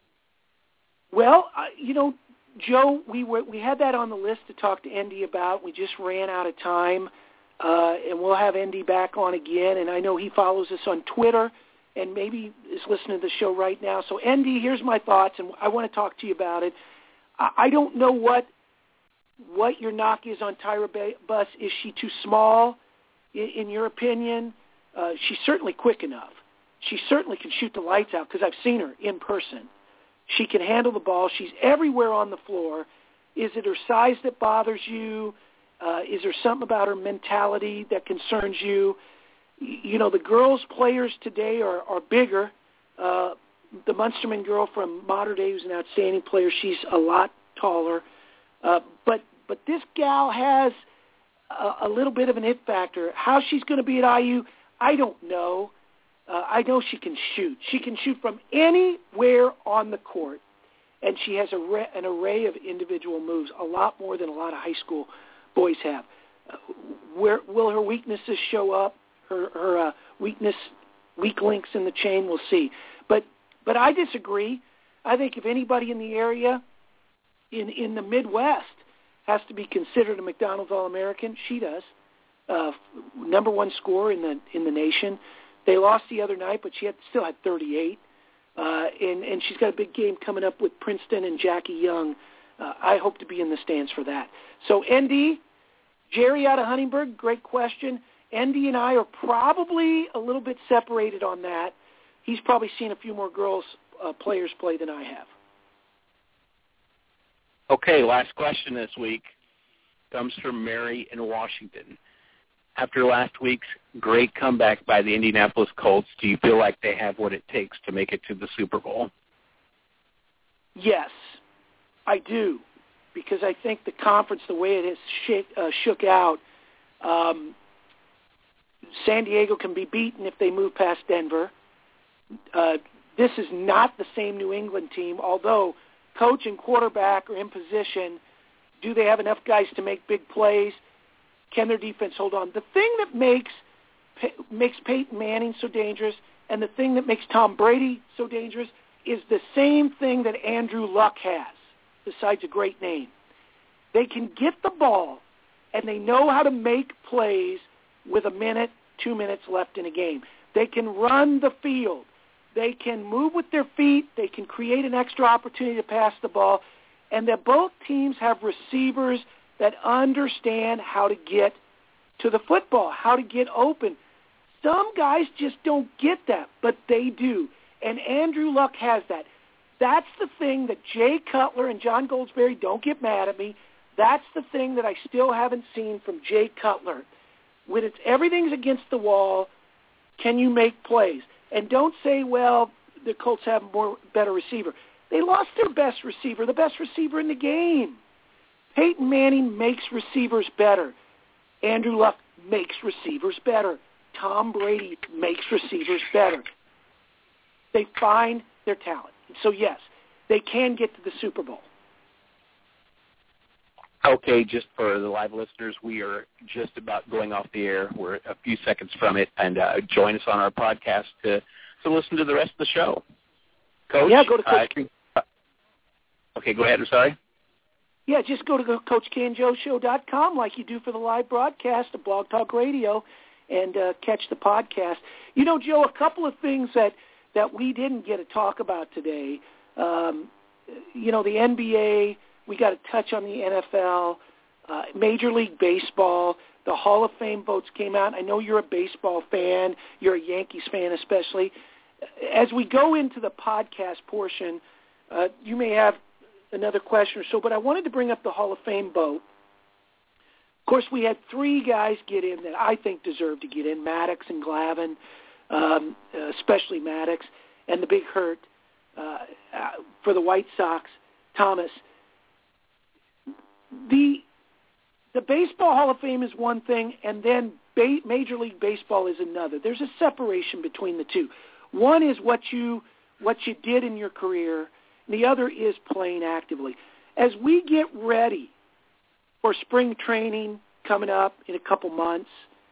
Well, Joe, we had that on the list to talk to Andy about. We just ran out of time, and we'll have Andy back on again. And I know he follows us on Twitter and maybe is listening to the show right now. So, Andy, here's my thoughts, and I want to talk to you about it. I don't know what your knock is on Tyra Buss. Is she too small, in your opinion? She's certainly quick enough. She certainly can shoot the lights out because I've seen her in person. She can handle the ball. She's everywhere on the floor. Is it her size that bothers you? Is there something about her mentality that concerns you? The girls players today are bigger. The Munsterman girl from Mater Dei, who's an outstanding player, she's a lot taller. But this gal has a little bit of an it factor. How she's going to be at IU, I don't know. I know she can shoot. She can shoot from anywhere on the court, and she has an array of individual moves, a lot more than a lot of high school boys have. Where will her weaknesses show up? Her weak links in the chain, we'll see. But I disagree. I think if anybody in the area, in the Midwest, has to be considered a McDonald's All-American, she does. Number one scorer in the nation. They lost the other night, but she still had 38. And she's got a big game coming up with Princeton and Jackie Young. I hope to be in the stands for that. So, ND, Jerry out of Huntingburg, great question. ND and I are probably a little bit separated on that. He's probably seen a few more girls players play than I have. Okay, last question this week comes from Mary in Washington. After last week's great comeback by the Indianapolis Colts, do you feel like they have what it takes to make it to the Super Bowl? Yes, I do, because I think the conference, the way it has shook out, San Diego can be beaten if they move past Denver. This is not the same New England team, although coach and quarterback are in position. Do they have enough guys to make big plays? Can their defense hold on? The thing that makes Peyton Manning so dangerous and the thing that makes Tom Brady so dangerous is the same thing that Andrew Luck has, besides a great name. They can get the ball, and they know how to make plays with a minute, 2 minutes left in a game. They can run the field. They can move with their feet. They can create an extra opportunity to pass the ball. and that both teams have receivers that understand how to get to the football, how to get open. Some guys just don't get that, but they do. And Andrew Luck has that. That's the thing that Jay Cutler and John Goldsberry, don't get mad at me, that's the thing that I still haven't seen from Jay Cutler. When it's everything's against the wall, can you make plays? And don't say, well, the Colts have a better receiver. They lost their best receiver, the best receiver in the game. Peyton Manning makes receivers better. Andrew Luck makes receivers better. Tom Brady makes receivers better. They find their talent. So, yes, they can get to the Super Bowl. Okay, just for the live listeners, we are just about going off the air. We're a few seconds from it, and join us on our podcast to listen to the rest of the show. Coach? Yeah, go to Coach. Okay, go ahead. I'm sorry. Yeah, just go to CoachKandJoeShow.com like you do for the live broadcast of Blog Talk Radio and catch the podcast. You know, Joe, a couple of things that we didn't get to talk about today. You know, the NBA, we got to touch on the NFL, Major League Baseball, the Hall of Fame votes came out. I know you're a baseball fan. You're a Yankees fan especially. As we go into the podcast portion, you may have another question or so, but I wanted to bring up the Hall of Fame vote. Of course, we had 3 guys get in that I think deserve to get in, Maddox and Glavine, especially Maddox, and the Big Hurt for the White Sox, Thomas. The Baseball Hall of Fame is one thing, and then Major League Baseball is another. There's a separation between the two. One is what you did in your career, and the other is playing actively. As we get ready for spring training coming up in a couple months,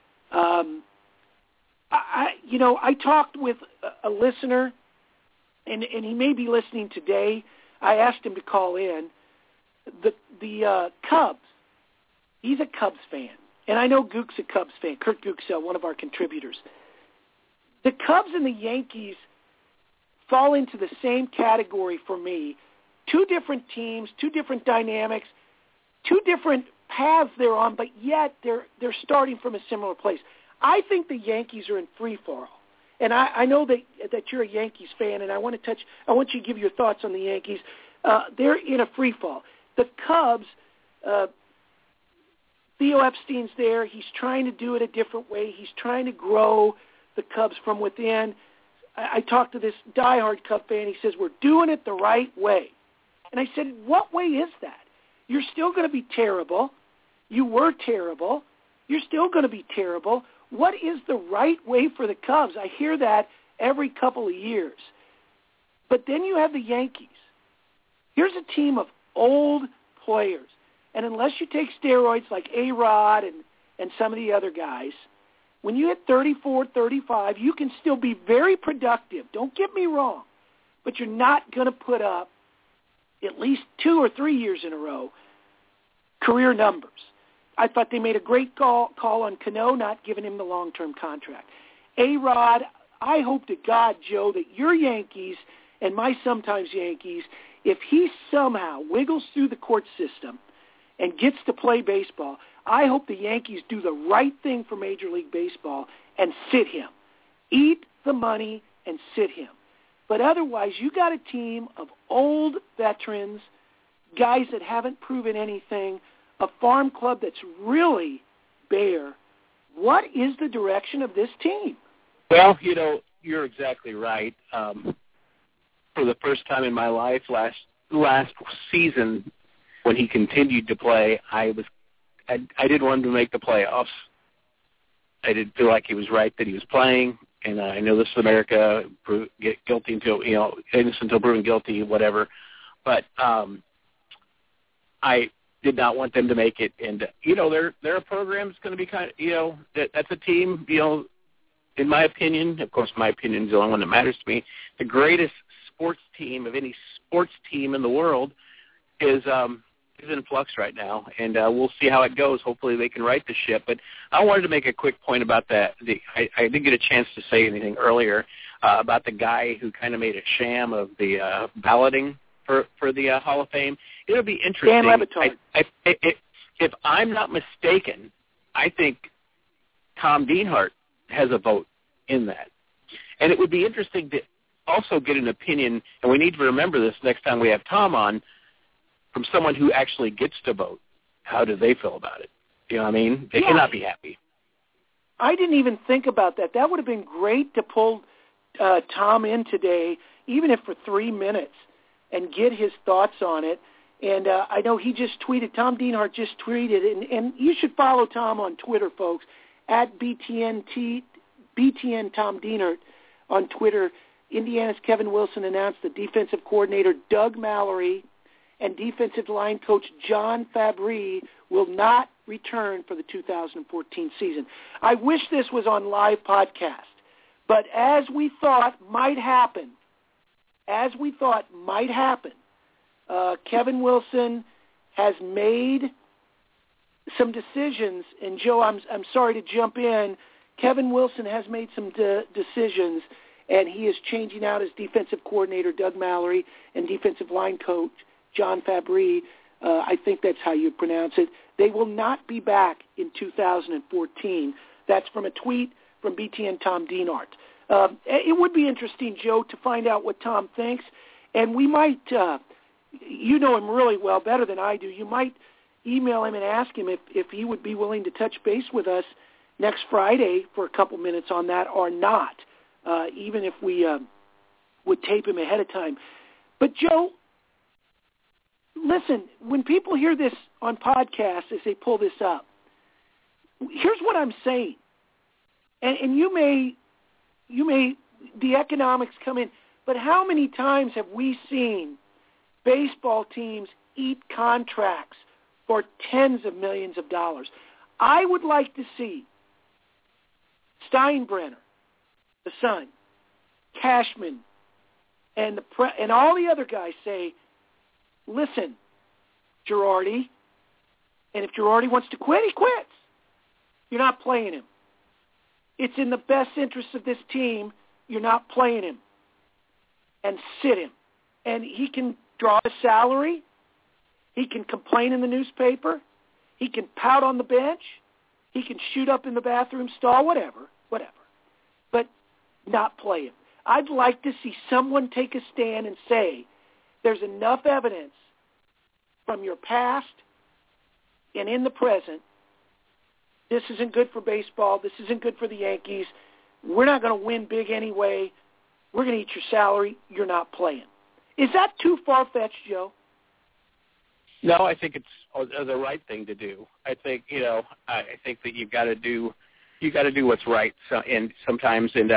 I talked with a listener, and he may be listening today. I asked him to call in. The Cubs. He's a Cubs fan, and I know Gook's a Cubs fan. Kurt Gooksell, one of our contributors. The Cubs and the Yankees fall into the same category for me. 2 different teams, 2 different dynamics, 2 different paths they're on, but yet they're starting from a similar place. I think the Yankees are in free fall, and I know that you're a Yankees fan, and I want you to give your thoughts on the Yankees. They're in a free fall. The Cubs, Theo Epstein's there. He's trying to do it a different way. He's trying to grow the Cubs from within. I talked to this diehard Cub fan. He says, we're doing it the right way. And I said, what way is that? You're still going to be terrible. You were terrible. You're still going to be terrible. What is the right way for the Cubs? I hear that every couple of years. But then you have the Yankees. Here's a team of old players. And unless you take steroids like A-Rod and some of the other guys, when you hit 34, 35, you can still be very productive. Don't get me wrong. But you're not going to put up at least 2 or 3 years in a row career numbers. I thought they made a great call on Cano, not giving him the long-term contract. A-Rod, I hope to God, Joe, that your Yankees and my sometimes Yankees, if he somehow wiggles through the court system and gets to play baseball, I hope the Yankees do the right thing for Major League Baseball and sit him. Eat the money and sit him. But otherwise, you got a team of old veterans, guys that haven't proven anything, a farm club that's really bare. What is the direction of this team? Well, you're exactly right. For the first time in my life, last season, when he continued to play, I didn't want him to make the playoffs. I didn't feel like he was right that he was playing, and I know this is America, get guilty until innocent until proven guilty, whatever. But I did not want them to make it, and their program is going to be kind of that's a team. In my opinion, of course, my opinion is the only one that matters to me. The greatest sports team of any sports team in the world is in flux right now, and we'll see how it goes. Hopefully they can right the ship. But I wanted to make a quick point about that. I didn't get a chance to say anything earlier about the guy who kind of made a sham of the balloting for the Hall of Fame. It'll be interesting. Dan Le Batard. If I'm not mistaken, I think Tom Dienhart has a vote in that. And it would be interesting to also get an opinion, and we need to remember this next time we have Tom on, from someone who actually gets to vote. How do they feel about it? You know what I mean? They cannot be happy. I didn't even think about that. That would have been great to pull Tom in today, even if for 3 minutes, and get his thoughts on it. And I know he just tweeted, Tom Dienhart just tweeted, and you should follow Tom on Twitter, folks, at BTN Tom Dienhart on Twitter. Indiana's Kevin Wilson announced that defensive coordinator Doug Mallory and defensive line coach John Fabry will not return for the 2014 season. I wish this was on live podcast, but as we thought might happen, Kevin Wilson has made some decisions, and Joe, I'm sorry to jump in. Kevin Wilson has made some decisions, and he is changing out his defensive coordinator, Doug Mallory, and defensive line coach, John Fabry. I think that's how you pronounce it. They will not be back in 2014. That's from a tweet from BTN Tom Dienhart. It would be interesting, Joe, to find out what Tom thinks, and we might, you know him really well, better than I do. You might email him and ask him if he would be willing to touch base with us next Friday for a couple minutes on that or not, even if we would tape him ahead of time. But, Joe, listen, when people hear this on podcasts as they pull this up, here's what I'm saying. And you may, the economics come in, but how many times have we seen baseball teams eat contracts for tens of millions of dollars? I would like to see Steinbrenner, the son, Cashman, and all the other guys say, listen, Girardi, and if Girardi wants to quit, he quits. You're not playing him. It's in the best interest of this team. You're not playing him. And sit him. And he can draw a salary. He can complain in the newspaper. He can pout on the bench. He can shoot up in the bathroom stall, whatever. But not play him. I'd like to see someone take a stand and say, there's enough evidence from your past and in the present, this isn't good for baseball, this isn't good for the Yankees, we're not going to win big anyway, we're going to eat your salary, you're not playing. Is that too far-fetched, Joe? No, I think it's the right thing to do. I think, I think that you've got to do what's right. So, and sometimes, in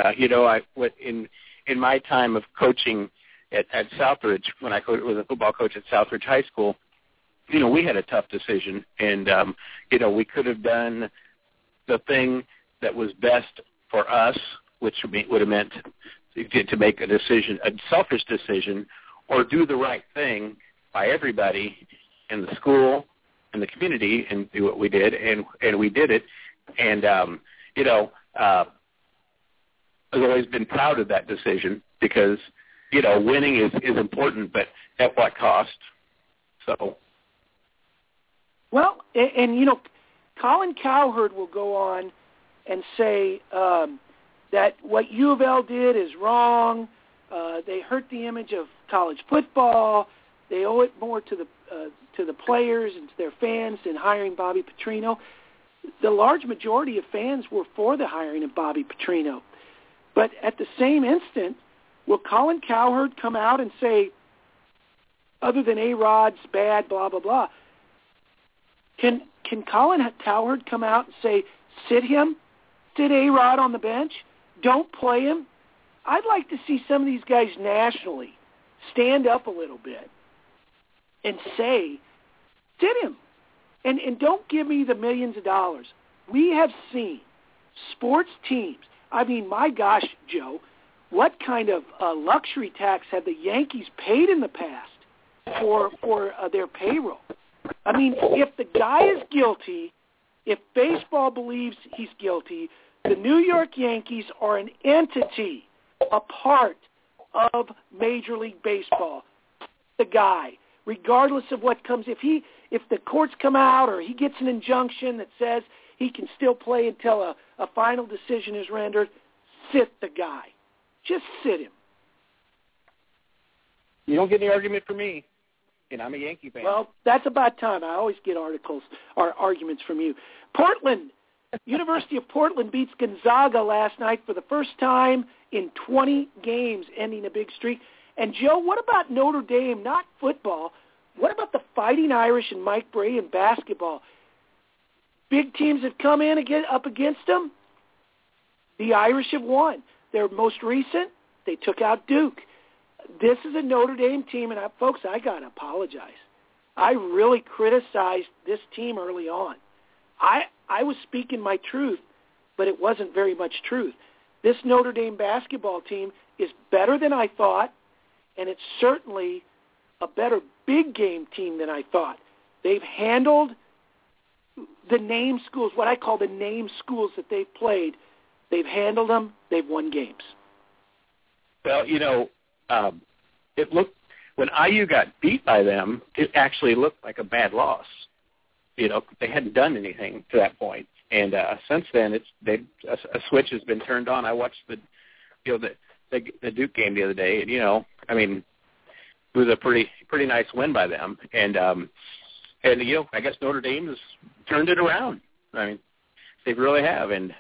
my time of coaching at Southridge, when I was a football coach at Southridge High School, we had a tough decision, and we could have done the thing that was best for us, which would have meant to make a decision, a selfish decision, or do the right thing by everybody in the school and the community, and do what we did, and we did it. And I've always been proud of that decision because winning is important, but at what cost? So. Well, and Colin Cowherd will go on and say that what U of L did is wrong. They hurt the image of college football. They owe it more to the players and to their fans than hiring Bobby Petrino. The large majority of fans were for the hiring of Bobby Petrino. But at the same instant, will Colin Cowherd come out and say, other than A-Rod's bad, blah, blah, blah, can Colin Cowherd come out and say, sit A-Rod on the bench, don't play him? I'd like to see some of these guys nationally stand up a little bit and say, sit him. And don't give me the millions of dollars. We have seen sports teams. I mean, my gosh, Joe, what kind of luxury tax have the Yankees paid in the past for their payroll? I mean, if the guy is guilty, if baseball believes he's guilty, the New York Yankees are an entity, a part of Major League Baseball. the guy, regardless of what comes. If the courts come out or he gets an injunction that says he can still play until a final decision is rendered, sit the guy. Just sit him. You don't get any argument from me, and I'm a Yankee fan. Well, that's about time. I always get arguments from you. Portland, University of Portland beats Gonzaga last night for the first time in 20 games, ending a big streak. And, Joe, what about Notre Dame? Not football. What about the Fighting Irish and Mike Brey in basketball? Big teams have come in up against them. The Irish have won. Their most recent, they took out Duke. This is a Notre Dame team, and folks, I got to apologize. I really criticized this team early on. I was speaking my truth, but it wasn't very much truth. This Notre Dame basketball team is better than I thought, and it's certainly a better big game team than I thought. They've handled the name schools, what I call the name schools that they've played. They've handled them. They've won games. Well, it looked, when IU got beat by them, it actually looked like a bad loss. They hadn't done anything to that point. And since then, a switch has been turned on. I watched the Duke game the other day, and it was a pretty nice win by them. And I guess Notre Dame has turned it around. They really have. And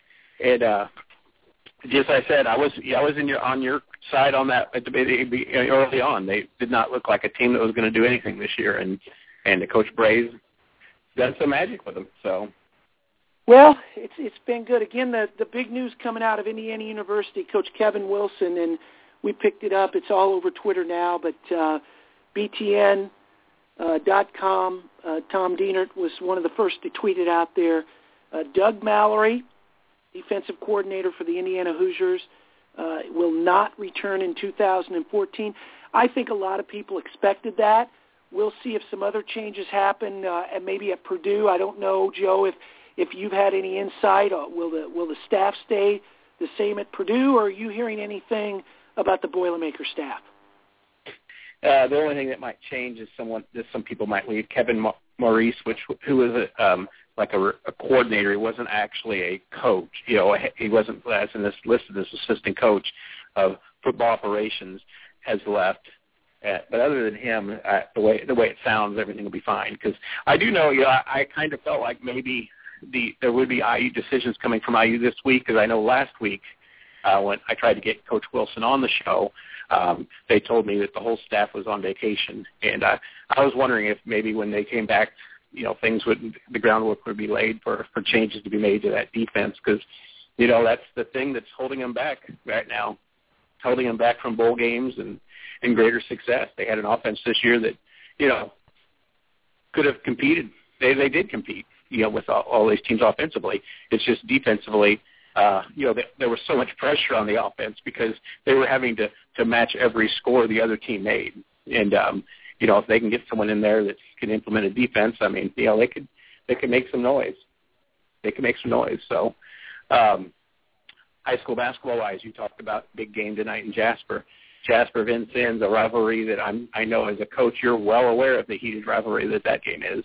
just as I said, I was on your side on that early on. They did not look like a team that was going to do anything this year, and the Coach Brey's done some magic with them. So, well, it's been good. Again, the big news coming out of Indiana University, Coach Kevin Wilson, and we picked it up. It's all over Twitter now, but BTN.com. Tom Dienert was one of the first to tweet it out there. Doug Mallory, defensive coordinator for the Indiana Hoosiers, will not return in 2014. I think a lot of people expected that. We'll see if some other changes happen, and maybe at Purdue. I don't know, Joe, if you've had any insight. Will the staff stay the same at Purdue, or are you hearing anything about the Boilermaker staff? The only thing that might change is some people might leave. Kevin Maurice, who was a coordinator. He wasn't actually a coach. He wasn't listed as assistant coach of football operations, has left. But other than him, the way it sounds, everything will be fine. Because I do know, I kind of felt like maybe there would be IU decisions coming from IU this week. Because I know last week when I tried to get Coach Wilson on the show, they told me that the whole staff was on vacation, and I was wondering if maybe when they came back, the groundwork would be laid for changes to be made to that defense, because that's the thing that's holding them back right now, holding them back from bowl games and greater success. They had an offense this year that could have competed. They did compete, with all these teams offensively. It's just defensively. There was so much pressure on the offense because they were having to match every score the other team made. And, if they can get someone in there that can implement a defense, they could make some noise. They can make some noise. So, high school basketball-wise, you talked about big game tonight in Jasper. Vincennes, a rivalry that I know as a coach you're well aware of the heated rivalry that game is.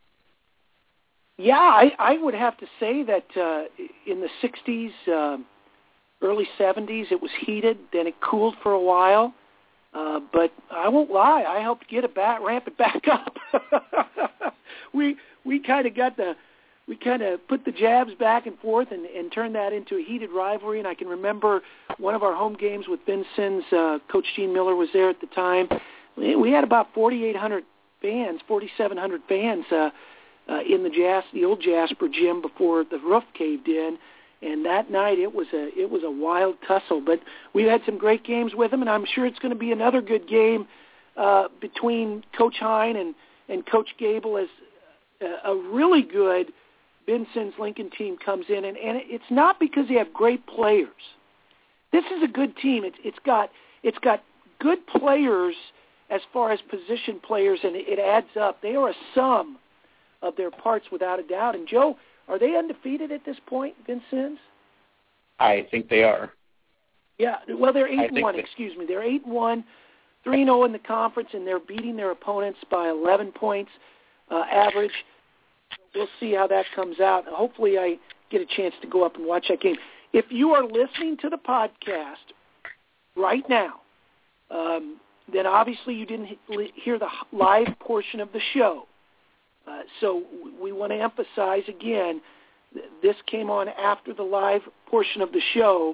Yeah, I would have to say that in the 60s, early 70s, it was heated. Then it cooled for a while. But I won't lie, I helped ramp it back up. we kind of put the jabs back and forth and turned that into a heated rivalry. And I can remember one of our home games with Vincennes. Coach Gene Miller was there at the time. We had about 4,700 fans in the old Jasper gym before the roof caved in. And that night it was a wild tussle. But we've had some great games with them, and I'm sure it's going to be another good game between Coach Hine and Coach Gable as a really good Vincennes Lincoln team comes in. And it's not because they have great players. This is a good team. It's got good players as far as position players, and it adds up. They are a sum of their parts without a doubt. And, Joe, are they undefeated at this point, Vincennes? I think they are. Yeah, well, they're 8-1. Excuse me, they're 8-1 3-0 in the conference, and they're beating their opponents by 11 points average. We'll see how that comes out. Hopefully I get a chance to go up and watch that game. If you are listening to the podcast right now, then obviously you didn't hear the live portion of the show. So we want to emphasize again, this came on after the live portion of the show.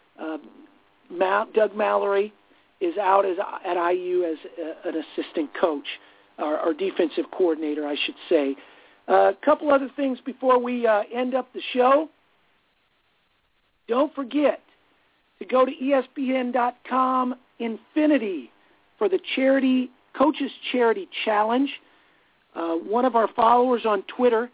Doug Mallory is out at IU as an assistant coach, or defensive coordinator, I should say. A couple other things before we end up the show. Don't forget to go to ESPN.com Infinity for the Coaches Charity Challenge. One of our followers on Twitter,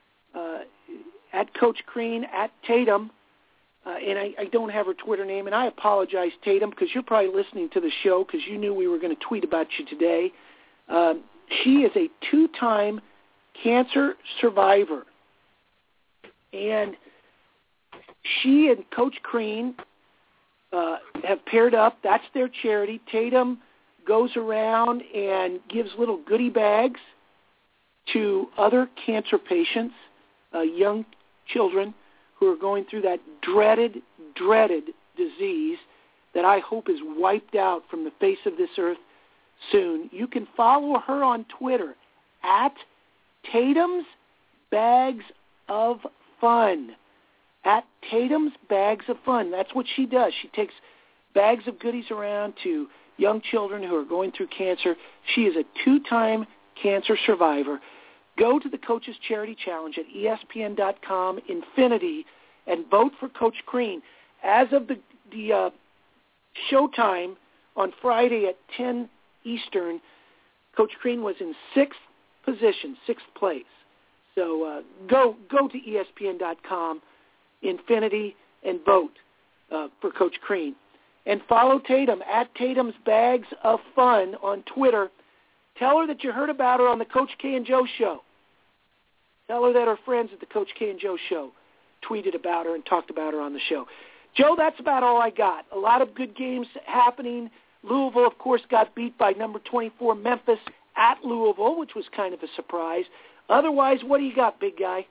at Coach Crean, at Tatum, and I don't have her Twitter name, and I apologize, Tatum, because you're probably listening to the show because you knew we were going to tweet about you today. She is a 2-time cancer survivor, and she and Coach Crean have paired up. That's their charity. Tatum goes around and gives little goodie bags to other cancer patients, young children who are going through that dreaded disease that I hope is wiped out from the face of this earth soon. You can follow her on Twitter at Tatum's Bags of Fun. At Tatum's Bags of Fun. That's what she does. She takes bags of goodies around to young children who are going through cancer. She is a 2-time cancer survivor. Go to the Coaches Charity Challenge at ESPN.com Infinity and vote for Coach Crean. As of the showtime on Friday at 10 Eastern, Coach Crean was in 6th position, 6th place. So go to ESPN.com Infinity and vote for Coach Crean. And follow Tatum at Tatum's Bags of Fun on Twitter. Tell her that you heard about her on the Coach K and Joe Show. Tell her that her friends at the Coach K and Joe Show tweeted about her and talked about her on the show. Joe, that's about all I got. A lot of good games happening. Louisville, of course, got beat by number 24 Memphis at Louisville, which was kind of a surprise. Otherwise, what do you got, big guy?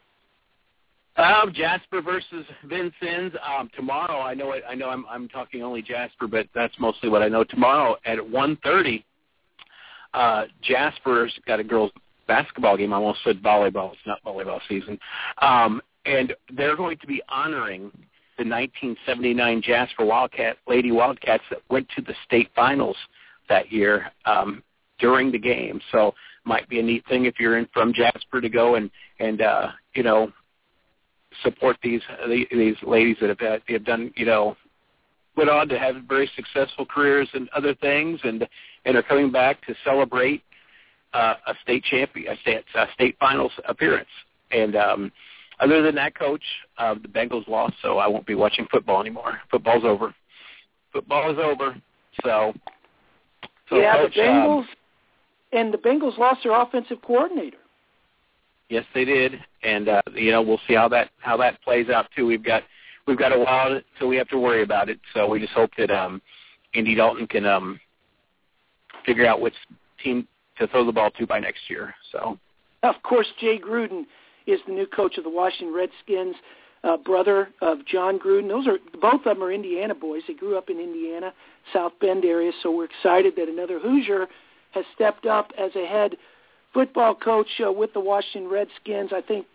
Jasper versus Vincennes tomorrow. I know I'm talking only Jasper, but that's mostly what I know. Tomorrow at 1:30, Jasper's got a girls' basketball game. I almost said volleyball. It's not volleyball season. And they're going to be honoring the 1979 Jasper Lady Wildcats that went to the state finals that year during the game. So might be a neat thing if you're from Jasper to go and support these ladies that have done, went on to have very successful careers and other things, and are coming back to celebrate a state finals appearance. And other than that, Coach, the Bengals lost, so I won't be watching football anymore. Football's over. Football is over. So yeah, Coach, the Bengals lost their offensive coordinator. Yes, they did, and we'll see how that plays out too. We've got a while till we have to worry about it. So we just hope that Andy Dalton can figure out which team to throw the ball to by next year. So, of course, Jay Gruden is the new coach of the Washington Redskins, brother of John Gruden. Both of them are Indiana boys. They grew up in Indiana, South Bend area. So we're excited that another Hoosier has stepped up as a head football coach with the Washington Redskins. I think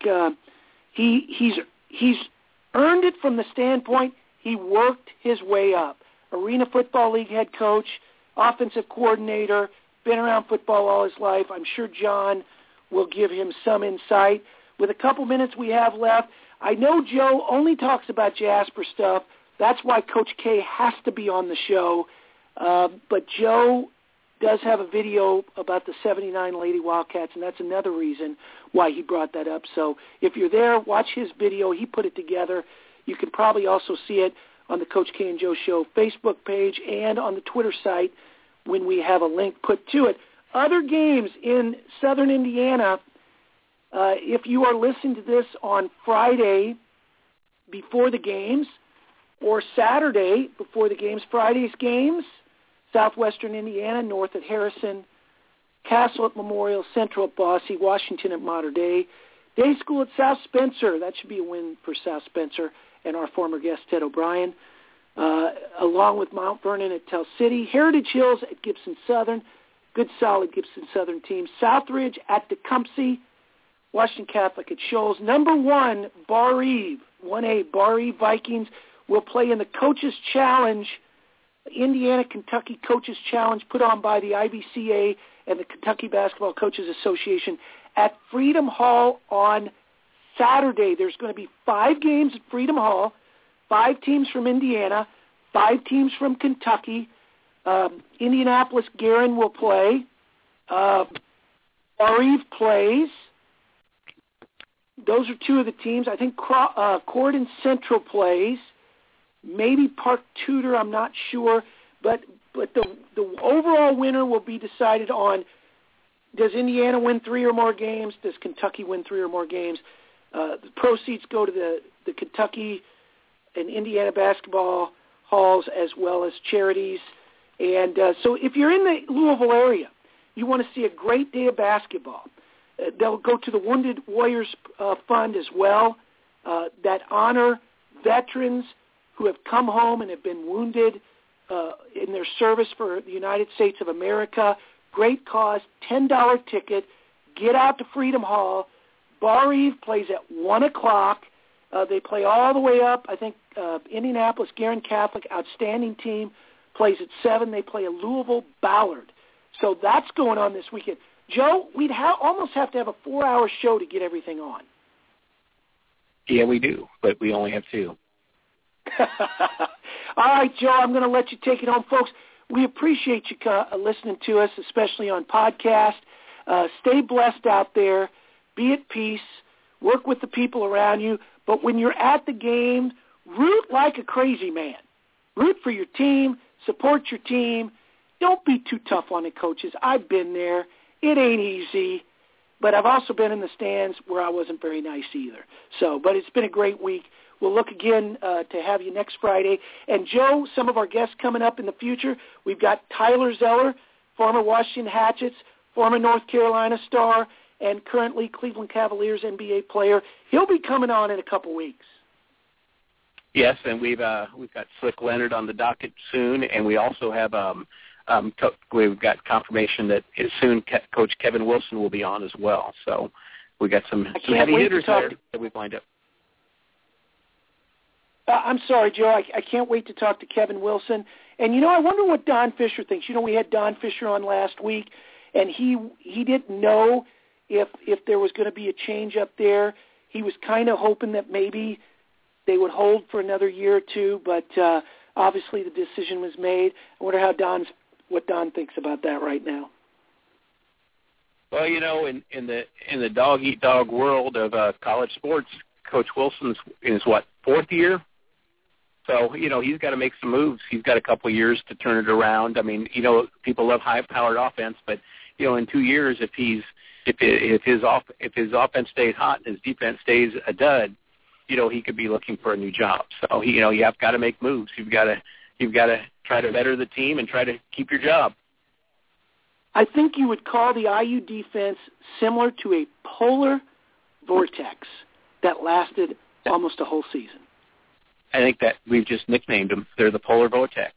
he's earned it from the standpoint he worked his way up. Arena Football League head coach, offensive coordinator, been around football all his life. I'm sure John will give him some insight. With a couple minutes we have left, I know Joe only talks about Jasper stuff. That's why Coach K has to be on the show. But Joe does have a video about the 79 Lady Wildcats, and that's another reason why he brought that up. So if you're there, watch his video. He put it together. You can probably also see it on the Coach K and Joe Show Facebook page and on the Twitter site when we have a link put to it. Other games in southern Indiana, if you are listening to this on Friday before the games or Saturday before the games, Friday's games, Southwestern Indiana, north at Harrison, Castle at Memorial, Central at Bosse, Washington at Mater Dei, Day School at South Spencer. That should be a win for South Spencer and our former guest, Ted O'Brien, along with Mount Vernon at Tell City, Heritage Hills at Gibson Southern, good solid Gibson Southern team, Southridge at Tecumseh, Washington Catholic at Shoals. Number 1, Bar Eve, 1A, Bar Eve Vikings will play in the Coaches Challenge, Indiana-Kentucky Coaches Challenge put on by the IBCA and the Kentucky Basketball Coaches Association at Freedom Hall on Saturday. There's going to be 5 games at Freedom Hall, 5 teams from Indiana, 5 teams from Kentucky. Indianapolis Guerin will play. Bar Eve plays. Those are 2 of the teams. I think Corydon Central plays. Maybe Park Tudor, I'm not sure. But the overall winner will be decided on, does Indiana win 3 or more games? Does Kentucky win 3 or more games? The proceeds go to the Kentucky and Indiana basketball halls as well as charities. And so if you're in the Louisville area, you want to see a great day of basketball, they'll go to the Wounded Warriors Fund as well that honor veterans who have come home and have been wounded in their service for the United States of America. Great cause, $10 ticket. Get out to Freedom Hall. Bar Eve plays at 1 o'clock. They play all the way up. I think Indianapolis Guerin Catholic, outstanding team, plays at 7. They play a Louisville Ballard. So that's going on this weekend. Joe, we'd almost have to have a 4-hour show to get everything on. Yeah, we do, but we only have 2. All right, Joe, I'm going to let you take it home. Folks, we appreciate you listening to us, especially on podcast. Stay blessed out there. Be at peace. Work with the people around you. But when you're at the game, root like a crazy man. Root for your team. Support your team. Don't be too tough on the coaches. I've been there. It ain't easy. But I've also been in the stands where I wasn't very nice either. But it's been a great week. We'll look again to have you next Friday. And, Joe, some of our guests coming up in the future, we've got Tyler Zeller, former Washington Hatchets, former North Carolina star, and currently Cleveland Cavaliers NBA player. He'll be coming on in a couple weeks. Yes, and we've got Slick Leonard on the docket soon, and we also have we've got confirmation that soon Coach Kevin Wilson will be on as well. So we got some heavy hitters there that we've lined up. I'm sorry, Joe. I can't wait to talk to Kevin Wilson. And, I wonder what Don Fisher thinks. We had Don Fisher on last week, and he didn't know if there was going to be a change up there. He was kind of hoping that maybe they would hold for another year or 2, but obviously the decision was made. I wonder what Don thinks about that right now. Well, in the dog-eat-dog world of college sports, Coach Wilson's in his 4th year? So, he's got to make some moves. He's got a couple of years to turn it around. I mean, people love high-powered offense, but, in 2 years, if his offense stays hot and his defense stays a dud, he could be looking for a new job. So, you have got to make moves. You've got to try to better the team and try to keep your job. I think you would call the IU defense similar to a polar vortex that lasted almost a whole season. I think that we've just nicknamed them. They're the polar vortex.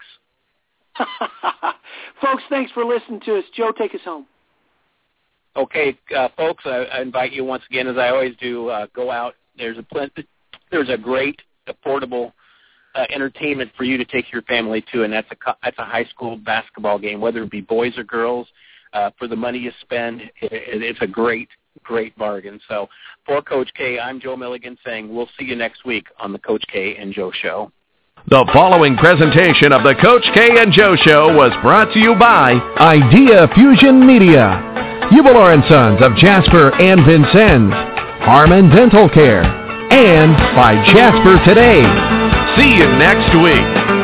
Folks, thanks for listening to us. Joe, take us home. Okay, folks, I invite you once again, as I always do, go out. There's a great, affordable entertainment for you to take your family to, and that's a high school basketball game, whether it be boys or girls. For the money you spend, it's a great bargain. So for Coach K, I'm Joe Milligan saying we'll see you next week on the Coach K and Joe Show. The following presentation of the Coach K and Joe Show was brought to you by Idea Fusion Media, Hubler & Sons of Jasper and Vincennes, Harmon Dental Care, and by Jasper Today. See you next week.